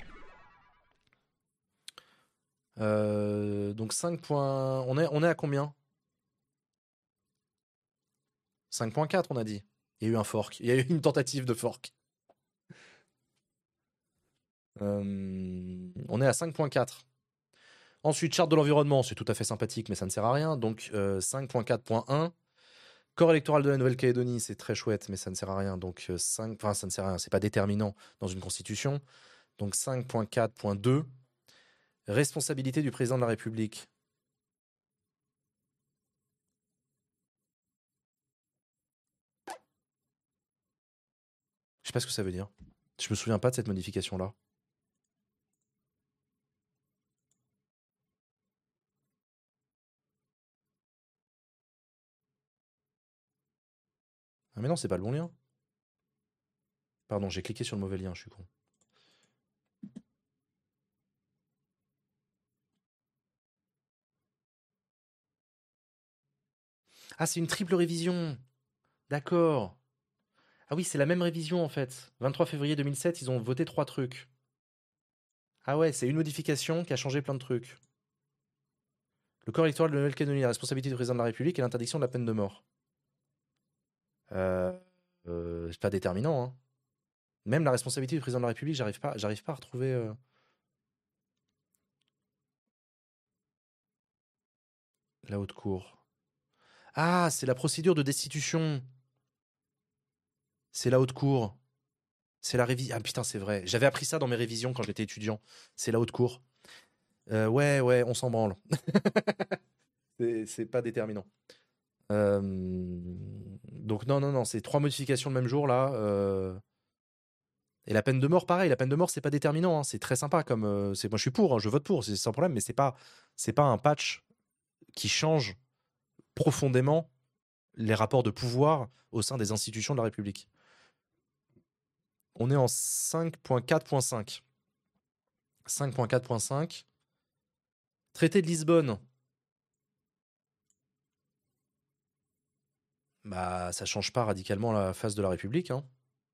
Euh, donc cinq points. On est, on est à combien? cinq point quatre, on a dit. Il y a eu un fork. Il y a eu une tentative de fork. Euh, on est à cinq point quatre. Ensuite, charte de l'environnement, c'est tout à fait sympathique, mais ça ne sert à rien. Donc euh, cinq point quatre point un. Corps électoral de la Nouvelle-Calédonie, c'est très chouette, mais ça ne sert à rien. Donc euh, cinq. Enfin, ça ne sert à rien. C'est pas déterminant dans une constitution. Donc cinq point quatre point deux. Responsabilité du président de la République. Je sais pas ce que ça veut dire. Je me souviens pas de cette modification-là. Ah mais non, c'est pas le bon lien. Pardon, j'ai cliqué sur le mauvais lien, je suis con. Ah, c'est une triple révision. D'accord. Ah oui, c'est la même révision en fait. vingt-trois février deux mille sept, ils ont voté trois trucs. Ah ouais, c'est une modification qui a changé plein de trucs. Le corps électoral de la Nouvelle-Calédonie, la responsabilité du président de la République et l'interdiction de la peine de mort. Euh, euh, c'est pas déterminant. Hein. Même la responsabilité du président de la République, j'arrive pas, j'arrive pas à retrouver. Euh... La haute cour. Ah, c'est la procédure de destitution. C'est la haute cour. C'est la révision. Ah putain, c'est vrai. J'avais appris ça dans mes révisions quand j'étais étudiant. C'est la haute cour. Euh, ouais, ouais, on s'en branle. c'est, c'est pas déterminant. Euh, donc non, non, non, c'est trois modifications le même jour là. Euh, et la peine de mort, pareil. La peine de mort, c'est pas déterminant. Hein. C'est très sympa comme. Euh, c'est, moi, je suis pour. Hein, je vote pour. C'est sans problème. Mais c'est pas, c'est pas un patch qui change profondément les rapports de pouvoir au sein des institutions de la République. On est en cinq point quatre point cinq. cinq point quatre point cinq. Traité de Lisbonne. Bah, ça change pas radicalement la face de la République. Hein.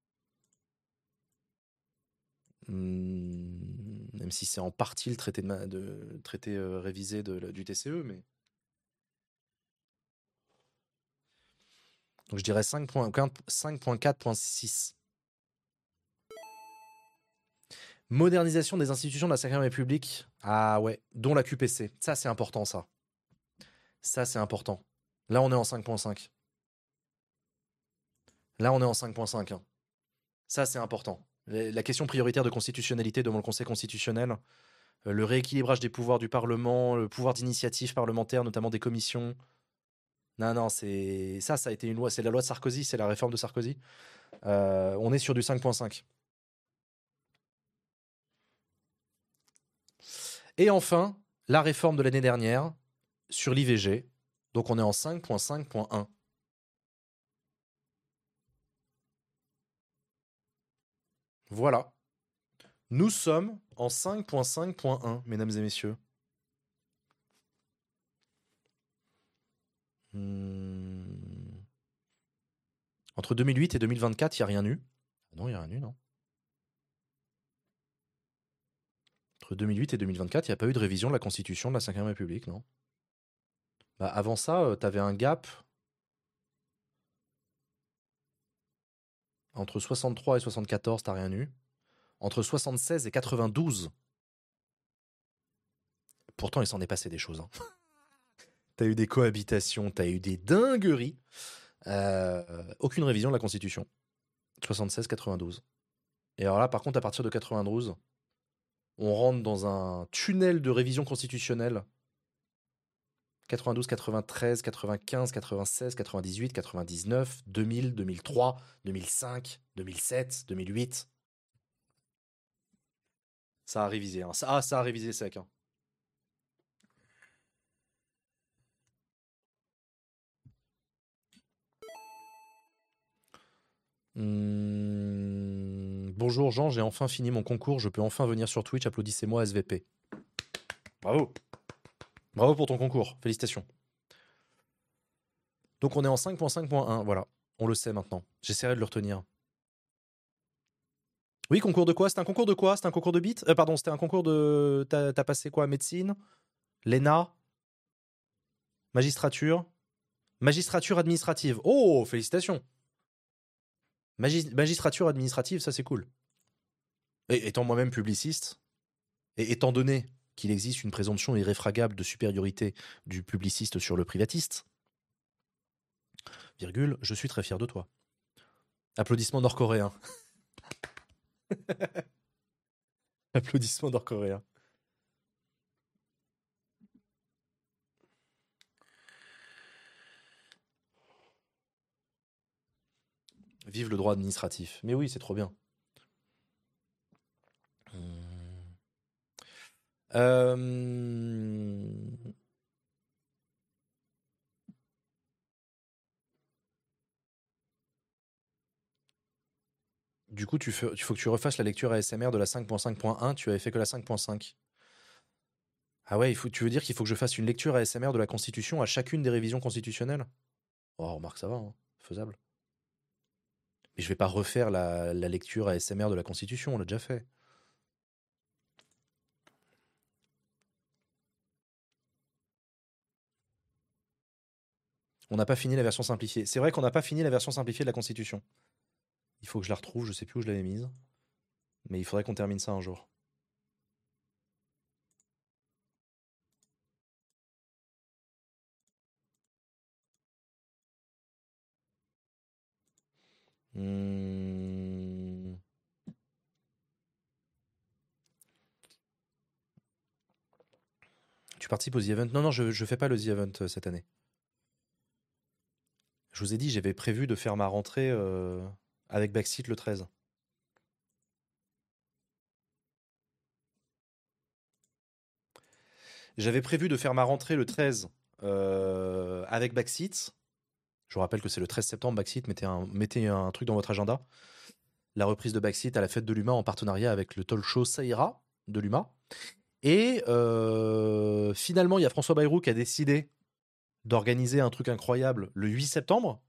Mmh, même si c'est en partie le traité, de, de, traité euh, révisé de, du T C E, mais. Donc je dirais cinq point quatre point six. Modernisation des institutions de la cinquième République. Ah ouais, dont la Q P C. Ça, c'est important, ça. Ça, c'est important. Là, on est en cinq point cinq. Là, on est en cinq point cinq. Hein. Ça, c'est important. La question prioritaire de constitutionnalité devant le Conseil constitutionnel, le rééquilibrage des pouvoirs du Parlement, le pouvoir d'initiative parlementaire, notamment des commissions. Non, non, c'est ça, ça a été une loi. C'est la loi de Sarkozy, c'est la réforme de Sarkozy. Euh, on est sur du cinq point cinq. Et enfin, la réforme de l'année dernière sur l'I V G. Donc on est en cinq point cinq point un. Voilà. Nous sommes en cinq point cinq point un, mesdames et messieurs. Hmm. Entre deux mille huit et deux mille vingt-quatre, il n'y a rien eu. Non, il n'y a rien eu, non. Entre deux mille huit et deux mille vingt-quatre, il n'y a pas eu de révision de la Constitution de la cinquième République, non. Bah, avant ça, euh, t'avais un gap entre soixante-trois et soixante-quatorze, t'as rien eu. Entre soixante-seize et quatre-vingt-douze, pourtant il s'en est passé des choses. Hein. T'as eu des cohabitations, t'as eu des dingueries. Euh, aucune révision de la Constitution. soixante-seize quatre-vingt-douze. Et alors là, par contre, à partir de quatre-vingt-douze, on rentre dans un tunnel de révision constitutionnelle. quatre-vingt-douze, quatre-vingt-treize, quatre-vingt-quinze, quatre-vingt-seize, quatre-vingt-dix-huit, quatre-vingt-dix-neuf, deux mille, deux mille trois, deux mille cinq, deux mille sept, deux mille huit. Ça a révisé. Hein. Ça, ah, ça a révisé sec. Hein. Mmh, bonjour Jean, j'ai enfin fini mon concours, je peux enfin venir sur Twitch, applaudissez-moi S V P. Bravo. Bravo pour ton concours, félicitations. Donc on est en cinq point cinq point un, voilà. On le sait maintenant. J'essaierai de le retenir. Oui, concours de quoi? C'était un concours de quoi? C'était un concours de beat euh, Pardon, c'était un concours de... T'as, t'as passé quoi? Médecine? L'E N A? Magistrature? Magistrature administrative. Oh, félicitations. Magis- magistrature administrative, ça c'est cool. Et étant moi-même publiciste, et étant donné qu'il existe une présomption irréfragable de supériorité du publiciste sur le privatiste, virgule, je suis très fier de toi. Applaudissements nord-coréens. Applaudissements nord-coréens. Vive le droit administratif. Mais oui, c'est trop bien. Euh... Du coup, tu fais- il faut que tu refasses la lecture A S M R de la cinq point cinq point un. Tu avais fait que la cinq point cinq. Ah ouais, il faut, tu veux dire qu'il faut que je fasse une lecture A S M R de la Constitution à chacune des révisions constitutionnelles? Oh, remarque, ça va, hein, faisable. Mais je vais pas refaire la, la lecture A S M R de la Constitution, on l'a déjà fait. On n'a pas fini la version simplifiée. C'est vrai qu'on n'a pas fini la version simplifiée de la Constitution. Il faut que je la retrouve, je sais plus où je l'avais mise. Mais il faudrait qu'on termine ça un jour. Hmm. Tu participes au The Event? Non, non, je ne fais pas le The Event euh, cette année. Je vous ai dit, j'avais prévu de faire ma rentrée euh, avec Backseat le treize. J'avais prévu de faire ma rentrée le treize euh, avec Backseat. Je vous rappelle que c'est le treize septembre, Backseat. Mettez un, mettez un truc dans votre agenda. La reprise de Backseat à la fête de l'U M A en partenariat avec le talk show Ça ira de l'U M A. Et euh, finalement, il y a François Bayrou qui a décidé d'organiser un truc incroyable le huit septembre.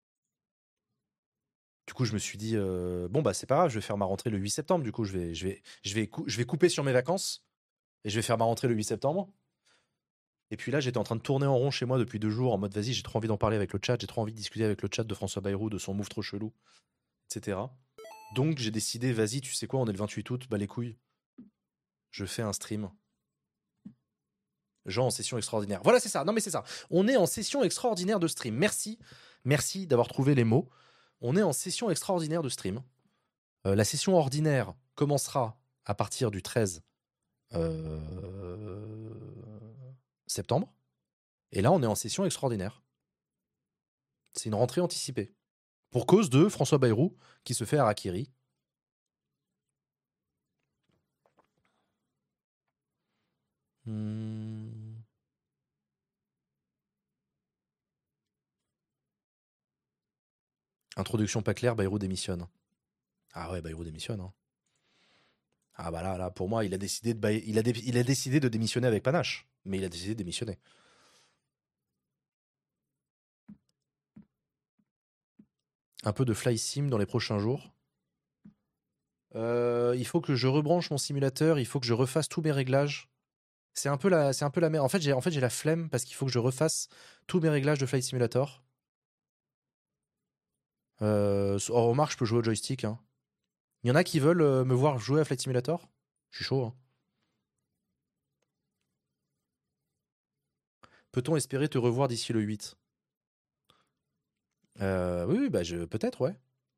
Du coup, je me suis dit, euh, bon, bah, c'est pas grave, je vais faire ma rentrée le huit septembre. Du coup, je vais, je, vais, je, vais cou- je vais couper sur mes vacances et je vais faire ma rentrée le huit septembre. Et puis là, j'étais en train de tourner en rond chez moi depuis deux jours en mode, vas-y, j'ai trop envie d'en parler avec le chat, j'ai trop envie de discuter avec le chat de François Bayrou, de son move trop chelou, et cetera. Donc, j'ai décidé, vas-y, tu sais quoi, on est le vingt-huit août, bah les couilles. Je fais un stream. Genre en session extraordinaire. Voilà, c'est ça. Non, mais c'est ça. On est en session extraordinaire de stream. Merci. Merci d'avoir trouvé les mots. On est en session extraordinaire de stream. Euh, la session ordinaire commencera à partir du treize euh, septembre. Et là, on est en session extraordinaire. C'est une rentrée anticipée. Pour cause de François Bayrou qui se fait harakiri. Hmm. Introduction pas claire, Bayrou démissionne. Ah ouais, Bayrou démissionne. Hein. Ah bah là, là, pour moi, il a décidé de, bailler- il a, dé- il a décidé de démissionner avec panache. Mais il a décidé de démissionner. Un peu de fly sim dans les prochains jours. Euh, il faut que je rebranche mon simulateur, il faut que je refasse tous mes réglages. C'est un peu la, c'est un peu la merde. En fait, j'ai, en fait, j'ai la flemme parce qu'il faut que je refasse tous mes réglages de Flight Simulator. Euh, en remarque, je peux jouer au joystick, hein. Il y en a qui veulent euh, me voir jouer à Flight Simulator. Je suis chaud, hein. Peut-on espérer te revoir d'ici le huit? Euh, Oui, oui, bah je, peut-être, ouais.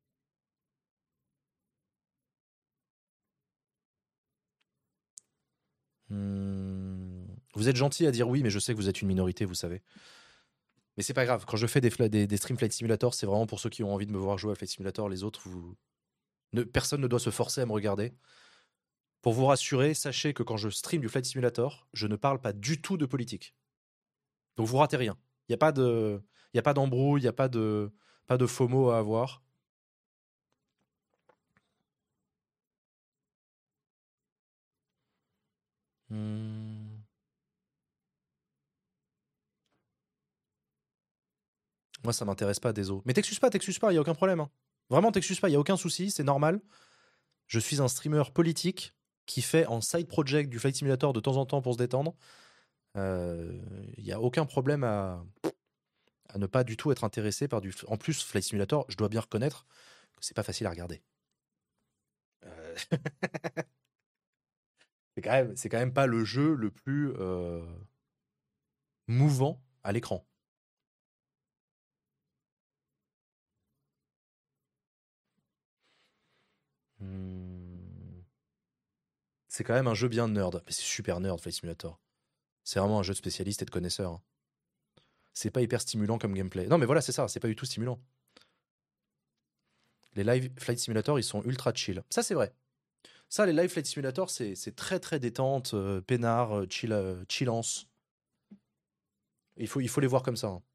Hmm. Vous êtes gentil à dire oui, mais je sais que vous êtes une minorité, vous savez. Mais c'est pas grave. Quand je fais des, fla- des, des streams Flight Simulator, c'est vraiment pour ceux qui ont envie de me voir jouer à Flight Simulator. Les autres, vous... ne- personne ne doit se forcer à me regarder. Pour vous rassurer, sachez que quand je stream du Flight Simulator, je ne parle pas du tout de politique. Donc vous ratez rien. Il n'y a pas de, il y a pas d'embrouille, il n'y a pas de, pas de FOMO à avoir. Hmm. Moi, ça m'intéresse pas, désolé. Mais t'excuses pas, t'excuses pas, il y a aucun problème, hein. Vraiment, t'excuses pas, il y a aucun souci, c'est normal. Je suis un streamer politique qui fait en side project du Flight Simulator de temps en temps pour se détendre. Euh, Il n'y a aucun problème à, à ne pas du tout être intéressé par du. En plus, Flight Simulator, je dois bien reconnaître que c'est pas facile à regarder. Euh, c'est quand même, c'est quand même pas le jeu le plus euh, mouvant à l'écran. Hmm. C'est quand même un jeu bien nerd. Mais c'est super nerd, Flight Simulator. C'est vraiment un jeu de spécialiste et de connaisseur, hein. C'est pas hyper stimulant comme gameplay. Non, mais voilà, c'est ça, c'est pas du tout stimulant. Les live Flight Simulator, ils sont ultra chill. Ça, c'est vrai. Ça, les live Flight Simulator, c'est c'est très très détente, euh, peinard, euh, chill, euh, chillance. Il faut, il faut les voir comme ça, hein.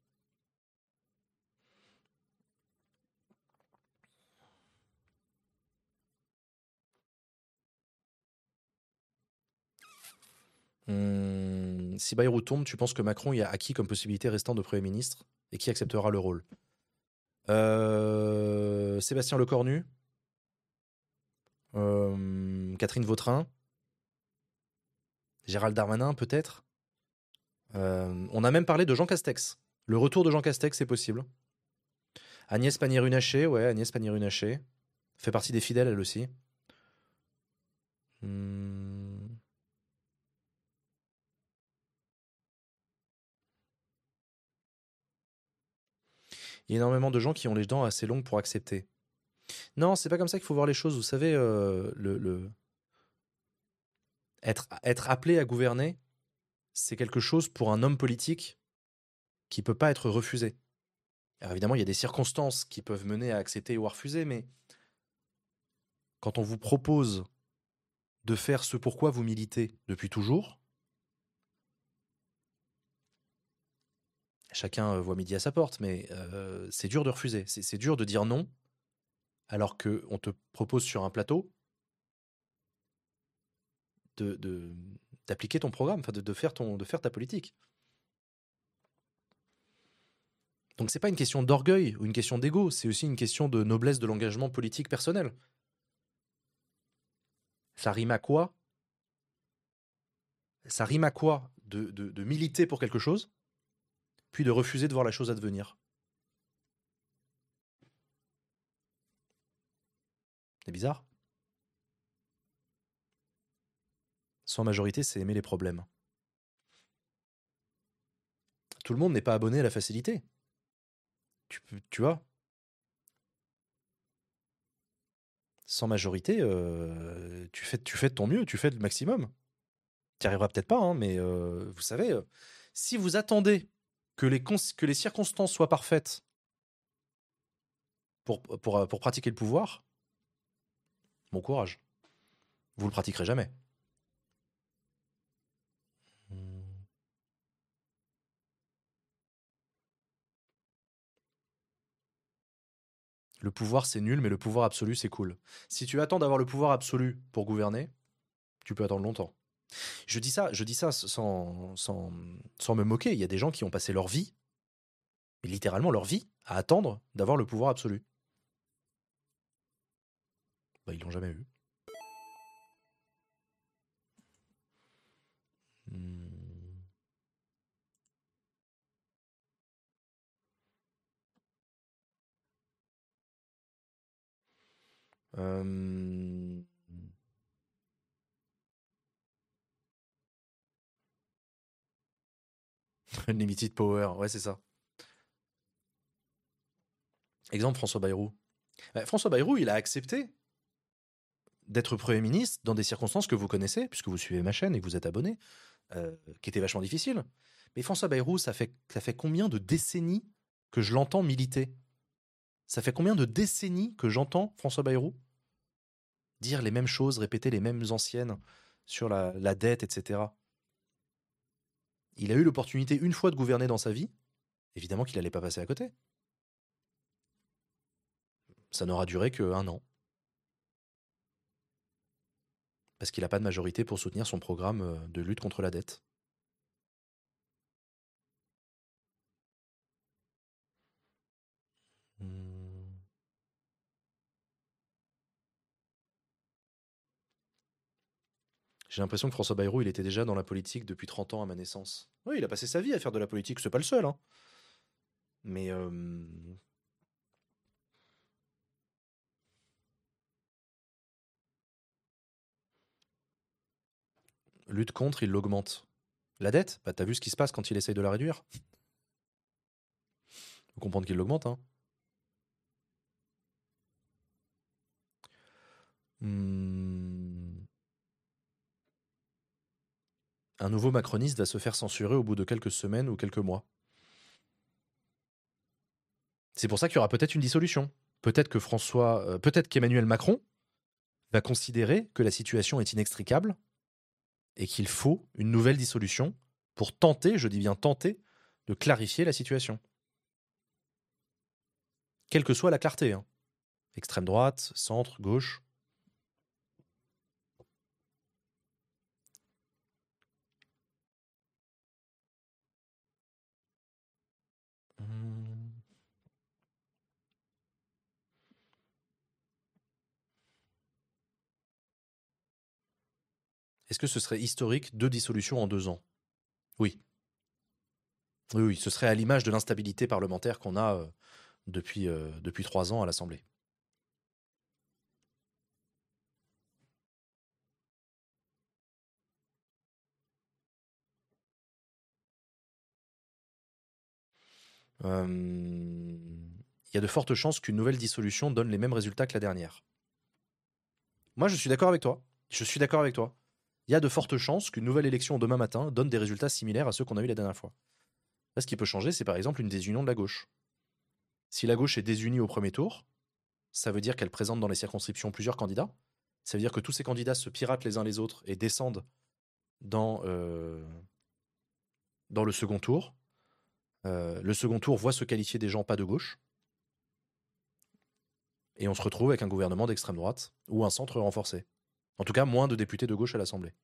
Hum, si Bayrou tombe, tu penses que Macron y a acquis comme possibilité restant de Premier ministre et qui acceptera le rôle? Euh, Sébastien Lecornu, euh, Catherine Vautrin, Gérald Darmanin peut-être. Euh, on a même parlé de Jean Castex. Le retour de Jean Castex est possible. Agnès Pannier-Runacher, ouais, Agnès Pannier-Runacher. Fait partie des fidèles, elle aussi. Hum, Il y a énormément de gens qui ont les dents assez longues pour accepter. Non, c'est pas comme ça qu'il faut voir les choses. Vous savez, euh, le, le- être, être appelé à gouverner, c'est quelque chose pour un homme politique qui peut pas être refusé. Alors évidemment, il y a des circonstances qui peuvent mener à accepter ou à refuser, mais quand on vous propose de faire ce pourquoi vous militez depuis toujours, chacun euh, voit midi à sa porte, mais euh, c'est dur de refuser. C'est c'est dur de dire non alors qu'on te propose sur un plateau de, de- d'appliquer ton programme, enfin de, de faire ton, de faire ta politique. Donc c'est pas une question d'orgueil ou une question d'ego, c'est aussi une question de noblesse de l'engagement politique personnel. Ça rime à quoi? Ça rime à quoi de, de, de militer pour quelque chose, puis de refuser de voir la chose advenir? C'est bizarre. Sans majorité, c'est aimer les problèmes. Tout le monde n'est pas abonné à la facilité. Tu, tu vois, sans majorité, euh, tu, fais, tu fais de ton mieux, tu fais le maximum. Tu n'y arriveras peut-être pas, hein, mais euh, vous savez, euh, si vous attendez que les, cons- que les circonstances soient parfaites pour, pour, pour pratiquer le pouvoir, bon courage. Vous le pratiquerez jamais. Hmm. Le pouvoir, c'est nul, mais le pouvoir absolu, c'est cool. Si tu attends d'avoir le pouvoir absolu pour gouverner, Tu peux attendre longtemps. Je dis ça, je dis ça sans, sans, sans me moquer. Il y a des gens qui ont passé leur vie, littéralement leur vie, à attendre d'avoir le pouvoir absolu. Bah, ils l'ont jamais eu. Hmm. Euh... Unlimited power, ouais, c'est ça. Exemple, François Bayrou. Bah, François Bayrou, il a accepté d'être Premier ministre dans des circonstances que vous connaissez, puisque vous suivez ma chaîne et que vous êtes abonné, euh, qui étaient vachement difficiles. Mais François Bayrou, ça fait, ça fait combien de décennies que je l'entends militer? Ça fait combien de décennies que j'entends François Bayrou dire les mêmes choses, répéter les mêmes anciennes sur la, la dette, et cetera. Il a eu l'opportunité une fois de gouverner dans sa vie. Évidemment qu'il n'allait pas passer à côté. Ça n'aura duré qu'un an. Parce qu'il n'a pas de majorité pour soutenir son programme de lutte contre la dette. Hmm. J'ai l'impression que François Bayrou, il était déjà dans la politique depuis trente ans à ma naissance. Oui, il a passé sa vie à faire de la politique, c'est pas le seul. Hein. Mais... Euh... Lutte contre, il l'augmente. La dette, bah t'as vu ce qui se passe quand il essaye de la réduire. Faut comprendre qu'il l'augmente, hein. Hmm. Un nouveau macroniste va se faire censurer au bout de quelques semaines ou quelques mois. C'est pour ça qu'il y aura peut-être une dissolution. Peut-être que François, euh, peut-être qu'Emmanuel Macron va considérer que la situation est inextricable et qu'il faut une nouvelle dissolution pour tenter, je dis bien tenter, de clarifier la situation. Quelle que soit la clarté. Hein. Extrême droite, centre, gauche. Hmm. Est-ce que ce serait historique, deux dissolutions en deux ans? Oui. Oui, oui, ce serait à l'image de l'instabilité parlementaire qu'on a euh, depuis, euh, depuis trois ans à l'Assemblée. Euh, Il y a de fortes chances qu'une nouvelle dissolution donne les mêmes résultats que la dernière. Moi, je suis d'accord avec toi. Je suis d'accord avec toi. Il y a de fortes chances qu'une nouvelle élection demain matin donne des résultats similaires à ceux qu'on a eu la dernière fois. Là, ce qui peut changer, c'est par exemple une désunion de la gauche. Si la gauche est désunie au premier tour, ça veut dire qu'elle présente dans les circonscriptions plusieurs candidats. Ça veut dire que tous ces candidats se piratent les uns les autres et descendent dans, euh, dans le second tour. Euh, le second tour voit se qualifier des gens pas de gauche. Et on se retrouve avec un gouvernement d'extrême droite ou un centre renforcé. En tout cas, moins de députés de gauche à l'Assemblée.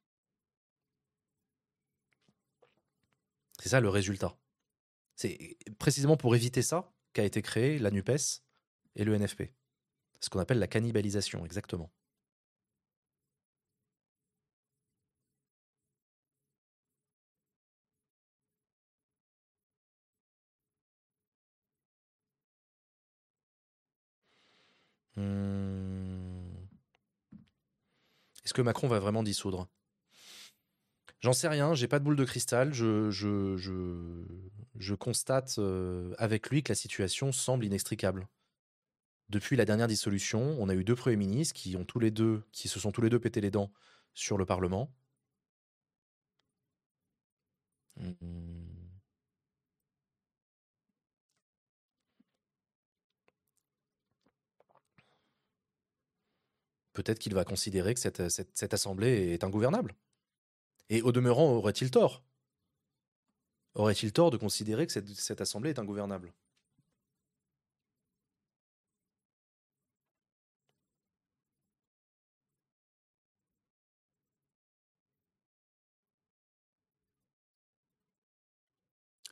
C'est ça le résultat. C'est précisément pour éviter ça qu'a été créé la NUPES et le N F P. Ce qu'on appelle la cannibalisation, exactement. Hum... Est-ce que Macron va vraiment dissoudre? J'en sais rien, j'ai pas de boule de cristal. Je, je, je, je constate euh, avec lui que la situation semble inextricable. Depuis la dernière dissolution, on a eu deux premiers ministres qui ont tous les deux, qui se sont tous les deux pété les dents sur le Parlement. Hum... Peut-être qu'il va considérer que cette, cette, cette assemblée est ingouvernable. Et au demeurant, aurait-il tort? Aurait-il tort de considérer que cette, cette assemblée est ingouvernable?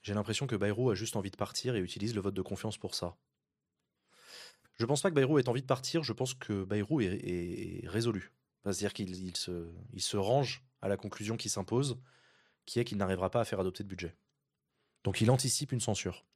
J'ai l'impression que Bayrou a juste envie de partir et utilise le vote de confiance pour ça. Je pense pas que Bayrou ait envie de partir, je pense que Bayrou est, est- est résolu. C'est-à-dire qu'il il se, il se range à la conclusion qui s'impose, qui est qu'il n'arrivera pas à faire adopter de budget. Donc il anticipe une censure.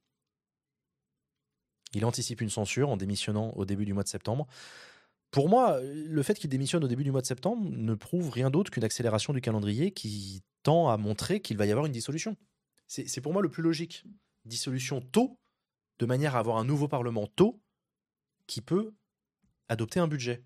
Il anticipe une censure en démissionnant au début du mois de septembre. Pour moi, le fait qu'il démissionne au début du mois de septembre ne prouve rien d'autre qu'une accélération du calendrier qui tend à montrer qu'il va y avoir une dissolution. C'est c'est pour moi le plus logique. Dissolution tôt, de manière à avoir un nouveau Parlement tôt, qui peut adopter un budget.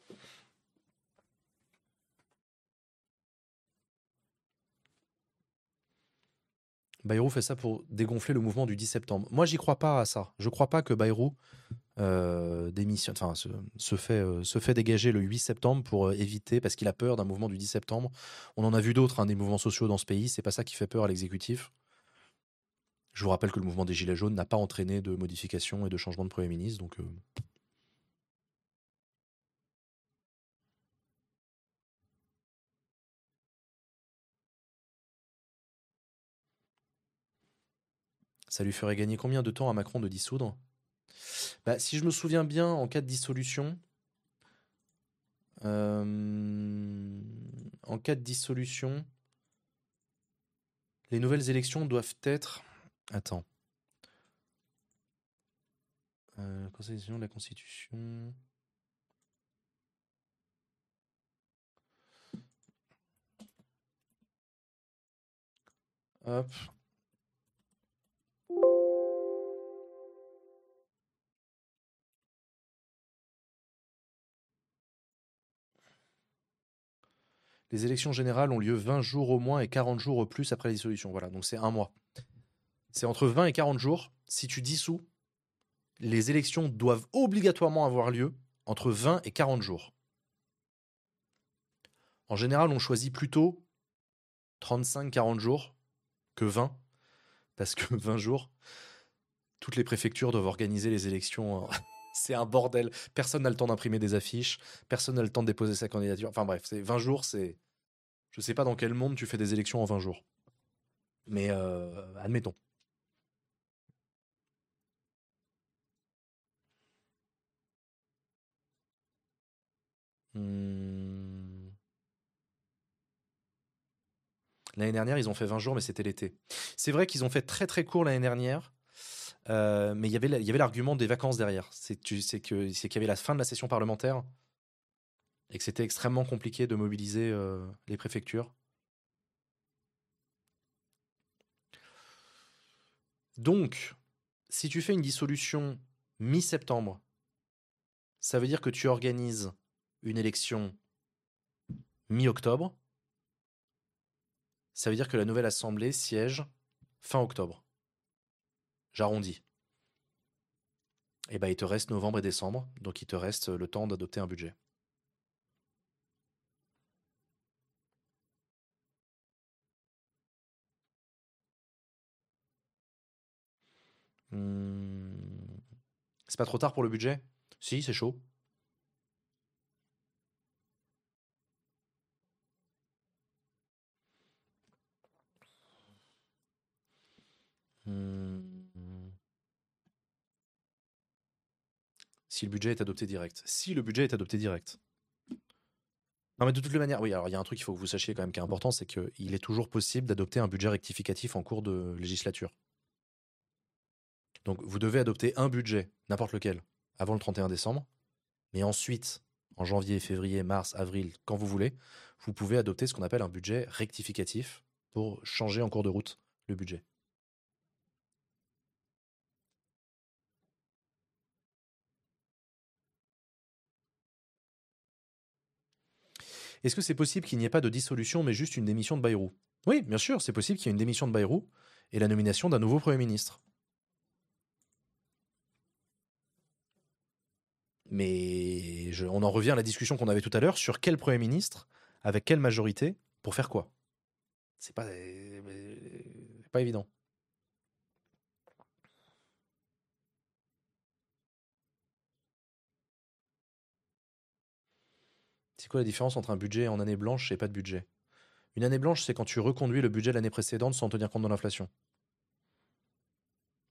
Bayrou fait ça pour dégonfler le mouvement du dix septembre. Moi, j'y crois pas à ça. Je crois pas que Bayrou euh, démissionne, enfin, se, se fait, euh, se fait dégager le huit septembre pour euh, éviter, parce qu'il a peur d'un mouvement du dix septembre. On en a vu d'autres, hein, des mouvements sociaux dans ce pays. C'est pas ça qui fait peur à l'exécutif. Je vous rappelle que le mouvement des Gilets jaunes n'a pas entraîné de modifications et de changements de Premier ministre. Donc, euh, ça lui ferait gagner combien de temps à Macron de dissoudre? Bah, si je me souviens bien, en cas de dissolution, euh, en cas de dissolution, les nouvelles élections doivent être. Attends. Euh, Constitution de la Constitution. Hop. Les élections générales ont lieu vingt jours au moins et quarante jours au plus après la dissolution. Voilà, donc c'est un mois. C'est entre vingt et quarante jours. Si tu dissous, les élections doivent obligatoirement avoir lieu entre vingt et quarante jours. En général, on choisit plutôt trente-cinq à quarante jours que vingt, parce que vingt jours, toutes les préfectures doivent organiser les élections. C'est un bordel. Personne n'a le temps d'imprimer des affiches, personne n'a le temps de déposer sa candidature. Enfin bref, c'est vingt jours, c'est. Je sais pas dans quel monde tu fais des élections en vingt jours. Mais euh, admettons. Hmm. L'année dernière, ils ont fait vingt jours, mais c'était l'été. C'est vrai qu'ils ont fait très très court l'année dernière, euh, mais il y avait la- il y avait l'argument des vacances derrière. C'est tu- c'est que c'est qu'il y avait la fin de la session parlementaire et que c'était extrêmement compliqué de mobiliser euh, les préfectures. Donc, si tu fais une dissolution mi-septembre, ça veut dire que tu organises une élection mi-octobre. Ça veut dire que la nouvelle assemblée siège fin octobre. J'arrondis. Et ben, il te reste novembre et décembre, donc il te reste le temps d'adopter un budget. Hmm. C'est pas trop tard pour le budget? Si, c'est chaud. Hmm. Si le budget est adopté direct. Si le budget est adopté direct. Non, mais de toutes les manières, oui, alors il y a un truc qu'il faut que vous sachiez quand même qui est important, c'est qu'il est toujours possible d'adopter un budget rectificatif en cours de législature. Donc vous devez adopter un budget, n'importe lequel, avant le trente et un décembre, mais ensuite, en janvier, février, mars, avril, quand vous voulez, vous pouvez adopter ce qu'on appelle un budget rectificatif pour changer en cours de route le budget. Est-ce que c'est possible qu'il n'y ait pas de dissolution, mais juste une démission de Bayrou? Oui, bien sûr, c'est possible qu'il y ait une démission de Bayrou et la nomination d'un nouveau Premier ministre. Mais je- on en revient à la discussion qu'on avait tout à l'heure sur quel Premier ministre, avec quelle majorité, pour faire quoi? C'est pas, euh, pas évident. C'est quoi la différence entre un budget en année blanche et pas de budget? Une année blanche, c'est quand tu reconduis le budget de l'année précédente sans tenir compte de l'inflation.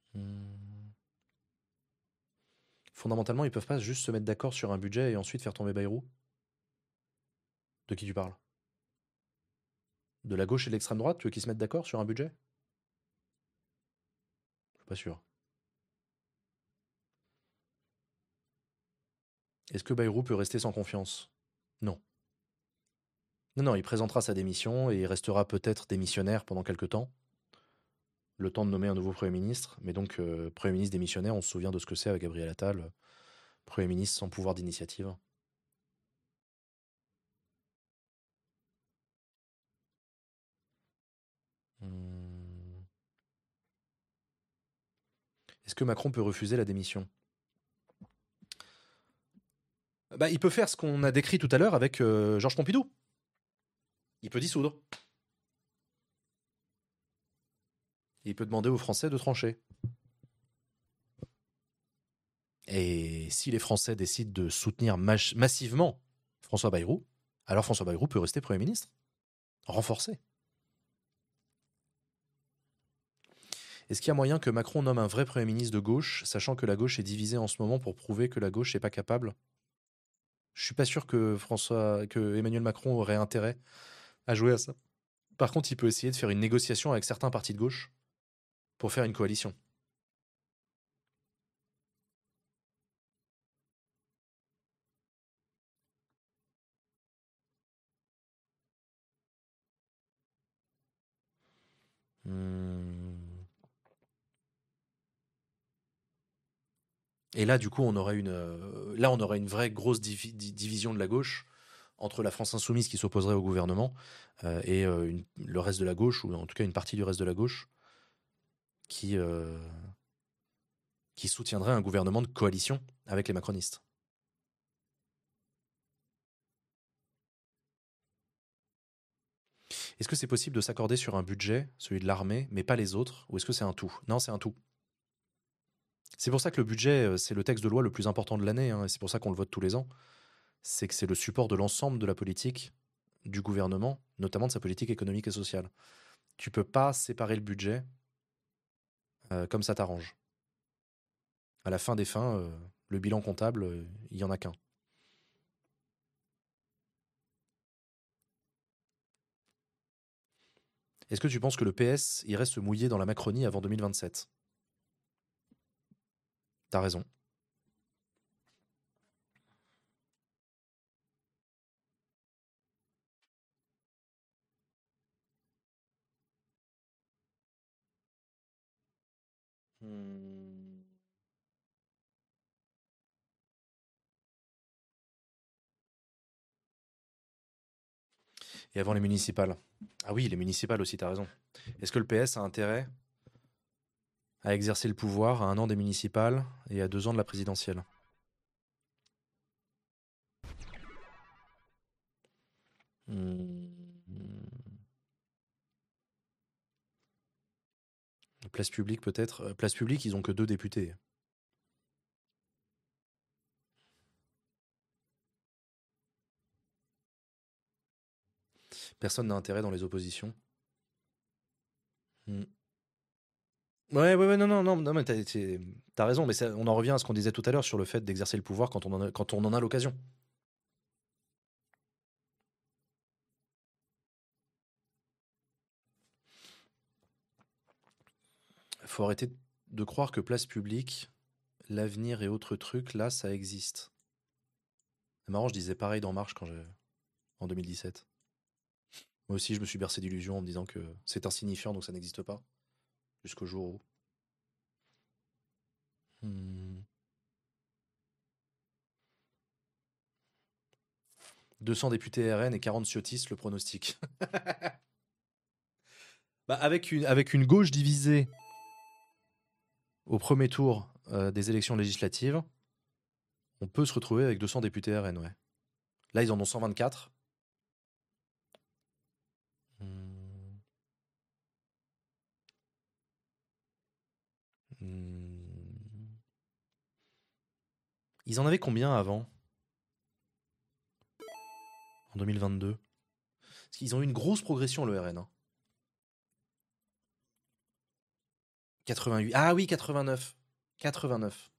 Hmm. Fondamentalement, ils peuvent pas juste se mettre d'accord sur un budget et ensuite faire tomber Bayrou? De qui tu parles? De la gauche et de l'extrême droite, tu veux qu'ils se mettent d'accord sur un budget? Je suis pas sûr. Est-ce que Bayrou peut rester sans confiance? Non. Non, non, il présentera sa démission et il restera peut-être démissionnaire pendant quelques temps, le temps de nommer un nouveau Premier ministre. Mais donc, euh, Premier ministre démissionnaire, on se souvient de ce que c'est avec Gabriel Attal, euh, Premier ministre sans pouvoir d'initiative. Hmm. Est-ce que Macron peut refuser la démission? Bah, il peut faire ce qu'on a décrit tout à l'heure avec euh, Georges Pompidou. Il peut dissoudre. Il peut demander aux Français de trancher. Et si les Français décident de soutenir mach- massivement François Bayrou, alors François Bayrou peut rester Premier ministre. Renforcé. Est-ce qu'il y a moyen que Macron nomme un vrai Premier ministre de gauche, sachant que la gauche est divisée en ce moment pour prouver que la gauche n'est pas capable? Je suis pas sûr que François, que Emmanuel Macron aurait intérêt à jouer à ça. Par contre, il peut essayer de faire une négociation avec certains partis de gauche pour faire une coalition. Hmm. Et là, du coup, on aurait une, euh, là, on aurait une vraie grosse divi- di- division de la gauche entre la France insoumise qui s'opposerait au gouvernement euh, et euh, une- le reste de la gauche, ou en tout cas une partie du reste de la gauche, qui, euh, qui soutiendrait un gouvernement de coalition avec les macronistes. Est-ce que c'est possible de s'accorder sur un budget, celui de l'armée, mais pas les autres, ou est-ce que c'est un tout? Non, c'est un tout. C'est pour ça que le budget, euh, c'est le texte de loi le plus important de l'année, hein, et c'est pour ça qu'on le vote tous les ans. C'est que c'est le support de l'ensemble de la politique du gouvernement, notamment de sa politique économique et sociale. Tu peux pas séparer le budget euh, comme ça t'arrange. À la fin des fins, euh, le bilan comptable, euh, il y en a qu'un. Est-ce que tu penses que le P S irait se mouiller dans la Macronie avant deux mille vingt-sept? T'as raison. Hmm. Et avant les municipales. Ah oui, les municipales aussi, t'as raison. Est-ce que le P S a intérêt à exercer le pouvoir à un an des municipales et à deux ans de la présidentielle? Hmm. Place publique peut-être. Euh, Place publique, ils ont que deux députés. Personne n'a intérêt dans les oppositions. Hmm. Ouais, ouais, ouais, non, non, non, non mais t'as, t'es- t'as raison, mais ça- on en revient à ce qu'on disait tout à l'heure sur le fait d'exercer le pouvoir quand on en a, quand on en a l'occasion. Faut arrêter de croire que place publique, l'avenir et autres trucs, là, ça existe. C'est marrant, je disais pareil d'En Marche quand j'ai, en deux mille dix-sept. Moi aussi, je me suis bercé d'illusions en me disant que c'est insignifiant, donc ça n'existe pas. Jusqu'au jour où. Hmm. deux cents députés R N et quarante ciotistes, le pronostic. Bah, avec, une, avec une gauche divisée au premier tour euh, des élections législatives, on peut se retrouver avec deux cents députés R N, ouais. Là, ils en ont cent vingt-quatre. Hmm. Hmm. Ils en avaient combien avant, en deux mille vingt-deux? Parce qu'ils ont eu une grosse progression, le R N, hein. quatre-vingt-huit. Ah oui, quatre-vingt-neuf. quatre-vingt-neuf.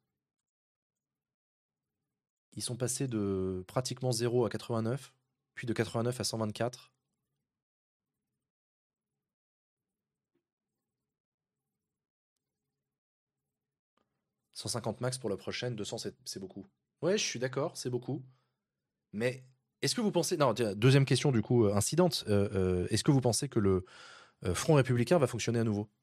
Ils sont passés de pratiquement zéro à quatre-vingt-neuf, puis de quatre-vingt-neuf à cent vingt-quatre. cent cinquante max pour la prochaine, deux cents c'est c'est beaucoup. Ouais, je suis d'accord, c'est beaucoup. Mais est-ce que vous pensez... Non, tiens, deuxième question du coup, euh, incidente. Euh, euh, est-ce que vous pensez que le euh, Front républicain va fonctionner à nouveau?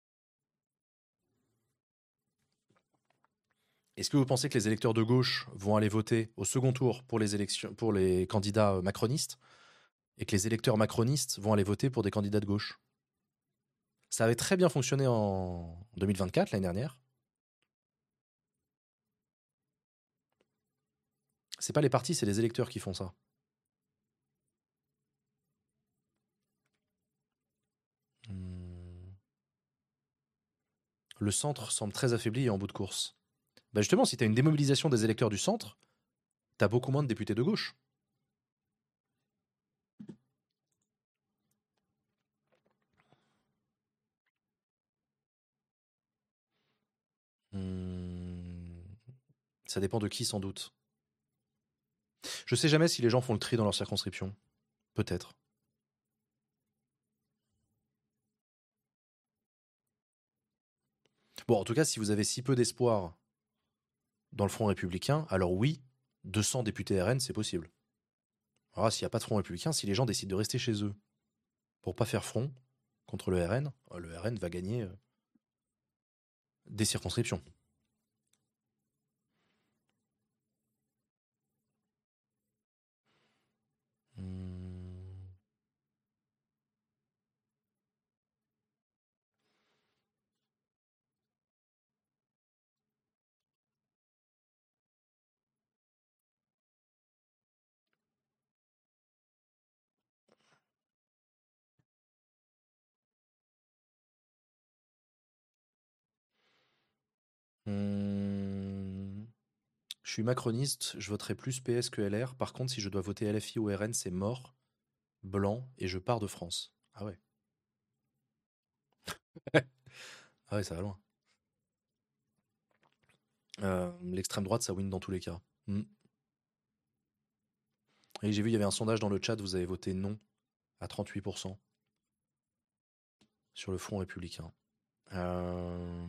Est-ce que vous pensez que les électeurs de gauche vont aller voter au second tour pour les élections, pour les candidats euh, macronistes, et que les électeurs macronistes vont aller voter pour des candidats de gauche? Ça avait très bien fonctionné en deux mille vingt-quatre, l'année dernière. C'est pas les partis, c'est les électeurs qui font ça. Hmm. Le centre semble très affaibli et en bout de course. Bah justement, si tu as une démobilisation des électeurs du centre, tu as beaucoup moins de députés de gauche. Hmm. Ça dépend de qui, sans doute. Je sais jamais si les gens font le tri dans leur circonscription. Peut-être. Bon, en tout cas, si vous avez si peu d'espoir dans le Front républicain, alors oui, deux cents députés R N, c'est possible. Alors, s'il n'y a pas de Front républicain, si les gens décident de rester chez eux pour pas faire front contre le R N, le R N va gagner euh, des circonscriptions. Hmm. Hmm. Je suis macroniste, je voterai plus P S que L R. Par contre, si je dois voter L F I ou R N, c'est mort, blanc, et je pars de France. Ah ouais. Ah ouais, ça va loin. Euh, L'extrême droite, ça win dans tous les cas. Hmm. Et j'ai vu, il y avait un sondage dans le chat, vous avez voté non à trente-huit pour cent sur le Front républicain. Euh...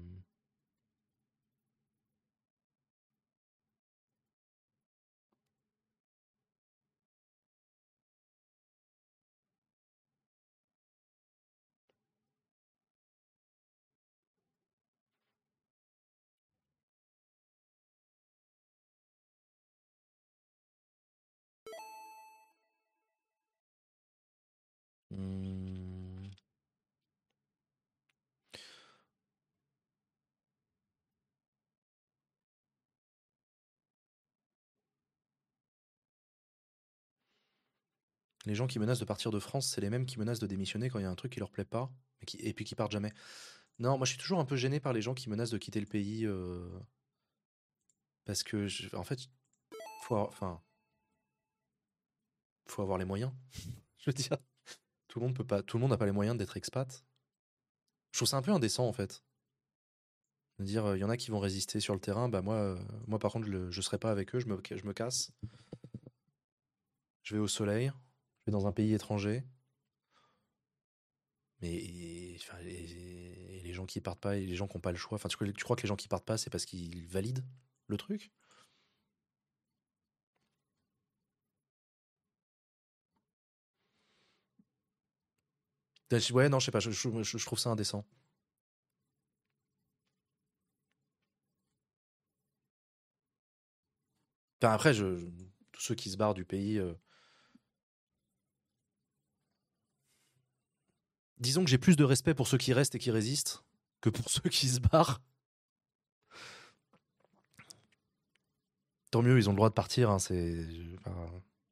hmm. Les gens qui menacent de partir de France, c'est les mêmes qui menacent de démissionner quand il y a un truc qui leur plaît pas, et, qui... et puis qui partent jamais. Non, moi je suis toujours un peu gêné par les gens qui menacent de quitter le pays euh, parce que, je... en fait, faut avoir... enfin, faut avoir les moyens. Je veux dire, tout le monde peut pas, tout le monde n'a pas les moyens d'être expat. Je trouve ça un peu indécent en fait. De dire, il y en a qui vont résister sur le terrain, bah moi, euh, moi par contre, je, le... je serai pas avec eux, je me... je me casse, je vais au soleil, je vais dans un pays étranger. Mais enfin, les... les gens qui partent pas, et les gens qui n'ont pas le choix, enfin, tu, tu crois que les gens qui partent pas, c'est parce qu'ils valident le truc? Ouais, non, je sais pas, je, je- je- je trouve ça indécent. Enfin, après, je, je- tous ceux qui se barrent du pays, euh, disons que j'ai plus de respect pour ceux qui restent et qui résistent que pour ceux qui se barrent. Tant mieux, ils ont le droit de partir, hein, c'est. Enfin,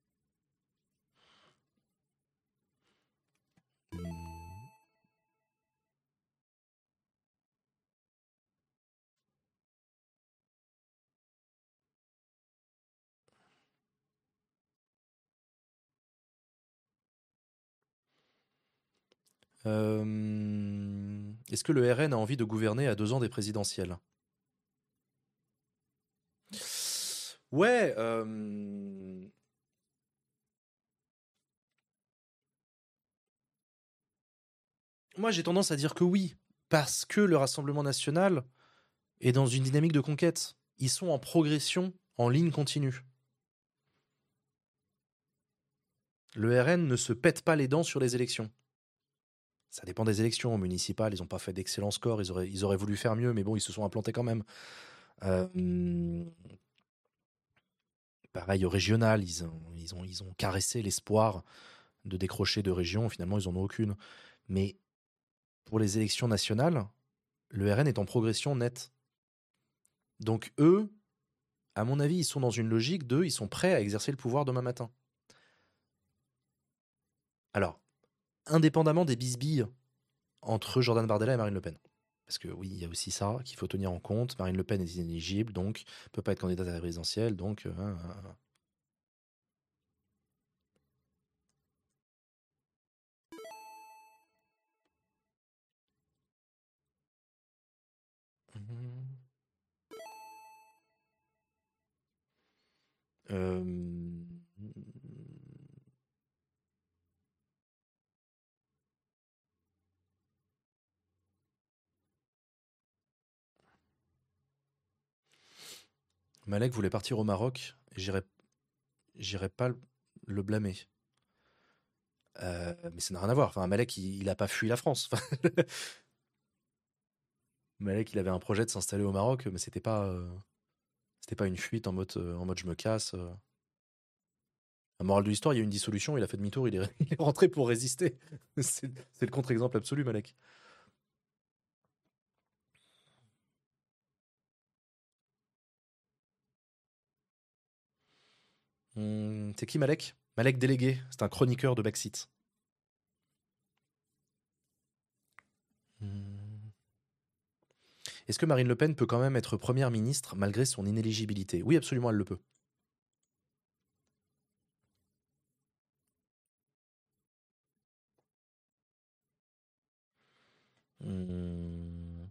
hmm. Euh, Est-ce que le R N a envie de gouverner à deux ans des présidentielles? Ouais. Euh... Moi, j'ai tendance à dire que oui, parce que le Rassemblement national est dans une dynamique de conquête. Ils sont en progression, en ligne continue. Le R N ne se pète pas les dents sur les élections. Ça dépend des élections municipales. Ils n'ont pas fait d'excellents scores. Ils auraient, ils auraient voulu faire mieux, mais bon, ils se sont implantés quand même. Euh, pareil au régional, ils ont, ils ont, ils ont caressé l'espoir de décrocher de régions. Finalement, ils n'en ont aucune. Mais pour les élections nationales, le R N est en progression nette. Donc eux, à mon avis, ils sont dans une logique de, ils sont prêts à exercer le pouvoir demain matin. Alors, indépendamment des bisbilles entre Jordan Bardella et Marine Le Pen. Parce que oui, il y a aussi ça qu'il faut tenir en compte. Marine Le Pen est inéligible, donc ne peut pas être candidate à la présidentielle, donc... Euh, euh, euh, Malek voulait partir au Maroc, et j'irais, j'irais pas le blâmer. Euh, mais ça n'a rien à voir. Enfin, Malek, il, il a pas fui la France. Malek, il avait un projet de s'installer au Maroc, mais c'était pas, euh, c'était pas une fuite en mode, euh, en mode je me casse. Euh. La morale de l'histoire, il y a eu une dissolution, il a fait demi-tour, il est, il est rentré pour résister. c'est, c'est le contre-exemple absolu, Malek. Hum, c'est qui Malek? Malek délégué, c'est un chroniqueur de Backseat. Hum. Est-ce que Marine Le Pen peut quand même être première ministre malgré son inéligibilité? Oui, absolument, elle le peut. Hum.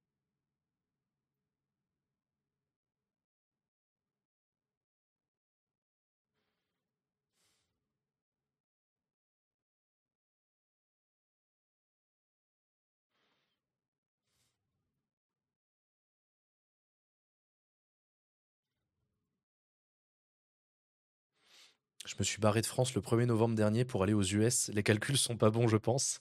Je me suis barré de France le premier novembre dernier pour aller aux U S. Les calculs sont pas bons, je pense.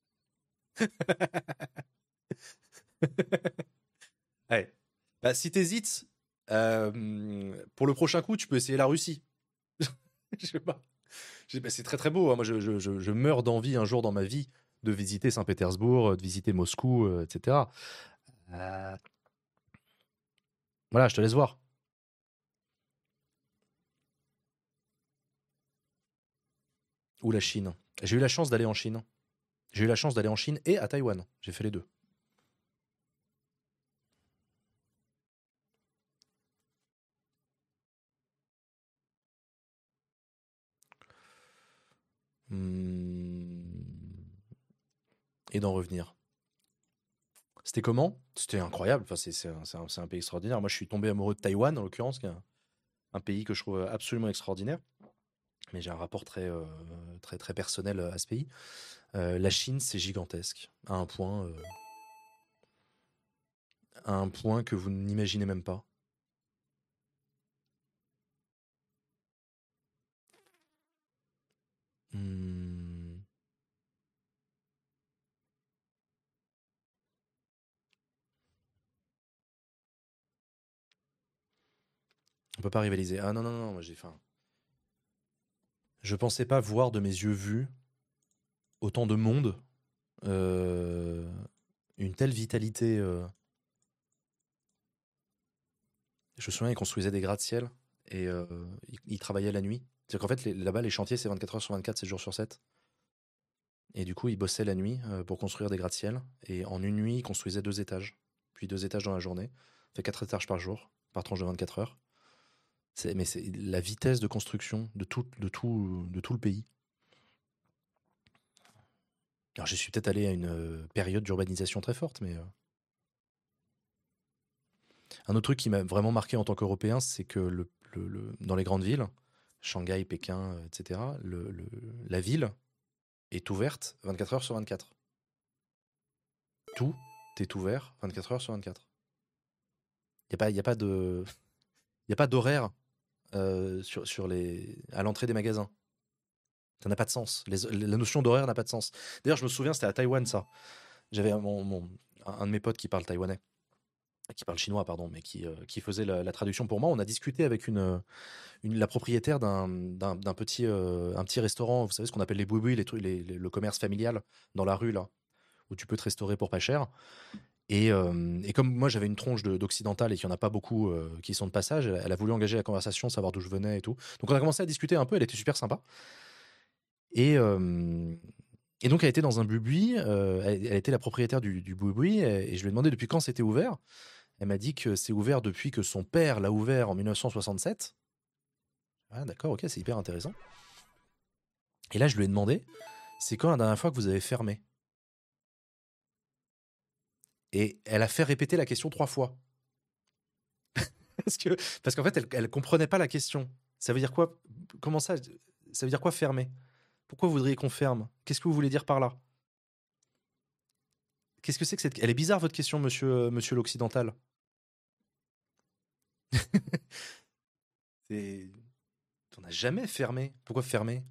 Ouais. Bah, si t'hésites, euh, pour le prochain coup, tu peux essayer la Russie. Je sais pas. Je sais pas, c'est très très beau. Hein. Moi, je, je, je, je meurs d'envie un jour dans ma vie de visiter Saint-Pétersbourg, de visiter Moscou, euh, et cetera. Euh, Voilà, je te laisse voir. Ou la Chine. J'ai eu la chance d'aller en Chine. J'ai eu la chance d'aller en Chine et à Taïwan. J'ai fait les deux. Hmm. Et d'en revenir. C'était comment? C'était incroyable. Enfin, c'est, c'est, un, c'est un- c'est un pays extraordinaire. Moi, je suis tombé amoureux de Taïwan, en l'occurrence, qui est un, un pays que je trouve absolument extraordinaire. Mais j'ai un rapport très, euh, très, très personnel à ce pays. Euh, la Chine, c'est gigantesque, à un point, euh, à un point que vous n'imaginez même pas. Hmm. On peut pas rivaliser. Ah non, non, non, moi j'ai faim. Je pensais pas voir de mes yeux vus autant de monde, euh, une telle vitalité. euh. Je me souviens, ils construisaient des gratte-ciel et euh, ils, ils travaillaient la nuit. C'est-à-dire qu'en fait, les- là-bas, les chantiers, c'est vingt-quatre heures sur vingt-quatre, sept jours sur sept. Et du coup, ils bossaient la nuit euh, pour construire des gratte-ciel. Et en une nuit, ils construisaient deux étages, puis deux étages dans la journée. Ça fait quatre étages par jour, par tranche de vingt-quatre heures. C'est, mais c'est la vitesse de construction de tout, de tout, de tout le pays. Alors, je suis peut-être allé à une euh, période d'urbanisation très forte, mais... euh, Un autre truc qui m'a vraiment marqué en tant qu'Européen, c'est que le, le- le- dans les grandes villes, Shanghai, Pékin, euh, et cetera, le- le- la ville est ouverte vingt-quatre heures sur vingt-quatre. Tout est ouvert vingt-quatre heures sur vingt-quatre. Il n'y a pas, y a pas de, y a pas d'horaire euh, sur, sur les, à l'entrée des magasins. Ça n'a pas de sens. Les- la notion d'horaire n'a pas de sens. D'ailleurs, je me souviens, c'était à Taïwan, ça. J'avais un- mon, mon- un un de mes potes qui parle taïwanais, qui parle chinois, pardon, mais qui, euh, qui faisait la, la traduction pour moi. On a discuté avec une, euh, une- la propriétaire d'un d'un- d'un petit, euh, un petit restaurant, vous savez ce qu'on appelle les boui les trucs, les- les- le commerce familial dans la rue, là, où tu peux te restaurer pour pas cher. Et, euh, et comme moi j'avais une tronche de- d'occidental et qu'il n'y en a pas beaucoup euh, qui sont de passage, elle, elle a voulu engager la conversation, savoir d'où je venais et tout. Donc on a commencé à discuter un peu, elle était super sympa. Et, euh, et donc elle était dans un boui, euh, elle, elle était la propriétaire du, du boui et, et je lui ai demandé depuis quand c'était ouvert. Elle m'a dit que c'est ouvert depuis que son père l'a ouvert en mille neuf cent soixante-sept. Ah d'accord, ok, c'est hyper intéressant. Et là je lui ai demandé, c'est quand la dernière fois que vous avez fermé? Et elle a fait répéter la question trois fois. Parce que parce qu'en fait, elle, elle comprenait pas la question. Ça veut dire quoi? Comment ça? Ça veut dire quoi fermer? Pourquoi vous voudriez qu'on ferme? Qu'est-ce que vous voulez dire par là? Qu'est-ce que c'est que cette... Elle est bizarre votre question, monsieur, euh, monsieur l'occidental. C'est... On n'a jamais fermé. Pourquoi fermer?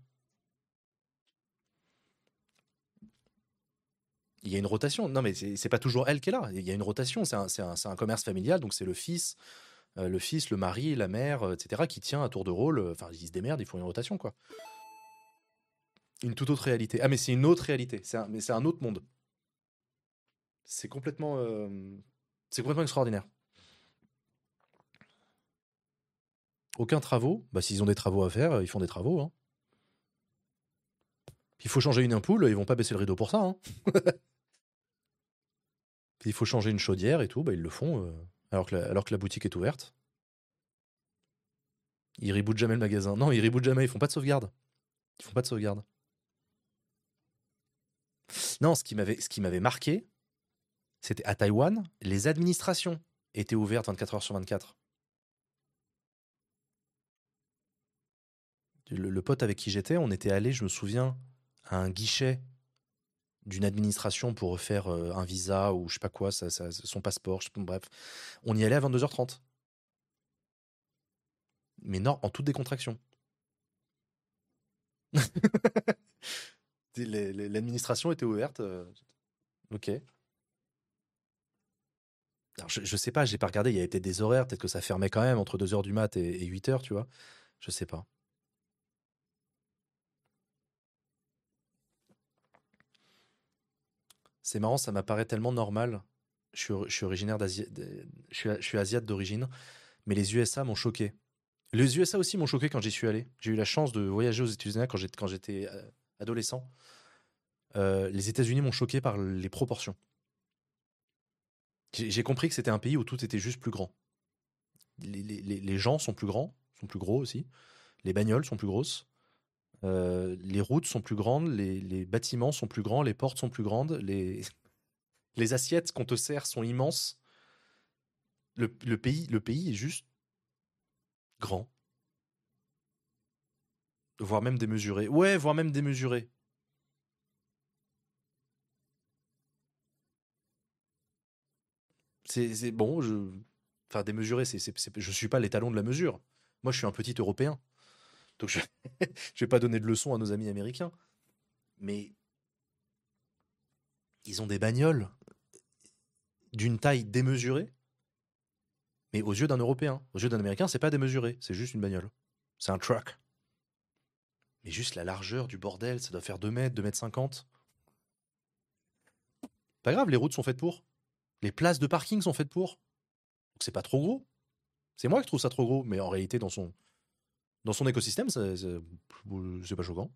Il y a une rotation. Non, mais c'est c'est pas toujours elle qui est là. Il y a une rotation. C'est un, c'est un- c'est un commerce familial, donc c'est le fils, euh, le fils, le mari, la mère, euh, et cetera, qui tient à tour de rôle. euh, Enfin, ils se démerdent, ils font une rotation, quoi. Une toute autre réalité. Ah, mais c'est une autre réalité. C'est un- mais c'est un autre monde. C'est complètement, euh, c'est complètement extraordinaire. Aucun travaux. Bah, s'ils ont des travaux à faire, ils font des travaux, hein. Il faut changer une ampoule, ils vont pas baisser le rideau pour ça, hein. Il faut changer une chaudière et tout, bah, ils le font, euh, alors, que la, alors que la boutique est ouverte. Ils rebootent jamais le magasin. Non, ils rebootent jamais, ils font pas de sauvegarde. Ils font pas de sauvegarde. Non, ce qui m'avait, ce qui m'avait marqué, c'était à Taïwan, les administrations étaient ouvertes vingt-quatre heures sur vingt-quatre. Le, le pote avec qui j'étais, on était allé, je me souviens, à un guichet d'une administration pour refaire euh, un visa ou je sais pas quoi, ça, ça- son passeport, je sais pas, bref. On y allait à vingt-deux heures trente. Mais non, en toute décontraction. Les- les- L'administration était ouverte. euh, ok. Alors, je, je sais pas, j'ai pas regardé, il y avait peut-être des horaires, peut-être que ça fermait quand même entre deux heures du mat et, et huit heures, tu vois. Je sais pas. C'est marrant, ça m'apparaît tellement normal. Je suis, or- je suis originaire d'Asie, de- je suis, je suis asiate d'origine, mais les U S A m'ont choqué. Les U S A aussi m'ont choqué quand j'y suis allé. J'ai eu la chance de voyager aux États-Unis quand j'étais quand j'étais euh, adolescent. Euh, les États-Unis m'ont choqué par les proportions. J'ai j'ai compris que c'était un pays où tout était juste plus grand. Les, les- les- les gens sont plus grands, sont plus gros aussi. Les bagnoles sont plus grosses. Euh, les routes sont plus grandes. Les, les bâtiments sont plus grands. Les portes sont plus grandes. Les, les assiettes qu'on te sert sont immenses. Le, le pays, le pays est juste grand, voire même démesuré. Ouais, voire même démesuré. C'est c'est- bon, je, enfin démesuré. C'est, c'est, c'est- je suis pas l'étalon de la mesure. Moi, je suis un petit Européen, donc je, je vais pas donner de leçons à nos amis américains. Mais ils ont des bagnoles d'une taille démesurée, mais aux yeux d'un Européen. Aux yeux d'un Américain, c'est pas démesuré, c'est juste une bagnole. C'est un truck. Mais juste la largeur du bordel, ça doit faire deux mètres, deux mètres cinquante. Pas grave, les routes sont faites pour. Les places de parking sont faites pour. Donc c'est pas trop gros. C'est moi qui trouve ça trop gros, mais en réalité, dans son, dans son écosystème, c'est c'est- c'est pas choquant.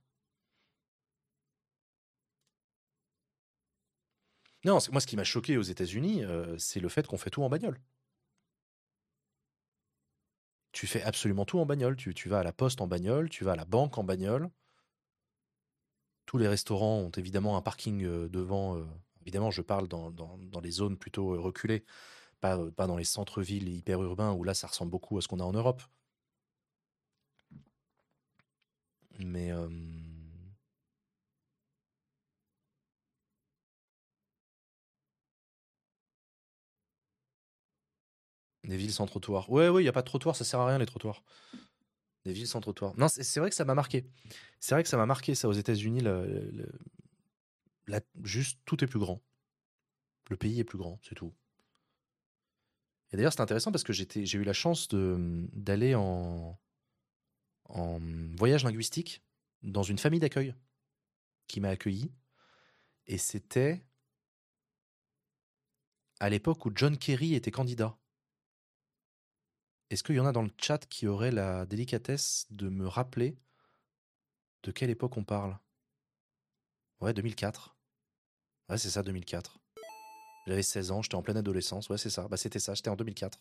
Non, c'est- moi, ce qui m'a choqué aux États-Unis, euh, c'est le fait qu'on fait tout en bagnole. Tu fais absolument tout en bagnole. Tu, tu vas à la poste en bagnole, tu vas à la banque en bagnole. Tous les restaurants ont évidemment un parking euh, devant. euh, évidemment, je parle dans, dans, dans les zones plutôt euh, reculées, pas, euh, pas dans les centres-villes hyper urbains où là, ça ressemble beaucoup à ce qu'on a en Europe. Mais euh, des villes sans trottoir. Ouais, ouais, il y a pas de trottoir, ça sert à rien les trottoirs. Des villes sans trottoir. Non, c'est c'est vrai que ça m'a marqué. C'est vrai que ça m'a marqué ça aux États-Unis. le- le- la- juste tout est plus grand. Le pays est plus grand, c'est tout. Et d'ailleurs, c'est intéressant parce que j'étais, j'ai eu la chance de d'aller en, en voyage linguistique dans une famille d'accueil qui m'a accueilli. Et c'était à l'époque où John Kerry était candidat. Est-ce qu'il y en a dans le chat qui aurait la délicatesse de me rappeler de quelle époque on parle? Ouais, deux mille quatre. Ouais, c'est ça, deux mille quatre. J'avais seize ans, j'étais en pleine adolescence. Ouais, c'est ça. Bah, c'était ça, j'étais en deux mille quatre.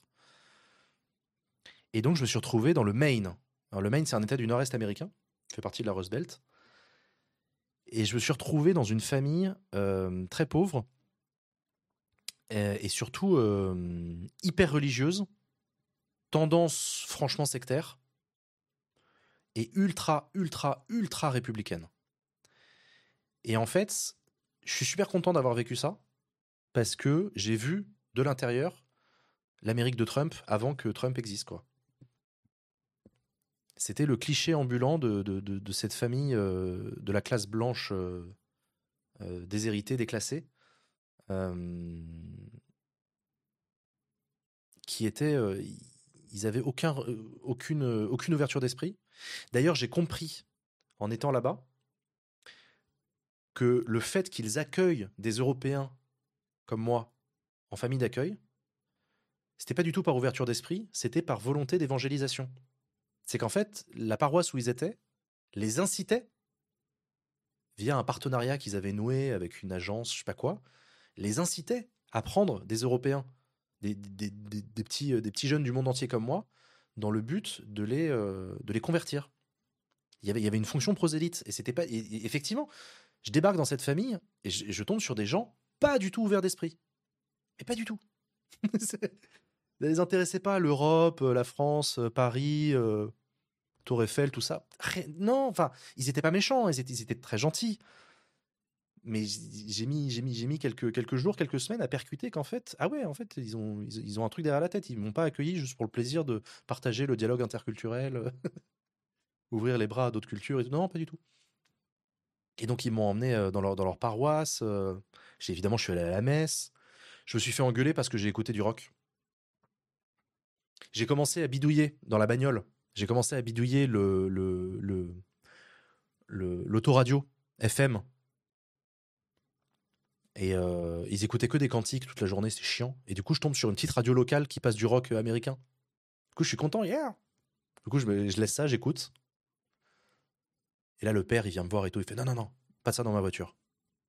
Et donc, je me suis retrouvé dans le Maine. Alors, le Maine, c'est un état du nord-est américain, qui fait partie de la Rust Belt. Et je me suis retrouvé dans une famille euh, très pauvre euh, et surtout euh, hyper religieuse, tendance franchement sectaire et ultra, ultra, ultra républicaine. Et en fait, je suis super content d'avoir vécu ça parce que j'ai vu de l'intérieur l'Amérique de Trump avant que Trump existe, quoi. C'était le cliché ambulant de, de, de, de cette famille euh, de la classe blanche euh, euh, déshéritée, déclassée, euh, qui était, euh, ils avaient aucun, euh, aucune, euh, aucune ouverture d'esprit. D'ailleurs, j'ai compris en étant là-bas que le fait qu'ils accueillent des Européens comme moi en famille d'accueil, c'était pas du tout par ouverture d'esprit, c'était par volonté d'évangélisation. C'est qu'en fait, la paroisse où ils étaient les incitait, via un partenariat qu'ils avaient noué avec une agence, je sais pas quoi, les incitait à prendre des Européens, des, des, des, des petits, euh, des petits jeunes du monde entier comme moi, dans le but de les, euh, de les convertir. Il y, avait, il y avait une fonction prosélyte. Et c'était pas. Et, et effectivement, je débarque dans cette famille et je, et je tombe sur des gens pas du tout ouverts d'esprit. Mais pas du tout. Ça les intéressait pas, l'Europe, euh, la France, euh, Paris, euh, Tour Eiffel, tout ça. Rien- non, enfin, ils étaient pas méchants, ils étaient, ils étaient très gentils. Mais j'ai mis, j'ai mis, j'ai mis quelques, quelques jours, quelques semaines à percuter qu'en fait, ah ouais, en fait, ils ont, ils, ils ont un truc derrière la tête. Ils m'ont pas accueilli juste pour le plaisir de partager le dialogue interculturel, ouvrir les bras à d'autres cultures et tout. Non, pas du tout. Et donc, ils m'ont emmené euh, dans leur, dans leur paroisse. euh, j'ai, évidemment, je suis allé à la messe. Je me suis fait engueuler parce que j'ai écouté du rock. J'ai commencé à bidouiller dans la bagnole. J'ai commencé à bidouiller le, le, le, le- l'autoradio F M. Et euh, ils écoutaient que des cantiques toute la journée, c'est chiant. Et du coup, je tombe sur une petite radio locale qui passe du rock euh, américain. Du coup, je suis content, yeah! Du coup, je, me- je laisse ça, j'écoute. Et là, le père, il vient me voir et tout. Il fait non, non, non, pas de ça dans ma voiture.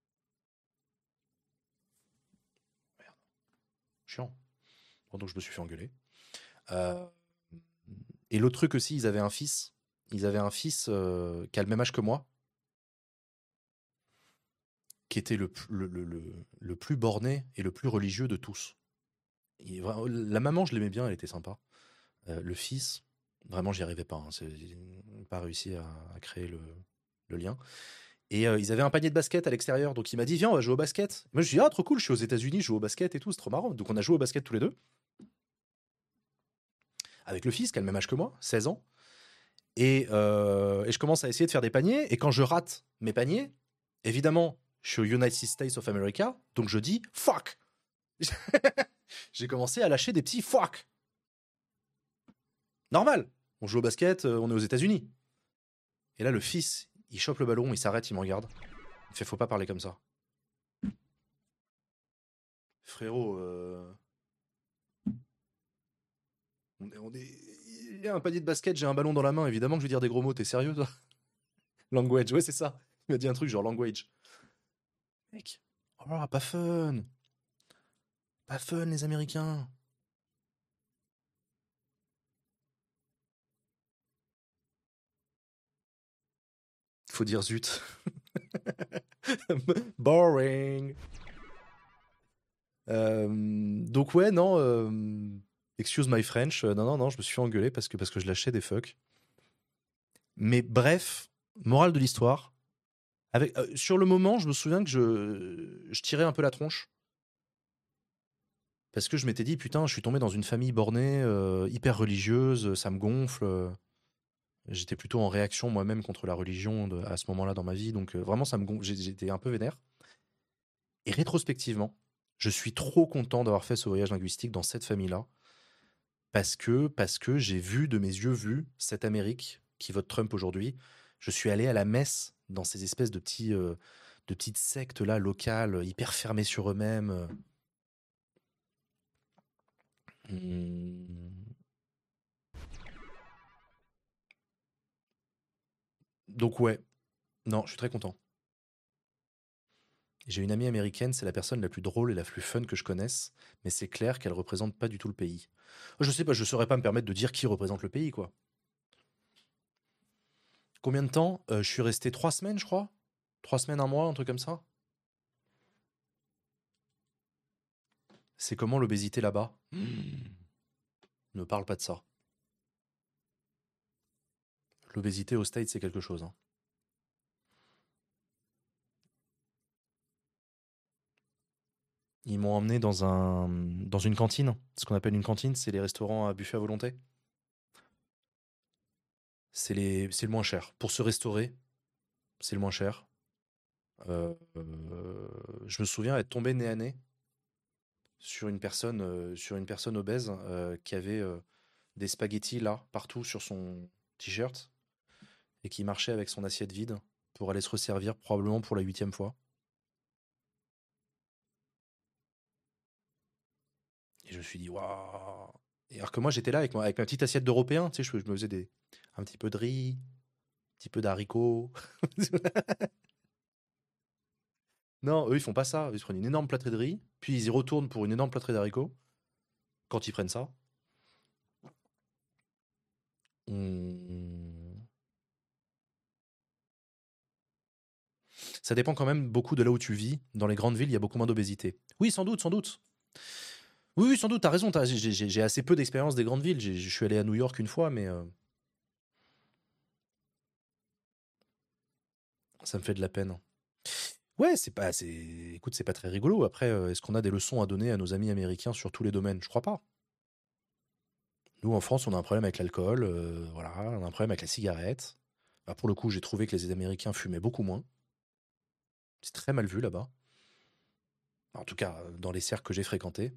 Merde, chiant. Bon, donc, je me suis fait engueuler. Euh, et l'autre truc aussi, ils avaient un fils. Ils avaient un fils euh, qui a le même âge que moi, qui était le, p- le, le, le- le plus borné et le plus religieux de tous. Il- vra- la maman, je l'aimais bien, elle était sympa. Euh, le fils, vraiment, j'y arrivais pas. Hein. C'est- J'ai pas réussi à, à créer le, le lien. Et euh, ils avaient un panier de basket à l'extérieur, donc il m'a dit viens, on va jouer au basket. Moi je dis ah trop cool, je suis aux États-Unis, je joue au basket et tout, c'est trop marrant. Donc on a joué au basket tous les deux, avec le fils qui a le même âge que moi, seize ans. Et, euh, et je commence à essayer de faire des paniers. Et quand je rate mes paniers, évidemment, je suis aux United States of America, donc je dis fuck. J'ai commencé à lâcher des petits fuck. Normal. On joue au basket, euh, on est aux États-Unis. Et là, le fils, il chope le ballon, il s'arrête, il me regarde. Il fait faut pas parler comme ça. Frérot, euh, on est, on est- il y a un panier de basket, j'ai un ballon dans la main, évidemment que je vais dire des gros mots, t'es sérieux toi? Language, ouais, c'est ça. Il m'a dit un truc genre language. Mec, oh, pas fun. Pas fun, les Américains. Faut dire zut. Boring. Euh, donc ouais, non, euh, excuse my French, euh, non, non, non, je me suis fait engueuler parce que, parce que je lâchais des fucks. Mais bref, morale de l'histoire, avec, euh, sur le moment, je me souviens que je, je tirais un peu la tronche. Parce que je m'étais dit, putain, je suis tombé dans une famille bornée, euh, hyper religieuse, ça me gonfle. euh. J'étais plutôt en réaction moi-même contre la religion de- à ce moment-là dans ma vie, donc euh, vraiment, ça me gonfle. J'ai- J'étais un peu vénère. Et rétrospectivement, je suis trop content d'avoir fait ce voyage linguistique dans cette famille-là, parce que, parce que j'ai vu de mes yeux vus cette Amérique qui vote Trump aujourd'hui. Je suis allé à la messe dans ces espèces de petits, euh, de petites sectes là locales, hyper fermées sur eux-mêmes. euh. Hmm. Donc ouais, non, je suis très content. J'ai une amie américaine, c'est la personne la plus drôle et la plus fun que je connaisse, mais c'est clair qu'elle représente pas du tout le pays. Je sais pas, je saurais pas me permettre de dire qui représente le pays, quoi. Combien de temps? Euh, Je suis resté trois semaines, je crois. Trois semaines, un mois, un truc comme ça. C'est comment l'obésité là-bas? Hmm. Ne parle pas de ça. L'obésité au States, c'est quelque chose, hein. Ils m'ont emmené dans un dans une cantine. Ce qu'on appelle une cantine, c'est les restaurants à buffet à volonté. C'est les c'est le moins cher. Pour se restaurer, c'est le moins cher. Euh, euh, je me souviens être tombé nez à nez sur une personne, euh, sur une personne obèse euh, qui avait euh, des spaghettis là, partout sur son t-shirt, et qui marchait avec son assiette vide pour aller se resservir probablement pour la huitième fois. Et je me suis dit, waouh! Et alors que moi j'étais là avec ma, avec ma petite assiette d'Européen, tu sais, je, je me faisais des, un petit peu de riz, un petit peu d'haricots. Non, eux ils font pas ça. Ils se prennent une énorme plâtrée de riz, puis ils y retournent pour une énorme plâtrée d'haricots quand ils prennent ça. On- Ça dépend quand même beaucoup de là où tu vis. Dans les grandes villes, il y a beaucoup moins d'obésité. Oui, sans doute, sans doute. Oui, oui, sans doute, t'as raison. t'as- j'ai- J'ai j'ai assez peu d'expérience des grandes villes. J'ai- Je suis allé à New York une fois, mais euh, ça me fait de la peine. Ouais, c'est pas, c'est, écoute, c'est pas très rigolo. Après, euh, est-ce qu'on a des leçons à donner à nos amis américains sur tous les domaines? Je crois pas. Nous, en France, on a un problème avec l'alcool, euh, voilà, on a un problème avec la cigarette. Bah, pour le coup, j'ai trouvé que les Américains fumaient beaucoup moins. C'est très mal vu là-bas. En tout cas, euh, dans les cercles que j'ai fréquentés.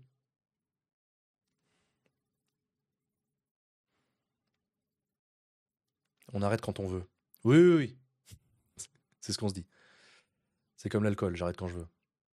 On arrête quand on veut. Oui, oui, oui. C'est ce qu'on se dit. C'est comme l'alcool, j'arrête quand je veux.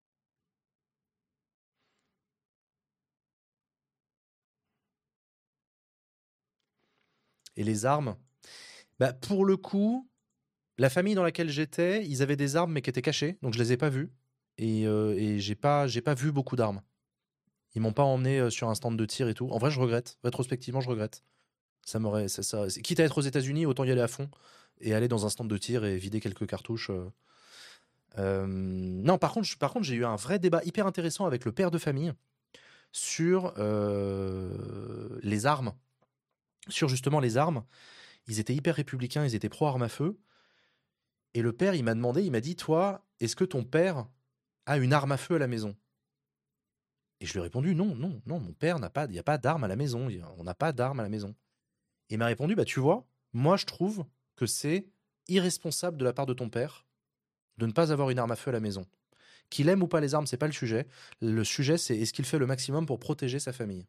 Et les armes? Bah, pour le coup, la famille dans laquelle j'étais, ils avaient des armes mais qui étaient cachées, donc je les ai pas vues. Et, euh, et j'ai pas, j'ai pas vu beaucoup d'armes. Ils m'ont pas emmené euh, sur un stand de tir et tout. En vrai, je regrette. Rétrospectivement, je regrette. Ça m'aurait, ça, ça- c'est- quitte à être aux États-Unis, autant y aller à fond et aller dans un stand de tir et vider quelques cartouches. euh. Euh, non, par contre, je- par contre, j'ai eu un vrai débat hyper intéressant avec le père de famille sur euh, les armes, sur justement les armes. Ils étaient hyper républicains, ils étaient pro armes à feu. Et le père, il m'a demandé, il m'a dit, toi, est-ce que ton père a une arme à feu à la maison? Et je lui ai répondu, non, non, non, mon père n'a pas, il n'y a pas d'arme à la maison. Il y a- On n'a pas d'arme à la maison. Et il m'a répondu, bah tu vois, moi je trouve que c'est irresponsable de la part de ton père de ne pas avoir une arme à feu à la maison. Qu'il aime ou pas les armes, c'est pas le sujet. Le sujet, c'est est-ce qu'il fait le maximum pour protéger sa famille.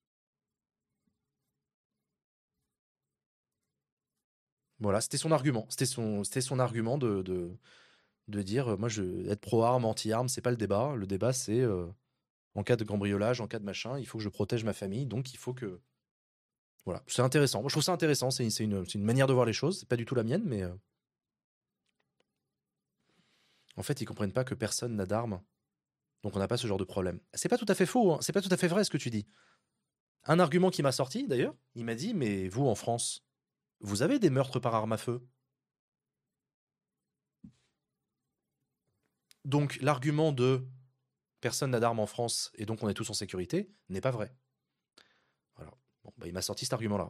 Voilà, c'était son argument. C'était son, c'était son argument de, de, de dire, euh, moi, je, être pro-arme, anti-arme, c'est pas le débat. Le débat, c'est euh, en cas de cambriolage, en cas de machin, il faut que je protège ma famille, donc il faut que. Voilà, c'est intéressant. Moi, je trouve ça intéressant. C'est, c'est une, c'est une manière de voir les choses. C'est pas du tout la mienne, mais euh, en fait, ils comprennent pas que personne n'a d'armes, donc on n'a pas ce genre de problème. C'est pas tout à fait faux, hein. C'est pas tout à fait vrai ce que tu dis. Un argument qui m'a sorti, d'ailleurs, il m'a dit, mais vous, en France, vous avez des meurtres par arme à feu? Donc l'argument de personne n'a d'armes en France et donc on est tous en sécurité n'est pas vrai. Voilà. Bon, bah, il m'a sorti cet argument-là.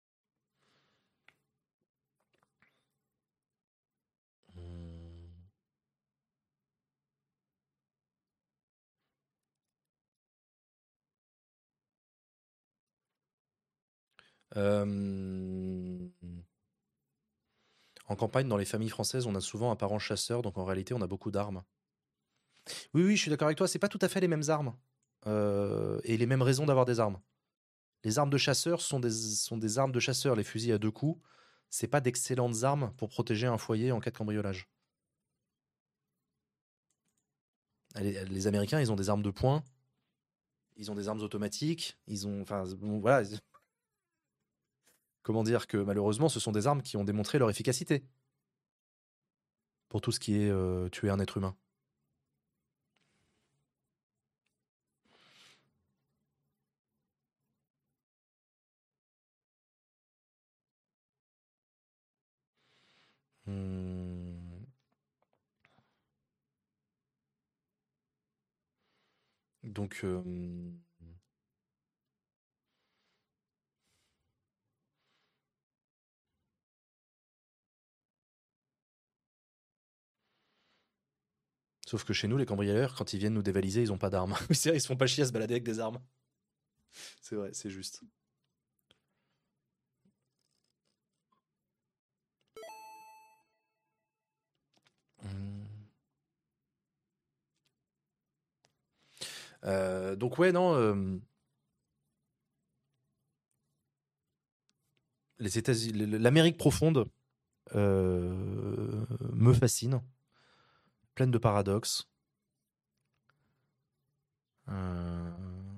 Hmm. Euh, En campagne, dans les familles françaises, on a souvent un parent chasseur, donc en réalité, on a beaucoup d'armes. Oui, oui, je suis d'accord avec toi, c'est pas tout à fait les mêmes armes. Euh, et les mêmes raisons d'avoir des armes. Les armes de chasseurs sont des, sont des armes de chasseurs, les fusils à deux coups. C'est pas d'excellentes armes pour protéger un foyer en cas de cambriolage. Les, les Américains, ils ont des armes de poing, ils ont des armes automatiques, ils ont. Enfin, bon, voilà. Comment dire que malheureusement, ce sont des armes qui ont démontré leur efficacité pour tout ce qui est euh, tuer un être humain. Hmm. Donc, euh, sauf que chez nous, les cambrioleurs, quand ils viennent nous dévaliser, ils ont pas d'armes. C'est vrai, ils se font pas chier à se balader avec des armes. C'est vrai, c'est juste. Hmm. Euh, donc ouais, non. euh, les États-Unis, l'Amérique profonde euh, me fascine, pleine de paradoxes. Euh,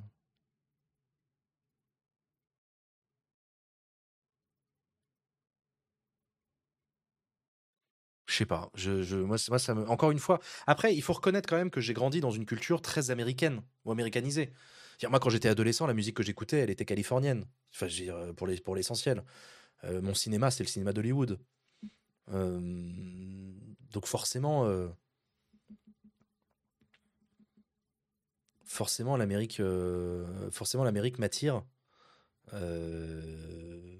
Je sais pas. Je, je, moi, c'est- moi, ça me. Encore une fois. Après, il faut reconnaître quand même que j'ai grandi dans une culture très américaine ou américanisée. C'est-à-dire, moi, quand j'étais adolescent, la musique que j'écoutais, elle était californienne. Enfin, je veux dire, euh, pour les, pour l'essentiel. Euh, mon cinéma, c'est le cinéma d'Hollywood. Euh, donc forcément, euh, forcément, l'Amérique, euh, forcément, l'Amérique m'attire. Euh,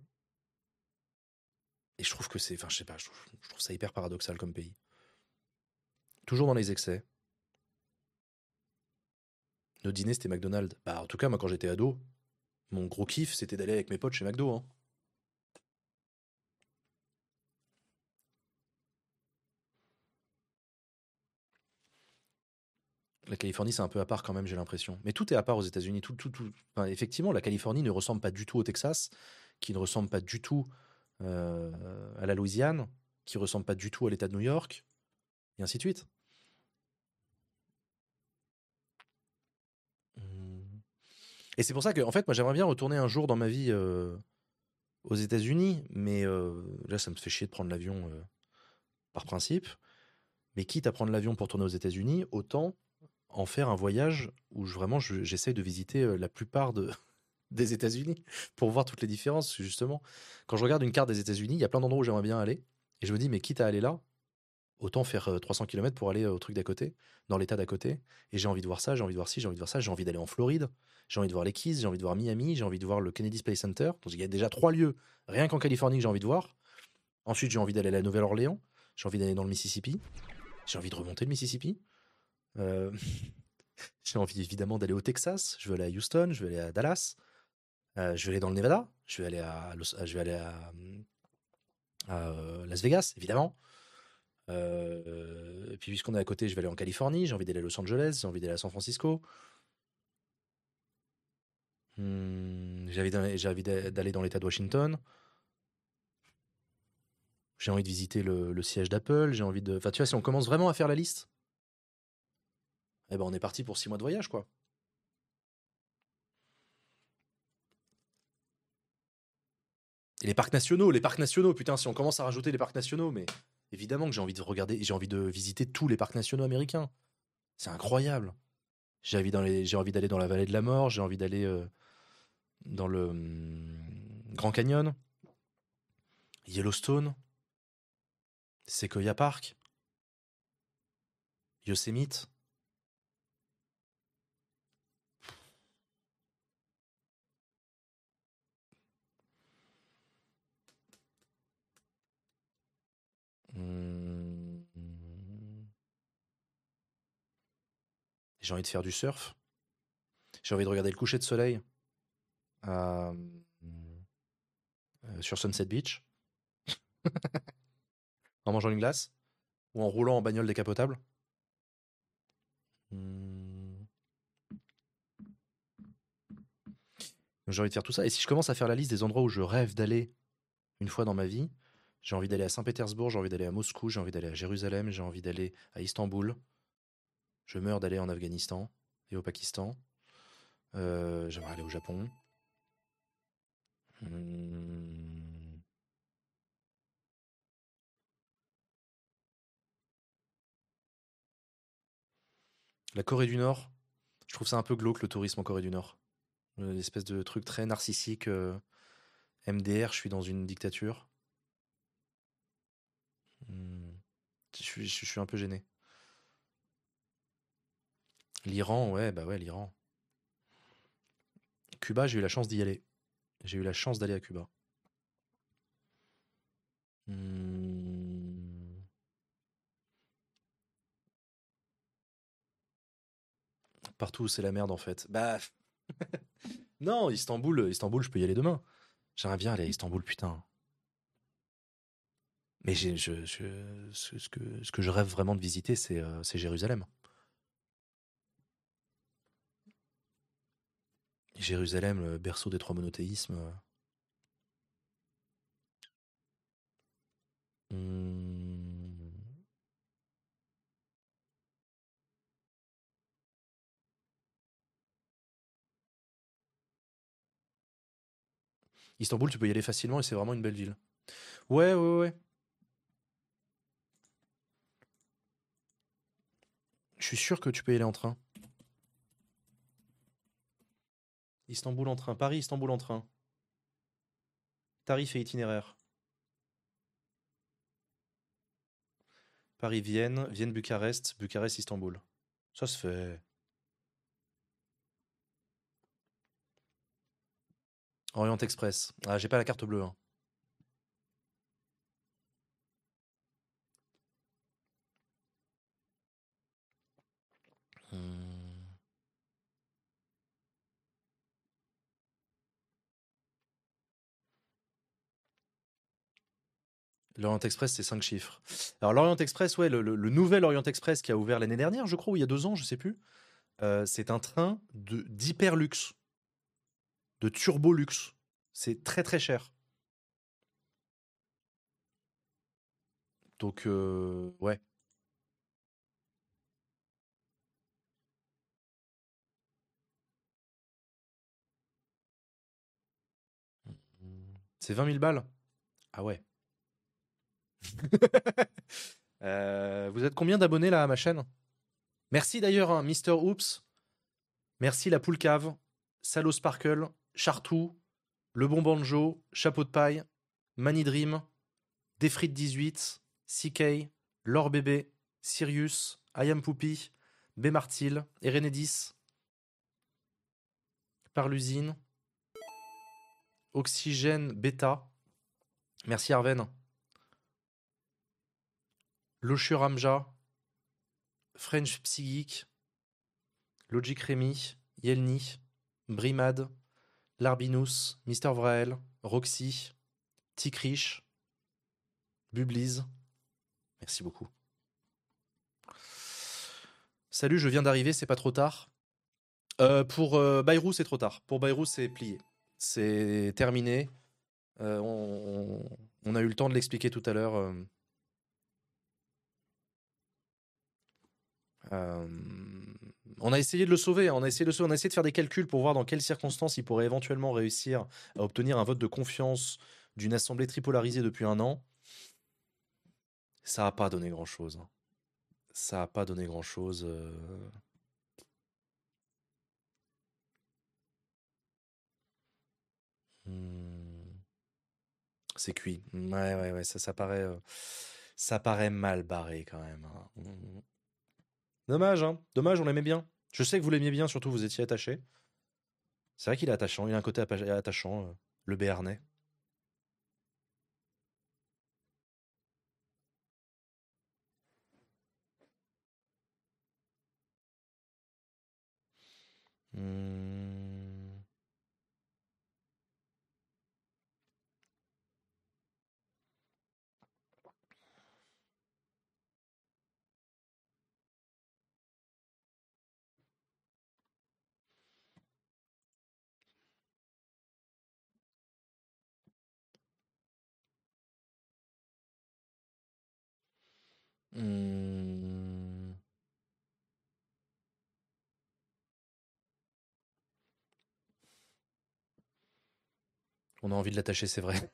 et je trouve que c'est, enfin, je sais pas, je trouve, je trouve ça hyper paradoxal comme pays. Toujours dans les excès. Nos dîners, c'était McDonald's. Bah, en tout cas, moi, quand j'étais ado, mon gros kiff, c'était d'aller avec mes potes chez McDo, hein. La Californie, c'est un peu à part quand même, j'ai l'impression. Mais tout est à part aux États-Unis. Tout, tout, tout. Enfin, effectivement, la Californie ne ressemble pas du tout au Texas, qui ne ressemble pas du tout euh, à la Louisiane, qui ne ressemble pas du tout à l'État de New York, et ainsi de suite. Mmh. Et c'est pour ça que, en fait, moi, j'aimerais bien retourner un jour dans ma vie euh, aux États-Unis, mais euh, là, ça me fait chier de prendre l'avion euh, par principe. Mais quitte à prendre l'avion pour tourner aux États-Unis, autant en faire un voyage où je, vraiment je- j'essaye de visiter euh, la plupart de, des États-Unis pour voir toutes les différences. Justement, quand je regarde une carte des États-Unis, il y a plein d'endroits où j'aimerais bien aller. Et je me dis, mais quitte à aller là, autant faire euh, trois cents kilomètres pour aller euh, au truc d'à côté, dans l'état d'à côté. Et j'ai envie de voir ça, j'ai envie de voir ci, j'ai envie de voir ça, j'ai envie d'aller en Floride, j'ai envie de voir les Keys, j'ai envie de voir Miami, j'ai envie de voir le Kennedy Space Center. Donc il y a déjà trois lieux, rien qu'en Californie, que j'ai envie de voir. Ensuite, j'ai envie d'aller à la Nouvelle-Orléans, j'ai envie d'aller dans le Mississippi, j'ai envie de remonter le Mississippi. Euh, j'ai envie évidemment d'aller au Texas, je veux aller à Houston, je veux aller à Dallas, euh, je vais aller dans le Nevada, je vais aller à, Los- je vais aller à, à, euh, Las Vegas, évidemment. Euh, et puis puisqu'on est à côté, je vais aller en Californie, j'ai envie d'aller à Los Angeles, j'ai envie d'aller à San Francisco. Hmm, j'ai envie d'aller j'ai envie d'a- d'aller dans l'État de Washington. J'ai envie de visiter le, le siège d'Apple. J'ai envie de. Enfin, tu vois, si on commence vraiment à faire la liste, eh ben, on est parti pour six mois de voyage, quoi. Et les parcs nationaux, les parcs nationaux, putain, si on commence à rajouter les parcs nationaux, mais évidemment que j'ai envie de regarder, j'ai envie de visiter tous les parcs nationaux américains. C'est incroyable. J'ai envie d'aller, j'ai envie d'aller dans la vallée de la mort. J'ai envie d'aller euh, dans le hum, Grand Canyon, Yellowstone, Sequoia Park. Yosemite. Hmm. J'ai envie de faire du surf. J'ai envie de regarder le coucher de soleil euh, euh, sur Sunset Beach en mangeant une glace ou en roulant en bagnole décapotable. Hmm. J'ai envie de faire tout ça. Et si je commence à faire la liste des endroits où je rêve d'aller une fois dans ma vie, j'ai envie d'aller à Saint-Pétersbourg, j'ai envie d'aller à Moscou, j'ai envie d'aller à Jérusalem, j'ai envie d'aller à Istanbul. Je meurs d'aller en Afghanistan et au Pakistan. Euh, J'aimerais aller au Japon. Hmm. La Corée du Nord, je trouve ça un peu glauque le tourisme en Corée du Nord. Euh, L'espèce de truc très narcissique. euh, M D R, je suis dans une dictature. Hmm. Je suis, je suis un peu gêné. L'Iran, ouais, bah ouais, l'Iran. Cuba, j'ai eu la chance d'y aller. J'ai eu la chance d'aller à Cuba. Hmm. Partout où c'est la merde en fait. Bah non, Istanbul, Istanbul, je peux y aller demain. J'aimerais bien aller à Istanbul, putain. Mais j'ai, je, je- ce, ce que, ce que je rêve vraiment de visiter, c'est euh, c'est Jérusalem. Jérusalem, le berceau des trois monothéismes. euh. Hmm. Istanbul, tu peux y aller facilement et c'est vraiment une belle ville. Ouais, ouais, ouais. Je suis sûr que tu peux y aller en train. Istanbul en train. Paris, Istanbul en train. Tarif et itinéraire. Paris-Vienne, Vienne-Bucarest, Bucarest-Istanbul. Ça se fait. Orient Express. Ah, j'ai pas la carte bleue, hein. Hmm. L'Orient Express, c'est cinq chiffres. Alors, l'Orient Express, ouais, le, le- le nouvel Orient Express qui a ouvert l'année dernière, je crois, ou il y a deux ans, je sais plus. euh, c'est un train de d'hyperluxe, de turbo-luxe. C'est très très cher. Donc, euh, ouais. C'est vingt mille balles. Ah ouais. Euh, vous êtes combien d'abonnés là à ma chaîne? Merci d'ailleurs, hein, Mister Oops. Merci la poule cave, Salo Sparkle, Chartou, Le Bon Banjo, Chapeau de paille, Mani Dream, Defrit dix-huit, C K, Laure Bébé, Sirius, Ayam Poupi, Bémartil, Erenedis, Par l'usine, Oxygène Beta, merci Arven, Lochur Amja, French Psychic, Logic Rémi, Yelny, Brimad, Larbinus, Mister Vrael, Roxy, Ticrich, Bubliz, merci beaucoup. Salut, je viens d'arriver, c'est pas trop tard. Euh, pour euh, Bayrou, c'est trop tard. Pour Bayrou, c'est plié. C'est terminé. Euh, on, on a eu le temps de l'expliquer tout à l'heure. euh, euh, on a essayé de le sauver. hein, On a essayé de le sauver. On a essayé de faire des calculs pour voir dans quelles circonstances il pourrait éventuellement réussir à obtenir un vote de confiance d'une assemblée tripolarisée depuis un an. Ça n'a pas donné grand-chose. hein. Ça n'a pas donné grand-chose. euh. Hmm, c'est cuit. Ouais, ouais, ouais. Ça, ça paraît, euh, ça paraît mal barré quand même. hein. Hmm. Dommage, hein. Dommage, on l'aimait bien. Je sais que vous l'aimiez bien, surtout vous étiez attaché. C'est vrai qu'il est attachant, il a un côté appa- attachant, euh, le Béarnais. Hmm. Hmm. On a envie de l'attacher, c'est vrai.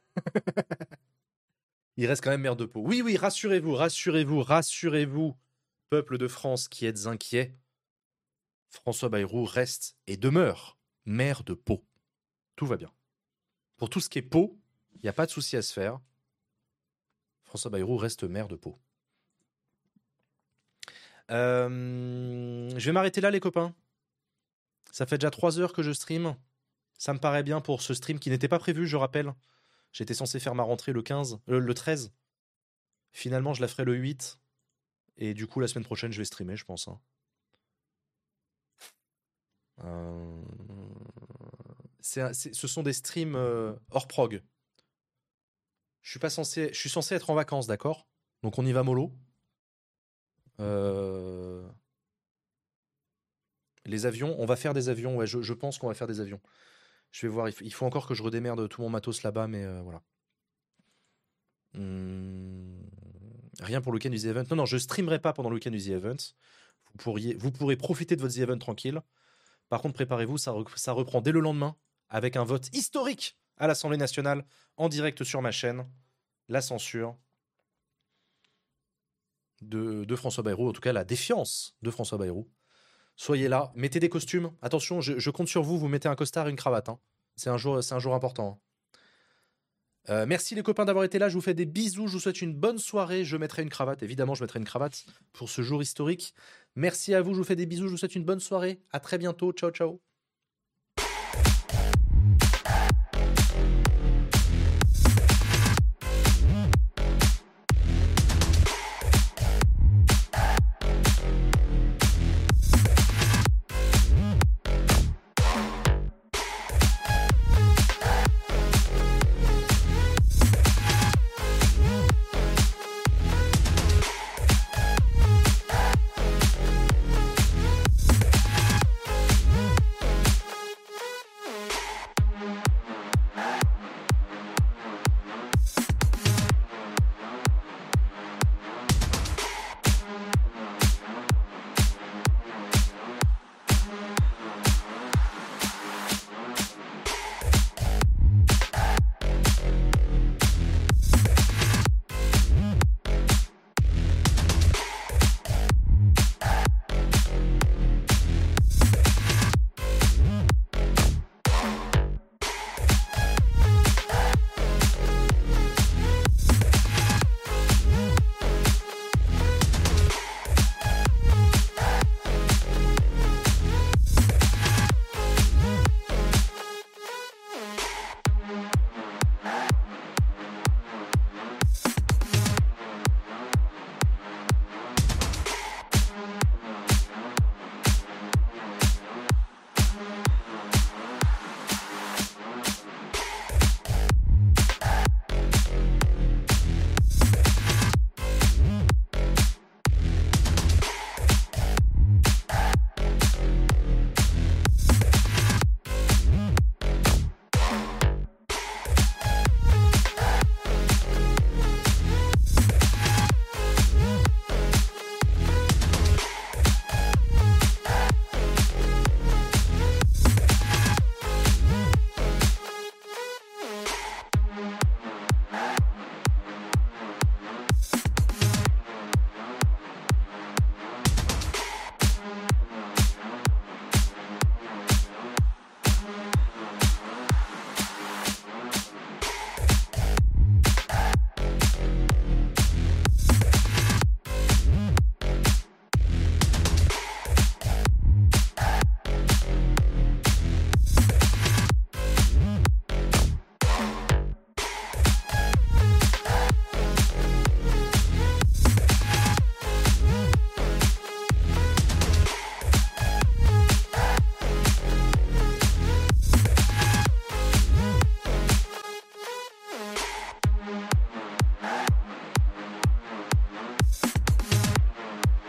Il reste quand même maire de Pau. Oui, oui, rassurez-vous, rassurez-vous, rassurez-vous, peuple de France qui êtes inquiets. François Bayrou reste et demeure maire de Pau. Tout va bien. Pour tout ce qui est Pau, il n'y a pas de souci à se faire. François Bayrou reste maire de Pau. Euh, je vais m'arrêter là, les copains. Ça fait déjà trois heures que je stream. Ça me paraît bien pour ce stream qui n'était pas prévu, je rappelle. J'étais censé faire ma rentrée le quinze, euh, le treize. Finalement, je la ferai le huit. Et du coup, la semaine prochaine, je vais streamer, je pense. Hein. Euh, c'est un- c'est- ce sont des streams euh, hors prog. Je suis pas censé, je suis censé être en vacances, d'accord? Donc on y va mollo. Euh, Les avions, on va faire des avions. Ouais, je, je pense qu'on va faire des avions. Je vais voir. Il faut, il faut encore que je redémerde tout mon matos là-bas, mais euh, voilà. Hum, Rien pour le week-end du The Event. Non, non, je streamerai pas pendant le week-end du The Event. Vous pourriez, vous pourrez profiter de votre The Event tranquille. Par contre, préparez-vous, ça, re- ça reprend dès le lendemain avec un vote historique à l'Assemblée nationale en direct sur ma chaîne. La censure de, de François Bayrou, en tout cas la défiance de François Bayrou. Soyez là, mettez des costumes. Attention, je, je compte sur vous, vous mettez un costard et une cravate. Hein. C'est un jour, c'est un jour important. Hein. Euh, merci les copains d'avoir été là, je vous fais des bisous, je vous souhaite une bonne soirée. Je mettrai une cravate, évidemment, je mettrai une cravate pour ce jour historique. Merci à vous, je vous fais des bisous, je vous souhaite une bonne soirée. À très bientôt, ciao ciao.